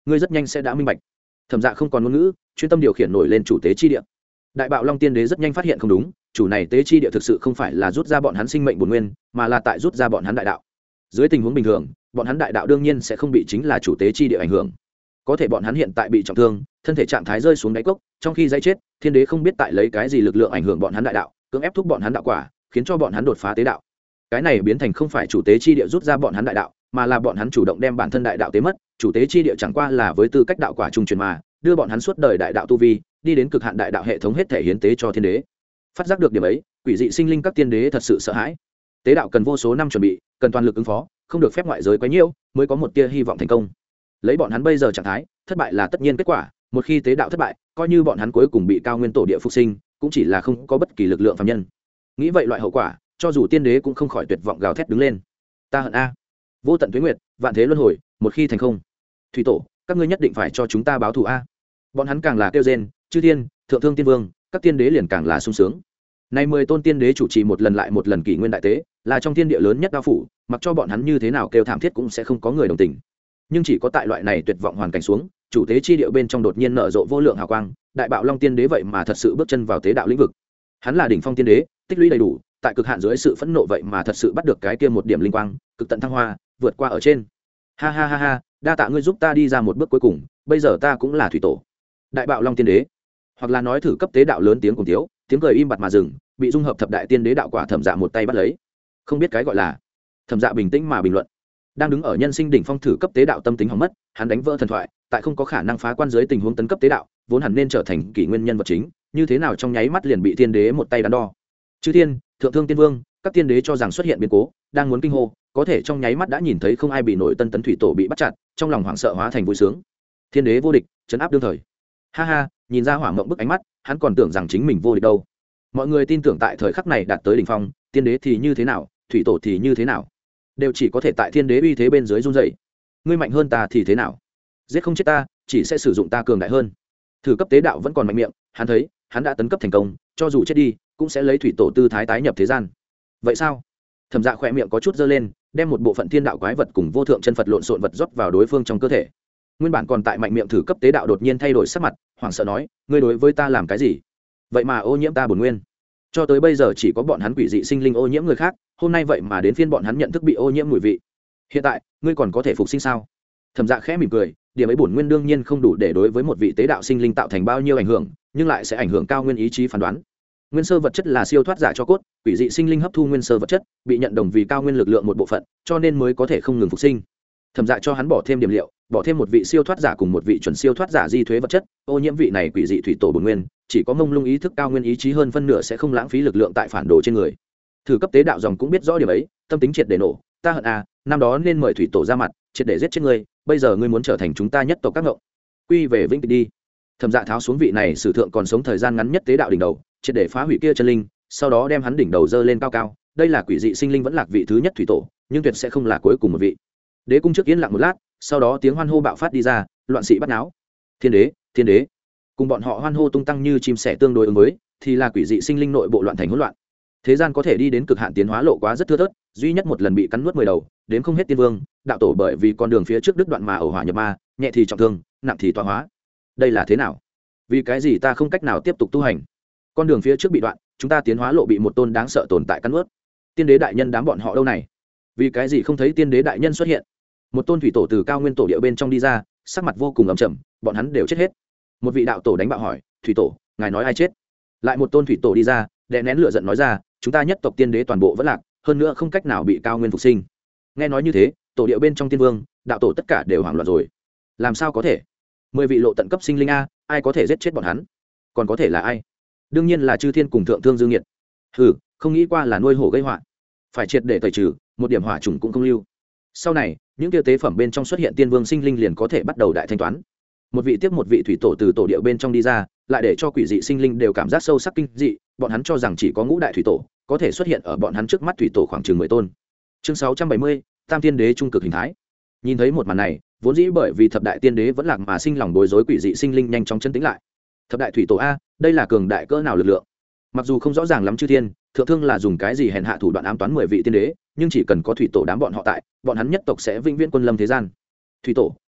ngươi rất nhanh sẽ đã minh bạch. Thẩm Dạ không còn ngôn ngữ, chuyên tâm điều khiển nổi lên chủ tế chi địa. Đại Bạo Long Tiên Đế rất nhanh phát hiện không đúng, chủ này tế chi địa thực sự không phải là rút ra bọn hắn sinh mệnh bổn nguyên, mà là tại rút ra bọn hắn đại đạo. Dưới tình huống bình thường, bọn hắn đại đạo đương nhiên sẽ không bị chính là chủ tế chi địa ảnh hưởng. Có thể bọn hắn hiện tại bị trọng thương, thân thể trạng thái rơi xuống đáy cốc, trong khi dãy chết, Thiên Đế không biết tại lấy cái gì lực lượng ảnh hưởng bọn hắn đại đạo, cưỡng ép thúc bọn hắn đạo quả, khiến cho bọn hắn đột phá tế đạo. Cái này biến thành không phải chủ tế chi địa rút ra bọn hắn đại đạo, mà là bọn hắn chủ động đem bản thân đại đạo tế mất. Chủ tế chi địa chẳng qua là với tư cách đạo quả trung truyền mà đưa bọn hắn suốt đời đại đạo tu vi đi đến cực hạn đại đạo hệ thống hết thể hiến tế cho Thiên Đế. Phát giác được điểm ấy, quỷ dị sinh linh các tiên đế thật sự sợ hãi. Tế đạo cần vô số năm chuẩn bị, cần toàn lực ứng phó, không được phép ngoại giới quấy nhiễu, mới có một tia hy vọng thành công. Lấy bọn hắn bây giờ trạng thái, thất bại là tất nhiên kết quả, một khi tế đạo thất bại, coi như bọn hắn cuối cùng bị cao nguyên tổ địa phục sinh, cũng chỉ là không có bất kỳ lực lượng phàm nhân. Nghĩ vậy loại hậu quả, cho dù tiên đế cũng không khỏi tuyệt vọng gào thét đứng lên. Ta hận a, vô tận tuế nguyệt, vạn thế luân hồi, một khi thành không, thủy tổ, các ngươi nhất định phải cho chúng ta báo thù a. Bọn hắn càng là kêu rên, chư thiên, thượng thương tiên vương, các tiên đế liền càng là sung sướng. Nay mười tôn tiên đế chủ trì một lần lại một lần kỷ nguyên đại tế, là trong thiên địa lớn nhất cao phủ, mặc cho bọn hắn như thế nào kêu thảm thiết cũng sẽ không có người đồng tình. Nhưng chỉ có tại loại này tuyệt vọng hoàn cảnh xuống, chủ tế chi địa bên trong đột nhiên nở rộ vô lượng hào quang, Đại Bạo Long Tiên Đế vậy mà thật sự bước chân vào tế đạo lĩnh vực. Hắn là đỉnh phong tiên đế, tích lũy đầy đủ, tại cực hạn dưới sự phẫn nộ vậy mà thật sự bắt được cái kia một điểm linh quang, cực tận thăng hoa, vượt qua ở trên. Ha ha ha ha, đa tạ ngươi giúp ta đi ra một bước cuối cùng, bây giờ ta cũng là thủy tổ. Đại Bạo Long Tiên Đế, hoặc là nói thử cấp tế đạo lớn tiếng cùng tiếu, tiếng cười im bặt mà dừng, bị dung hợp thập đại tiên đế đạo quả Thẩm Dạ một tay bắt lấy. Không biết cái gọi là. Thẩm Dạ bình tĩnh mà bình luận. Đang đứng ở nhân sinh đỉnh phong thử cấp tế đạo tâm tính hỏng mất, hắn đánh vỡ thần thoại, tại không có khả năng phá quan dưới tình huống tấn cấp tế đạo, vốn hẳn nên trở thành kỷ nguyên nhân vật chính, như thế nào trong nháy mắt liền bị tiên đế một tay đắn đo. Chư thiên, thượng thương tiên vương, các tiên đế cho rằng xuất hiện biến cố, đang muốn kinh hô, có thể trong nháy mắt đã nhìn thấy không ai bị nổi tân tấn thủy tổ bị bắt chặt, trong lòng hoảng sợ hóa thành vui sướng. Thiên đế vô địch, trấn áp đương thời. Ha ha, nhìn ra hỏa mộng bức ánh mắt, hắn còn tưởng rằng chính mình vô địch đâu. Mọi người tin tưởng tại thời khắc này đạt tới đỉnh phong, tiên đế thì như thế nào, thủy tổ thì như thế nào, đều chỉ có thể tại thiên đế uy thế bên dưới run rẩy. Ngươi mạnh hơn ta thì thế nào, giết không chết ta, chỉ sẽ sử dụng ta cường đại hơn. Thử cấp tế đạo vẫn còn mạnh miệng, hắn thấy hắn đã tấn cấp thành công, cho dù chết đi cũng sẽ lấy thủy tổ tư thái tái nhập thế gian. Vậy sao? Thẩm Dạ khỏe miệng có chút dơ lên, đem một bộ phận thiên đạo quái vật cùng vô thượng chân Phật lộn xộn vật rót vào đối phương trong cơ thể. Nguyên bản còn tại mạnh miệng thử cấp tế đạo đột nhiên thay đổi sắc mặt, hoảng sợ nói: ngươi đối với ta làm cái gì? Vậy mà ô nhiễm ta bổn nguyên. Cho tới bây giờ chỉ có bọn hắn quỷ dị sinh linh ô nhiễm người khác, hôm nay vậy mà đến phiên bọn hắn nhận thức bị ô nhiễm mùi vị. Hiện tại ngươi còn có thể phục sinh sao? Thẩm Dạ khẽ mỉm cười, điểm ấy bổn nguyên đương nhiên không đủ để đối với một vị tế đạo sinh linh tạo thành bao nhiêu ảnh hưởng, nhưng lại sẽ ảnh hưởng cao nguyên ý chí phán đoán. Nguyên sơ vật chất là siêu thoát giả cho cốt, quỷ dị sinh linh hấp thu nguyên sơ vật chất, bị nhận đồng vì cao nguyên lực lượng một bộ phận, cho nên mới có thể không ngừng phục sinh. Thẩm Dạ cho hắn bỏ thêm điểm liệu, bỏ thêm một vị siêu thoát giả cùng một vị chuẩn siêu thoát giả di thuế vật chất, ô nhiễm vị này quỷ dị thủy tổ bổn nguyên, chỉ có mông lung ý thức cao nguyên ý chí hơn phân nửa sẽ không lãng phí lực lượng tại phản đồ trên người. Thử cấp tế đạo dòng cũng biết rõ điểm ấy, tâm tính triệt để nổ, ta hận à, năm đó nên mời thủy tổ ra mặt, triệt để giết chết ngươi, bây giờ ngươi muốn trở thành chúng ta nhất tộc các ngộng. Quy về vĩnh đi. Thẩm Dạ tháo xuống vị này sử thượng còn sống thời gian ngắn nhất tế đạo đỉnh đầu, triệt để phá hủy kia chân linh, sau đó đem hắn đỉnh đầu dơ lên cao cao, đây là quỷ dị sinh linh vẫn lạc vị thứ nhất thủy tổ, nhưng tuyệt sẽ không là cuối cùng một vị. Đế cung trước yên lặng một lát, sau đó tiếng hoan hô bạo phát đi ra, loạn sĩ bắt náo. Thiên đế, thiên đế. Cùng bọn họ hoan hô tung tăng như chim sẻ tương đối ứng với, thì là quỷ dị sinh linh nội bộ loạn thành hỗn loạn. Thế gian có thể đi đến cực hạn tiến hóa lộ quá rất thưa thớt, duy nhất một lần bị cắn nuốt mười đầu, đến không hết tiên vương, đạo tổ bởi vì con đường phía trước đứt đoạn mà ẩu hỏa nhập ma, nhẹ thì trọng thương, nặng thì tọa hóa. Đây là thế nào? Vì cái gì ta không cách nào tiếp tục tu hành? Con đường phía trước bị đoạn, chúng ta tiến hóa lộ bị một tôn đáng sợ tồn tại cắn nuốt. Tiên đế đại nhân đám bọn họ đâu này? Vì cái gì không thấy tiên đế đại nhân xuất hiện? Một tôn thủy tổ từ cao nguyên tổ địa bên trong đi ra, sắc mặt vô cùng ẩm trầm, bọn hắn đều chết hết. Một vị đạo tổ đánh bạo hỏi: thủy tổ, ngài nói ai chết? Lại một tôn thủy tổ đi ra, đè nén lửa giận nói ra: chúng ta nhất tộc tiên đế toàn bộ vẫn lạc, hơn nữa không cách nào bị cao nguyên phục sinh. Nghe nói như thế, tổ địa bên trong tiên vương, đạo tổ tất cả đều hoảng loạn rồi. Làm sao có thể? Mười vị lộ tận cấp sinh linh a, ai có thể giết chết bọn hắn? Còn có thể là ai? Đương nhiên là chư thiên cùng thượng thương dương nhiệt. Hừ, không nghĩ qua là nuôi hổ gây họa, phải triệt để tẩy trừ, một điểm hỏa trùng cũng không lưu. Sau này, những tiêu tế phẩm bên trong xuất hiện tiên vương sinh linh liền có thể bắt đầu đại thanh toán. Một vị tiếp một vị thủy tổ từ tổ địa bên trong đi ra, lại để cho quỷ dị sinh linh đều cảm giác sâu sắc kinh dị, bọn hắn cho rằng chỉ có ngũ đại thủy tổ có thể xuất hiện ở bọn hắn trước mắt thủy tổ khoảng chừng mười tôn. Chương sáu trăm bảy mươi, Tam Tiên Đế trung cực hình thái. Nhìn thấy một màn này, vốn dĩ bởi vì thập đại tiên đế vẫn lạc mà sinh lòng bối rối quỷ dị sinh linh nhanh chóng chân tĩnh lại. Thập đại thủy tổ a, đây là cường đại cỡ nào lực lượng? Mặc dù không rõ ràng lắm chư thiên, thượng thương là dùng cái gì hèn hạ thủ đoạn ám toán mười vị tiên đế, nhưng chỉ cần có thủy tổ đám bọn họ tại, bọn hắn nhất tộc sẽ vĩnh viễn quân lâm thế gian. Thủy tổ,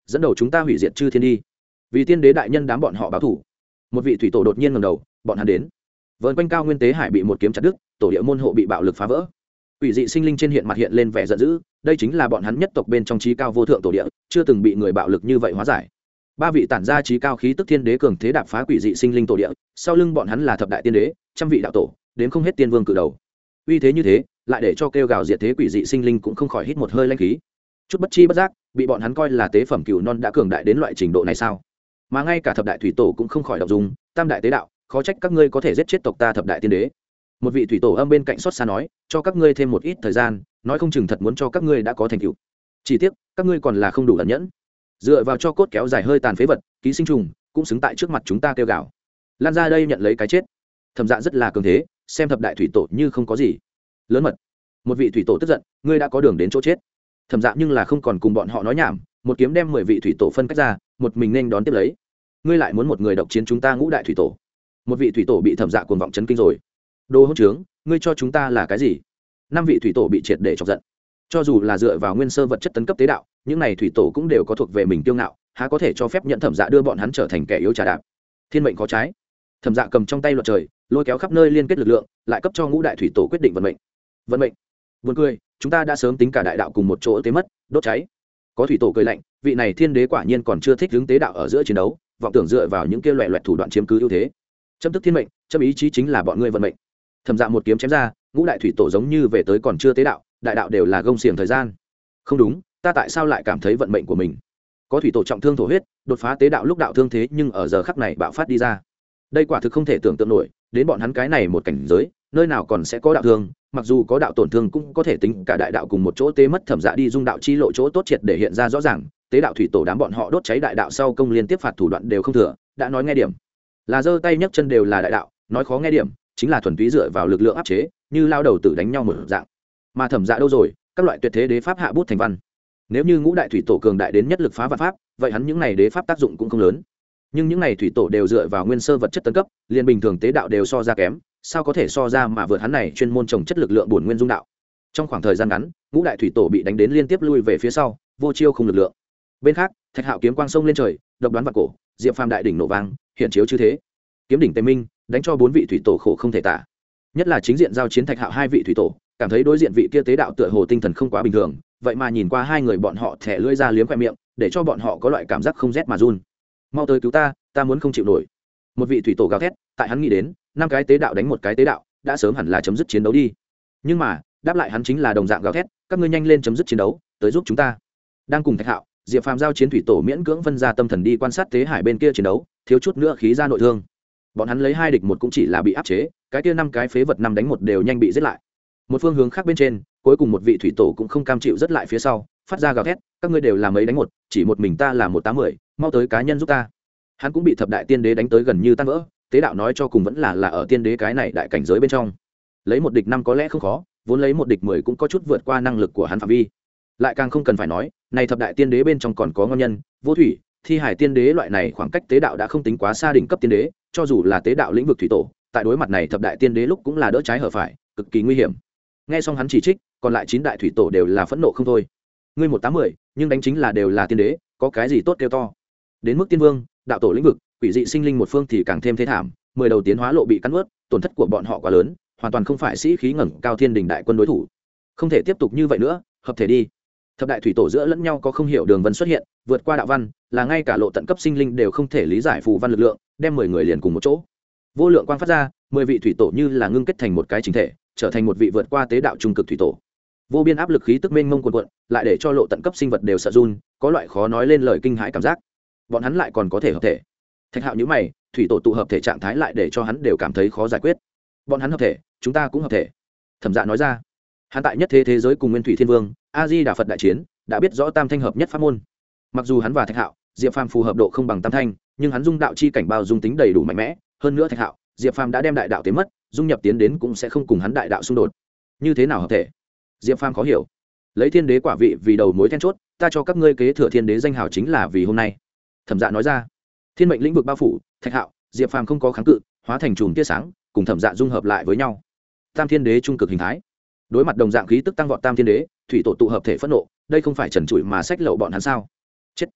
dẫn đầu chúng ta hủy diệt chư thiên đi, vì tiên đế đại nhân đám bọn họ báo thủ. Một vị thủy tổ đột nhiên ngẩng đầu, bọn hắn đến. Vờn quanh cao nguyên tế hải bị một kiếm chặt đứt, tổ địa môn hộ bị bạo lực phá vỡ. Quỷ dị sinh linh trên hiện mặt hiện lên vẻ giận dữ, đây chính là bọn hắn nhất tộc bên trong trí cao vô thượng tổ địa, chưa từng bị người bạo lực như vậy hóa giải. Ba vị tản ra trí cao khí tức thiên đế cường thế đạp phá quỷ dị sinh linh tổ địa, sau lưng bọn hắn là thập đại tiên đế, trăm vị đạo tổ, đến không hết tiên vương cự đầu. Uy thế như thế, lại để cho kêu gào diệt thế quỷ dị sinh linh cũng không khỏi hít một hơi lãnh khí. Chút bất chi bất giác, bị bọn hắn coi là tế phẩm cừu non đã cường đại đến loại trình độ này sao? Mà ngay cả thập đại thủy tổ cũng không khỏi động dung, tam đại tế đạo, khó trách các ngươi có thể giết chết tộc ta thập đại tiên đế. Một vị thủy tổ âm bên cạnh xót xa nói, cho các ngươi thêm một ít thời gian, nói không chừng thật muốn cho các ngươi đã có thành tựu. Chỉ tiếc, các ngươi còn là không đủ ẩn nhẫn. Dựa vào cho cốt kéo dài hơi tàn phế vật, ký sinh trùng, cũng xứng tại trước mặt chúng ta kêu gào. Lan ra đây nhận lấy cái chết. Thẩm Dạ rất là cường thế, xem thập đại thủy tổ như không có gì. Lớn mật. Một vị thủy tổ tức giận, ngươi đã có đường đến chỗ chết. Thẩm Dạ nhưng là không còn cùng bọn họ nói nhảm, một kiếm đem mười vị thủy tổ phân cách ra, một mình nên đón tiếp lấy. Ngươi lại muốn một người độc chiến chúng ta ngũ đại thủy tổ? Một vị thủy tổ bị Thẩm Dạ cuồng vọng chấn kinh rồi. Đồ hỗn trướng, ngươi cho chúng ta là cái gì? Năm vị thủy tổ bị triệt để chọc giận. Cho dù là dựa vào nguyên sơ vật chất tấn cấp tế đạo, những này thủy tổ cũng đều có thuộc về mình kiêu ngạo, há có thể cho phép nhận Thẩm Dạ đưa bọn hắn trở thành kẻ yếu trà đạp. Thiên mệnh có trái. Thẩm Dạ cầm trong tay luật trời, lôi kéo khắp nơi liên kết lực lượng, lại cấp cho ngũ đại thủy tổ quyết định vận mệnh. Vận mệnh? Buồn cười, chúng ta đã sớm tính cả đại đạo cùng một chỗ tế mất, đốt cháy. Có thủy tổ cười lạnh, vị này thiên đế quả nhiên còn chưa thích hướng tế đạo ở giữa chiến đấu, vọng tưởng dựa vào những kia loẻ loẹt thủ đoạn chiếm cứ ưu thế. Châm tức thiên mệnh, châm ý chí chính là bọn ngươi vận mệnh. Thẩm Dạ một kiếm chém ra, ngũ đại thủy tổ giống như về tới còn chưa tế đạo, đại đạo đều là gông xiềng thời gian. Không đúng, ta tại sao lại cảm thấy vận mệnh của mình? Có thủy tổ trọng thương thổ huyết, đột phá tế đạo lúc đạo thương thế nhưng ở giờ khắc này bạo phát đi ra. Đây quả thực không thể tưởng tượng nổi, đến bọn hắn cái này một cảnh giới, nơi nào còn sẽ có đạo thương, mặc dù có đạo tổn thương cũng có thể tính cả đại đạo cùng một chỗ tế mất. Thẩm Dạ đi dung đạo chi lộ chỗ tốt triệt để hiện ra rõ ràng, tế đạo thủy tổ đám bọn họ đốt cháy đại đạo sau công liên tiếp phạt thủ đoạn đều không thừa, đã nói nghe điểm là giơ tay nhấc chân đều là đại đạo, nói khó nghe điểm chính là thuần túy dựa vào lực lượng áp chế, như lao đầu tử đánh nhau một dạng. Mà Thẩm Dạ đâu rồi, các loại tuyệt thế đế pháp hạ bút thành văn. Nếu như ngũ đại thủy tổ cường đại đến nhất lực phá vạn pháp, vậy hắn những này đế pháp tác dụng cũng không lớn. Nhưng những này thủy tổ đều dựa vào nguyên sơ vật chất tấn cấp, liền bình thường tế đạo đều so ra kém, sao có thể so ra mà vượt hắn này chuyên môn trồng chất lực lượng bổn nguyên dung đạo. Trong khoảng thời gian ngắn, ngũ đại thủy tổ bị đánh đến liên tiếp lui về phía sau, vô chiêu không lực lượng. Bên khác, Thạch Hạo kiếm quang sông lên trời, độc đoán vạn cổ, Diệp Phàm đại đỉnh nổ vang, hiện chiếu chư thế. Kiếm đỉnh tề minh, đánh cho bốn vị thủy tổ khổ không thể tả. Nhất là chính diện giao chiến Thạch Hạo hai vị thủy tổ, cảm thấy đối diện vị kia tế đạo tựa hồ tinh thần không quá bình thường, vậy mà nhìn qua hai người bọn họ thẻ lưỡi ra liếm khoe miệng, để cho bọn họ có loại cảm giác không rét mà run. Mau tới cứu ta, ta muốn không chịu nổi. Một vị thủy tổ gào thét, tại hắn nghĩ đến, năm cái tế đạo đánh một cái tế đạo, đã sớm hẳn là chấm dứt chiến đấu đi. Nhưng mà, đáp lại hắn chính là đồng dạng gào thét, các ngươi nhanh lên chấm dứt chiến đấu, tới giúp chúng ta. Đang cùng Thạch Hạo, Diệp Phàm giao chiến thủy tổ miễn cưỡng phân ra tâm thần đi quan sát tế hải bên kia chiến đấu, thiếu chút nữa khí ra nội thương. Bọn hắn lấy hai địch một cũng chỉ là bị áp chế, cái kia năm cái phế vật năm đánh một đều nhanh bị giết lại. Một phương hướng khác bên trên, cuối cùng một vị thủy tổ cũng không cam chịu rất lại phía sau, phát ra gào thét, các ngươi đều là mấy đánh một, chỉ một mình ta là một tám mười, mau tới cá nhân giúp ta. Hắn cũng bị thập đại tiên đế đánh tới gần như tan vỡ, tế đạo nói cho cùng vẫn là là ở tiên đế cái này đại cảnh giới bên trong. Lấy một địch năm có lẽ không khó, vốn lấy một địch mười cũng có chút vượt qua năng lực của hắn phạm vi. Lại càng không cần phải nói, này thập đại tiên đế bên trong còn có ngon nhân, vô thủy, thi hải tiên đế loại này khoảng cách tế đạo đã không tính quá xa đỉnh cấp tiên đế, cho dù là tế đạo lĩnh vực thủy tổ, tại đối mặt này thập đại tiên đế lúc cũng là đỡ trái hở phải, cực kỳ nguy hiểm. Nghe xong hắn chỉ trích, còn lại chín đại thủy tổ đều là phẫn nộ không thôi. Ngươi một tám mười, nhưng đánh chính là đều là tiên đế, có cái gì tốt kêu to? Đến mức tiên vương, đạo tổ lĩnh vực, quỷ dị sinh linh một phương thì càng thêm thế thảm, mười đầu tiến hóa lộ bị cắn nuốt, tổn thất của bọn họ quá lớn, hoàn toàn không phải sĩ khí ngẩng cao thiên đình đại quân đối thủ. Không thể tiếp tục như vậy nữa, hợp thể đi. Thập đại thủy tổ giữa lẫn nhau có không hiểu đường vân xuất hiện, vượt qua đạo văn, là ngay cả lộ tận cấp sinh linh đều không thể lý giải phù văn lực lượng, đem mười người liền cùng một chỗ. Vô lượng quang phát ra, mười vị thủy tổ như là ngưng kết thành một cái chính thể, trở thành một vị vượt qua tế đạo trung cực thủy tổ. Vô biên áp lực khí tức mênh mông cuồn cuộn, lại để cho lộ tận cấp sinh vật đều sợ run, có loại khó nói lên lời kinh hãi cảm giác. Bọn hắn lại còn có thể hợp thể. Thạch Hạo nhíu mày, thủy tổ tụ hợp thể trạng thái lại để cho hắn đều cảm thấy khó giải quyết. Bọn hắn hợp thể, chúng ta cũng hợp thể. Thẩm Dạ nói ra. Hắn tại nhất thế thế giới cùng Nguyên Thủy Thiên Vương, A Di Đà Phật đại chiến, đã biết rõ tam thanh hợp nhất pháp môn. Mặc dù hắn và Thạch Hạo, Diệp Phàm phù hợp độ không bằng tam thanh, nhưng hắn dung đạo chi cảnh bao dung tính đầy đủ mạnh mẽ, hơn nữa Thạch Hạo, Diệp Phàm đã đem đại đạo tế mất, dung nhập tiến đến cũng sẽ không cùng hắn đại đạo xung đột. Như thế nào hợp thể? Diệp Phàm khó hiểu. Lấy thiên đế quả vị vì đầu mối then chốt, ta cho các ngươi kế thừa thiên đế danh hào chính là vì hôm nay. Thẩm Dạ nói ra. Thiên mệnh lĩnh vực bao phủ, Thạch Hạo, Diệp Phàm không có kháng cự, hóa thành chùm tia sáng, cùng Thẩm Dạ dung hợp lại với nhau. Tam thiên đế trung cực hình thái. Đối mặt đồng dạng khí tức tăng vọt tam thiên đế, thủy tổ tụ hợp thể phẫn nộ, đây không phải trần trụi mà sách lậu bọn hắn sao? Chết.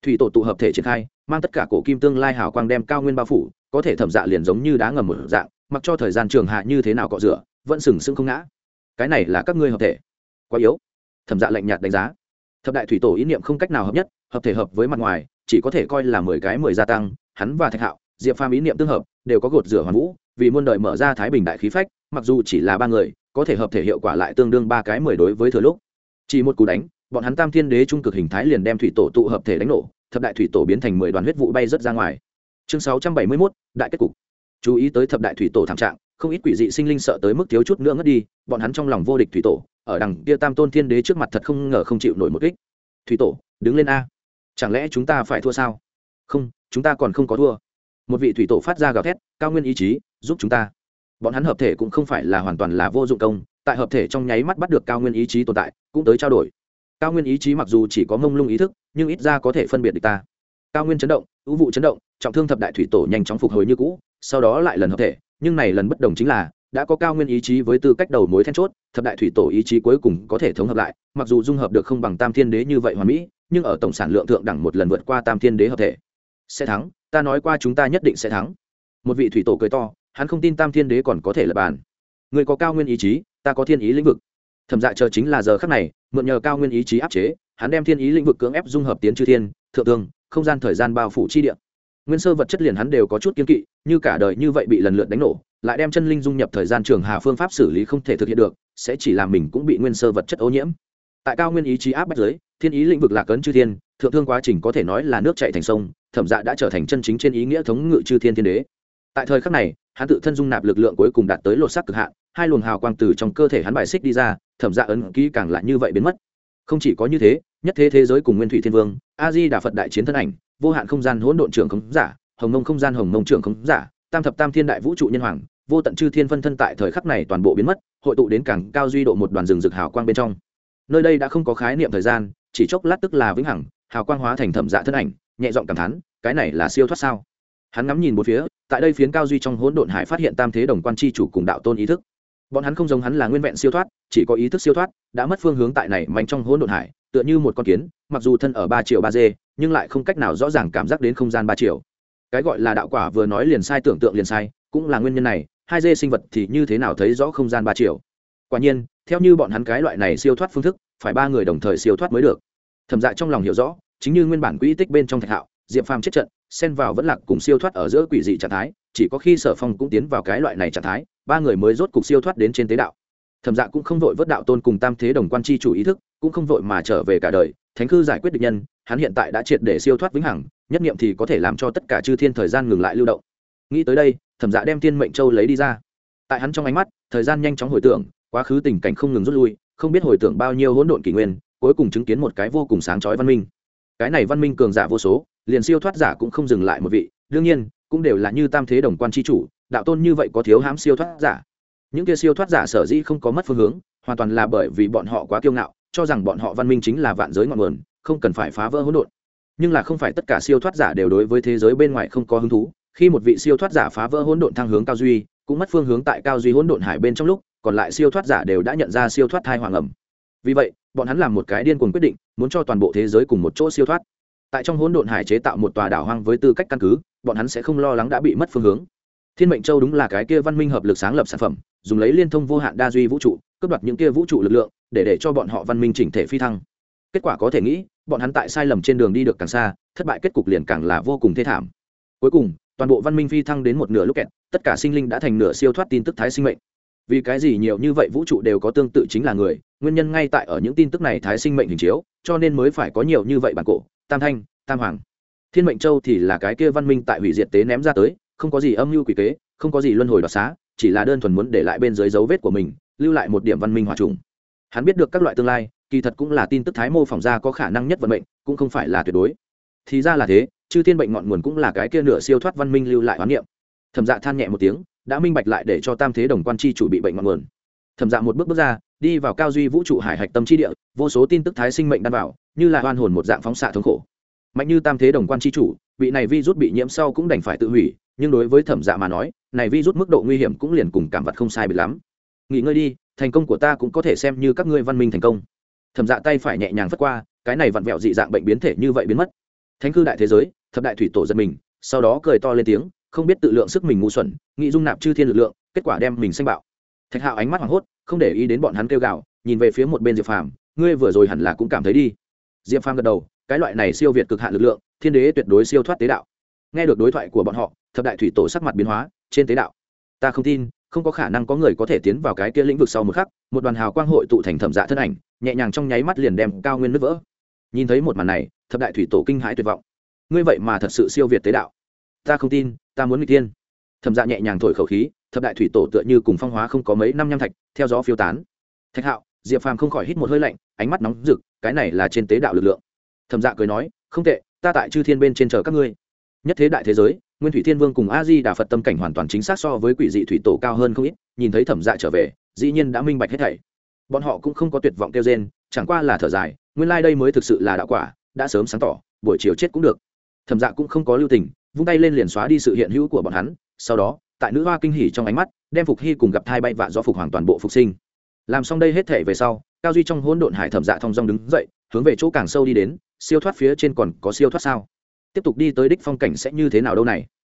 thủy tổ tụ hợp thể triển khai, mang tất cả cổ kim tương lai hào quang đem cao nguyên bao phủ, có thể thẩm dạ liền giống như đá ngầm một dạng, mặc cho thời gian trường hạ như thế nào cọ rửa vẫn sừng sững không ngã. Cái này là các ngươi hợp thể quá yếu. Thẩm dạ lạnh nhạt đánh giá. Thập đại thủy tổ ý niệm không cách nào hợp nhất, hợp thể hợp với mặt ngoài chỉ có thể coi là mười cái mười gia tăng. Hắn và Thạch Hạo, Diệp Phàm ý niệm tương hợp, đều có gột rửa hoàn vũ, vì muôn đời mở ra thái bình đại khí phách. Mặc dù chỉ là ba người, có thể hợp thể hiệu quả lại tương đương ba cái mười đối với thừa lúc. Chỉ một cú đánh, bọn hắn tam thiên đế trung cực hình thái liền đem thủy tổ tụ hợp thể đánh nổ, thập đại thủy tổ biến thành mười đoàn huyết vụ bay rất ra ngoài. Chương sáu trăm bảy mươi mốt, đại kết cục. Chú ý tới thập đại thủy tổ thảm trạng, không ít quỷ dị sinh linh sợ tới mức thiếu chút nữa ngất đi, bọn hắn trong lòng vô địch thủy tổ, ở đằng kia tam tôn thiên đế trước mặt thật không ngờ không chịu nổi một kích. Thủy tổ, đứng lên a. Chẳng lẽ chúng ta phải thua sao? Không, chúng ta còn không có thua. Một vị thủy tổ phát ra gào thét, cao nguyên ý chí, giúp chúng ta. Bọn hắn hợp thể cũng không phải là hoàn toàn là vô dụng công, tại hợp thể trong nháy mắt bắt được cao nguyên ý chí tồn tại, cũng tới trao đổi. Cao nguyên ý chí mặc dù chỉ có mông lung ý thức, nhưng ít ra có thể phân biệt được ta. Cao nguyên chấn động, vũ vụ chấn động, trọng thương thập đại thủy tổ nhanh chóng phục hồi như cũ, sau đó lại lần hợp thể, nhưng này lần bất đồng chính là đã có cao nguyên ý chí với tư cách đầu mối then chốt, thập đại thủy tổ ý chí cuối cùng có thể thống hợp lại, mặc dù dung hợp được không bằng tam thiên đế như vậy hoàn mỹ, nhưng ở tổng sản lượng thượng đẳng một lần vượt qua tam thiên đế hợp thể. Sẽ thắng, ta nói qua chúng ta nhất định sẽ thắng. Một vị thủy tổ cười to, hắn không tin tam thiên đế còn có thể lật bàn. Người có cao nguyên ý chí, ta có thiên ý lĩnh vực. Thẩm Dạ chờ chính là giờ khắc này, mượn nhờ cao nguyên ý chí áp chế, hắn đem thiên ý lĩnh vực cưỡng ép dung hợp tiến chư thiên, thượng tương, không gian thời gian bao phủ chi địa. Nguyên sơ vật chất liền hắn đều có chút kiên kỵ, như cả đời như vậy bị lần lượt đánh nổ, lại đem chân linh dung nhập thời gian trường hà phương pháp xử lý không thể thực hiện được, sẽ chỉ làm mình cũng bị nguyên sơ vật chất ô nhiễm. Tại cao nguyên ý chí áp bách giới, thiên ý lĩnh vực lạc ấn chư thiên, thượng thương quá trình có thể nói là nước chảy thành sông, Thẩm Dạ đã trở thành chân chính trên ý nghĩa thống ngự chư thiên thiên đế. Tại thời khắc này, hắn tự thân dung nạp lực lượng cuối cùng đạt tới lột xác cực hạn, hai luồng hào quang từ trong cơ thể hắn bài xích đi ra, Thẩm Dạ ấn ký càng lại như vậy biến mất. Không chỉ có như thế, nhất thế thế giới cùng nguyên thủy thiên vương, a di đà phật đại chiến thân ảnh, vô hạn không gian hỗn độn trưởng khống giả, hồng mông không gian hồng mông trưởng khống giả, tam thập tam thiên đại vũ trụ nhân hoàng, vô tận chư thiên phân thân tại thời khắc này toàn bộ biến mất, hội tụ đến càng cao duy độ một đoàn rừng rực hào quang bên trong. Nơi đây đã không có khái niệm thời gian, chỉ chốc lát tức là vĩnh hằng, hào quang hóa thành Thẩm Dạ thân ảnh, nhẹ giọng cảm thán, cái này là siêu thoát sao? Hắn ngắm nhìn bốn phía, tại đây phiến cao duy trong hỗn độn hải phát hiện tam thế đồng quan chi chủ cùng đạo tôn ý thức. Bọn hắn không giống hắn là nguyên vẹn siêu thoát, chỉ có ý thức siêu thoát, đã mất phương hướng tại này mạnh trong hỗn độn hải, tựa như một con kiến, mặc dù thân ở ba triệu ba d, nhưng lại không cách nào rõ ràng cảm giác đến không gian ba triệu. Cái gọi là đạo quả vừa nói liền sai, tưởng tượng liền sai, cũng là nguyên nhân này, hai d sinh vật thì như thế nào thấy rõ không gian ba triệu. Quả nhiên, theo như bọn hắn cái loại này siêu thoát phương thức, phải ba người đồng thời siêu thoát mới được. Thẩm Dạ trong lòng hiểu rõ, chính như nguyên bản quỹ tích bên trong Thạch Hạo, Diệp Phàm chết trận, xen vào vẫn lạc cùng siêu thoát ở giữa quỷ dị trạng thái, chỉ có khi Sở Phong cũng tiến vào cái loại này trạng thái, ba người mới rốt cục siêu thoát đến trên tế đạo. Thẩm Dạ cũng không vội vớt đạo tôn cùng tam thế đồng quan chi chủ ý thức, cũng không vội mà trở về cả đời, thánh cư giải quyết địch nhân, hắn hiện tại đã triệt để siêu thoát vĩnh hằng, nhất niệm thì có thể làm cho tất cả chư thiên thời gian ngừng lại lưu động. Nghĩ tới đây, Thẩm Dạ đem Thiên Mệnh Châu lấy đi ra. Tại hắn trong ánh mắt, thời gian nhanh chóng hồi tưởng, quá khứ tình cảnh không ngừng rút lui, không biết hồi tưởng bao nhiêu hỗn độn kỷ nguyên, cuối cùng chứng kiến một cái vô cùng sáng chói văn minh. Cái này văn minh cường giả vô số, liền siêu thoát giả cũng không dừng lại một vị, đương nhiên, cũng đều là như tam thế đồng quan chi chủ, đạo tôn như vậy có thiếu hãm siêu thoát giả. Những kia siêu thoát giả sở dĩ không có mất phương hướng, hoàn toàn là bởi vì bọn họ quá kiêu ngạo, cho rằng bọn họ văn minh chính là vạn giới ngọn nguồn, không cần phải phá vỡ hỗn độn. Nhưng là không phải tất cả siêu thoát giả đều đối với thế giới bên ngoài không có hứng thú, khi một vị siêu thoát giả phá vỡ hỗn độn thăng hướng cao duy, cũng mất phương hướng tại cao duy hỗn độn hải bên trong lúc, còn lại siêu thoát giả đều đã nhận ra siêu thoát thai hoàng ẩm. Vì vậy, bọn hắn làm một cái điên cuồng quyết định, muốn cho toàn bộ thế giới cùng một chỗ siêu thoát. Tại trong hỗn độn hải chế tạo một tòa đảo hoang với tư cách căn cứ, bọn hắn sẽ không lo lắng đã bị mất phương hướng. Thiên Mệnh Châu đúng là cái kia văn minh hợp lực sáng lập sản phẩm, dùng lấy liên thông vô hạn đa duy vũ trụ, cướp đoạt những kia vũ trụ lực lượng, để để cho bọn họ văn minh chỉnh thể phi thăng. Kết quả có thể nghĩ, bọn hắn tại sai lầm trên đường đi được càng xa, thất bại kết cục liền càng là vô cùng thê thảm. Cuối cùng, toàn bộ văn minh phi thăng đến một nửa lúc kẹt, tất cả sinh linh đã thành nửa siêu thoát tin tức thái sinh mệnh. Vì cái gì nhiều như vậy vũ trụ đều có tương tự chính là người, nguyên nhân ngay tại ở những tin tức này thái sinh mệnh hình chiếu, cho nên mới phải có nhiều như vậy bản cổ, tam thanh, tam hoàng. Thiên Mệnh Châu thì là cái kia văn minh tại hủy diệt tế ném ra tới, không có gì âm mưu quỷ kế, không có gì luân hồi đoạt xá, chỉ là đơn thuần muốn để lại bên dưới dấu vết của mình, lưu lại một điểm văn minh hòa trùng. Hắn biết được các loại tương lai, kỳ thật cũng là tin tức thái mô phỏng ra có khả năng nhất vận mệnh, cũng không phải là tuyệt đối. Thì ra là thế, chư thiên bệnh ngọn nguồn cũng là cái kia nửa siêu thoát văn minh lưu lại hoán niệm. Thẩm Dạ than nhẹ một tiếng, đã minh bạch lại để cho tam thế đồng quan chi chủ bị bệnh ngọn nguồn. Thẩm Dạ một bước bước ra, đi vào cao duy vũ trụ hải hạch tâm chi địa, vô số tin tức thái sinh mệnh đan vào, như là oan hồn một dạng phóng xạ thống khổ. Mạnh như tam thế đồng quan chi chủ, vị này virus bị nhiễm sau cũng đành phải tự hủy, nhưng đối với Thẩm Dạ mà nói, này virus mức độ nguy hiểm cũng liền cùng cảm vật không sai biệt lắm. Nghỉ ngơi đi, thành công của ta cũng có thể xem như các ngươi văn minh thành công. Thẩm Dạ tay phải nhẹ nhàng phất qua, cái này vặn vẹo dị dạng bệnh biến thể như vậy biến mất. Thánh cư đại thế giới, thập đại thủy tổ giật mình, sau đó cười to lên tiếng, không biết tự lượng sức mình ngu xuẩn, nghĩ dung nạp chư thiên lực lượng, kết quả đem mình xanh bạo. Thạch Hạo ánh mắt hoảng hốt, không để ý đến bọn hắn kêu gào, nhìn về phía một bên Diệp Phàm, ngươi vừa rồi hẳn là cũng cảm thấy đi. Diệp Phàm gật đầu, cái loại này siêu việt cực hạn lực lượng, thiên đế tuyệt đối siêu thoát tế đạo. Nghe được đối thoại của bọn họ, thập đại thủy tổ sắc mặt biến hóa, trên tế đạo, ta không tin, không có khả năng có người có thể tiến vào cái kia lĩnh vực sau một khắc, một đoàn hào quang hội tụ thành thẩm dạ thân ảnh, nhẹ nhàng trong nháy mắt liền đem cao nguyên nứt vỡ. Nhìn thấy một màn này, thập đại thủy tổ kinh hãi tuyệt vọng. Ngươi vậy mà thật sự siêu việt tế đạo? Ta không tin, ta muốn nghịch tiên. Thẩm dạ nhẹ nhàng thổi khẩu khí, thập đại thủy tổ tựa như cùng phong hóa không có mấy năm nham thạch, theo gió phiêu tán. Thạch Hạo, Diệp Phàm không khỏi hít một hơi lạnh, ánh mắt nóng rực, cái này là trên tế đạo lực lượng. Thẩm dạ cười nói, không tệ, ta tại chư thiên bên trên chờ các ngươi. Nhất thế đại thế giới, Nguyên Thủy Thiên Vương cùng A Di Đà Phật tâm cảnh hoàn toàn chính xác so với quỷ dị thủy tổ cao hơn không ít, nhìn thấy Thẩm Dạ trở về, dĩ nhiên đã minh bạch hết thảy. Bọn họ cũng không có tuyệt vọng kêu rên, chẳng qua là thở dài, nguyên lai đây mới thực sự là đạo quả, đã sớm sáng tỏ, buổi chiều chết cũng được. Thẩm Dạ cũng không có lưu tình, vung tay lên liền xóa đi sự hiện hữu của bọn hắn, sau đó, tại nữ hoa kinh hỉ trong ánh mắt, đem Phục Hy cùng gặp thai bay vạ do phục hoàng toàn bộ phục sinh. Làm xong đây hết thảy về sau, cao duy trong hỗn độn hải Thẩm Dạ thong dong đứng dậy, hướng về chỗ càng sâu đi đến, siêu thoát phía trên còn có siêu thoát sao? Tiếp tục đi tới đích phong cảnh sẽ như thế nào đâu này?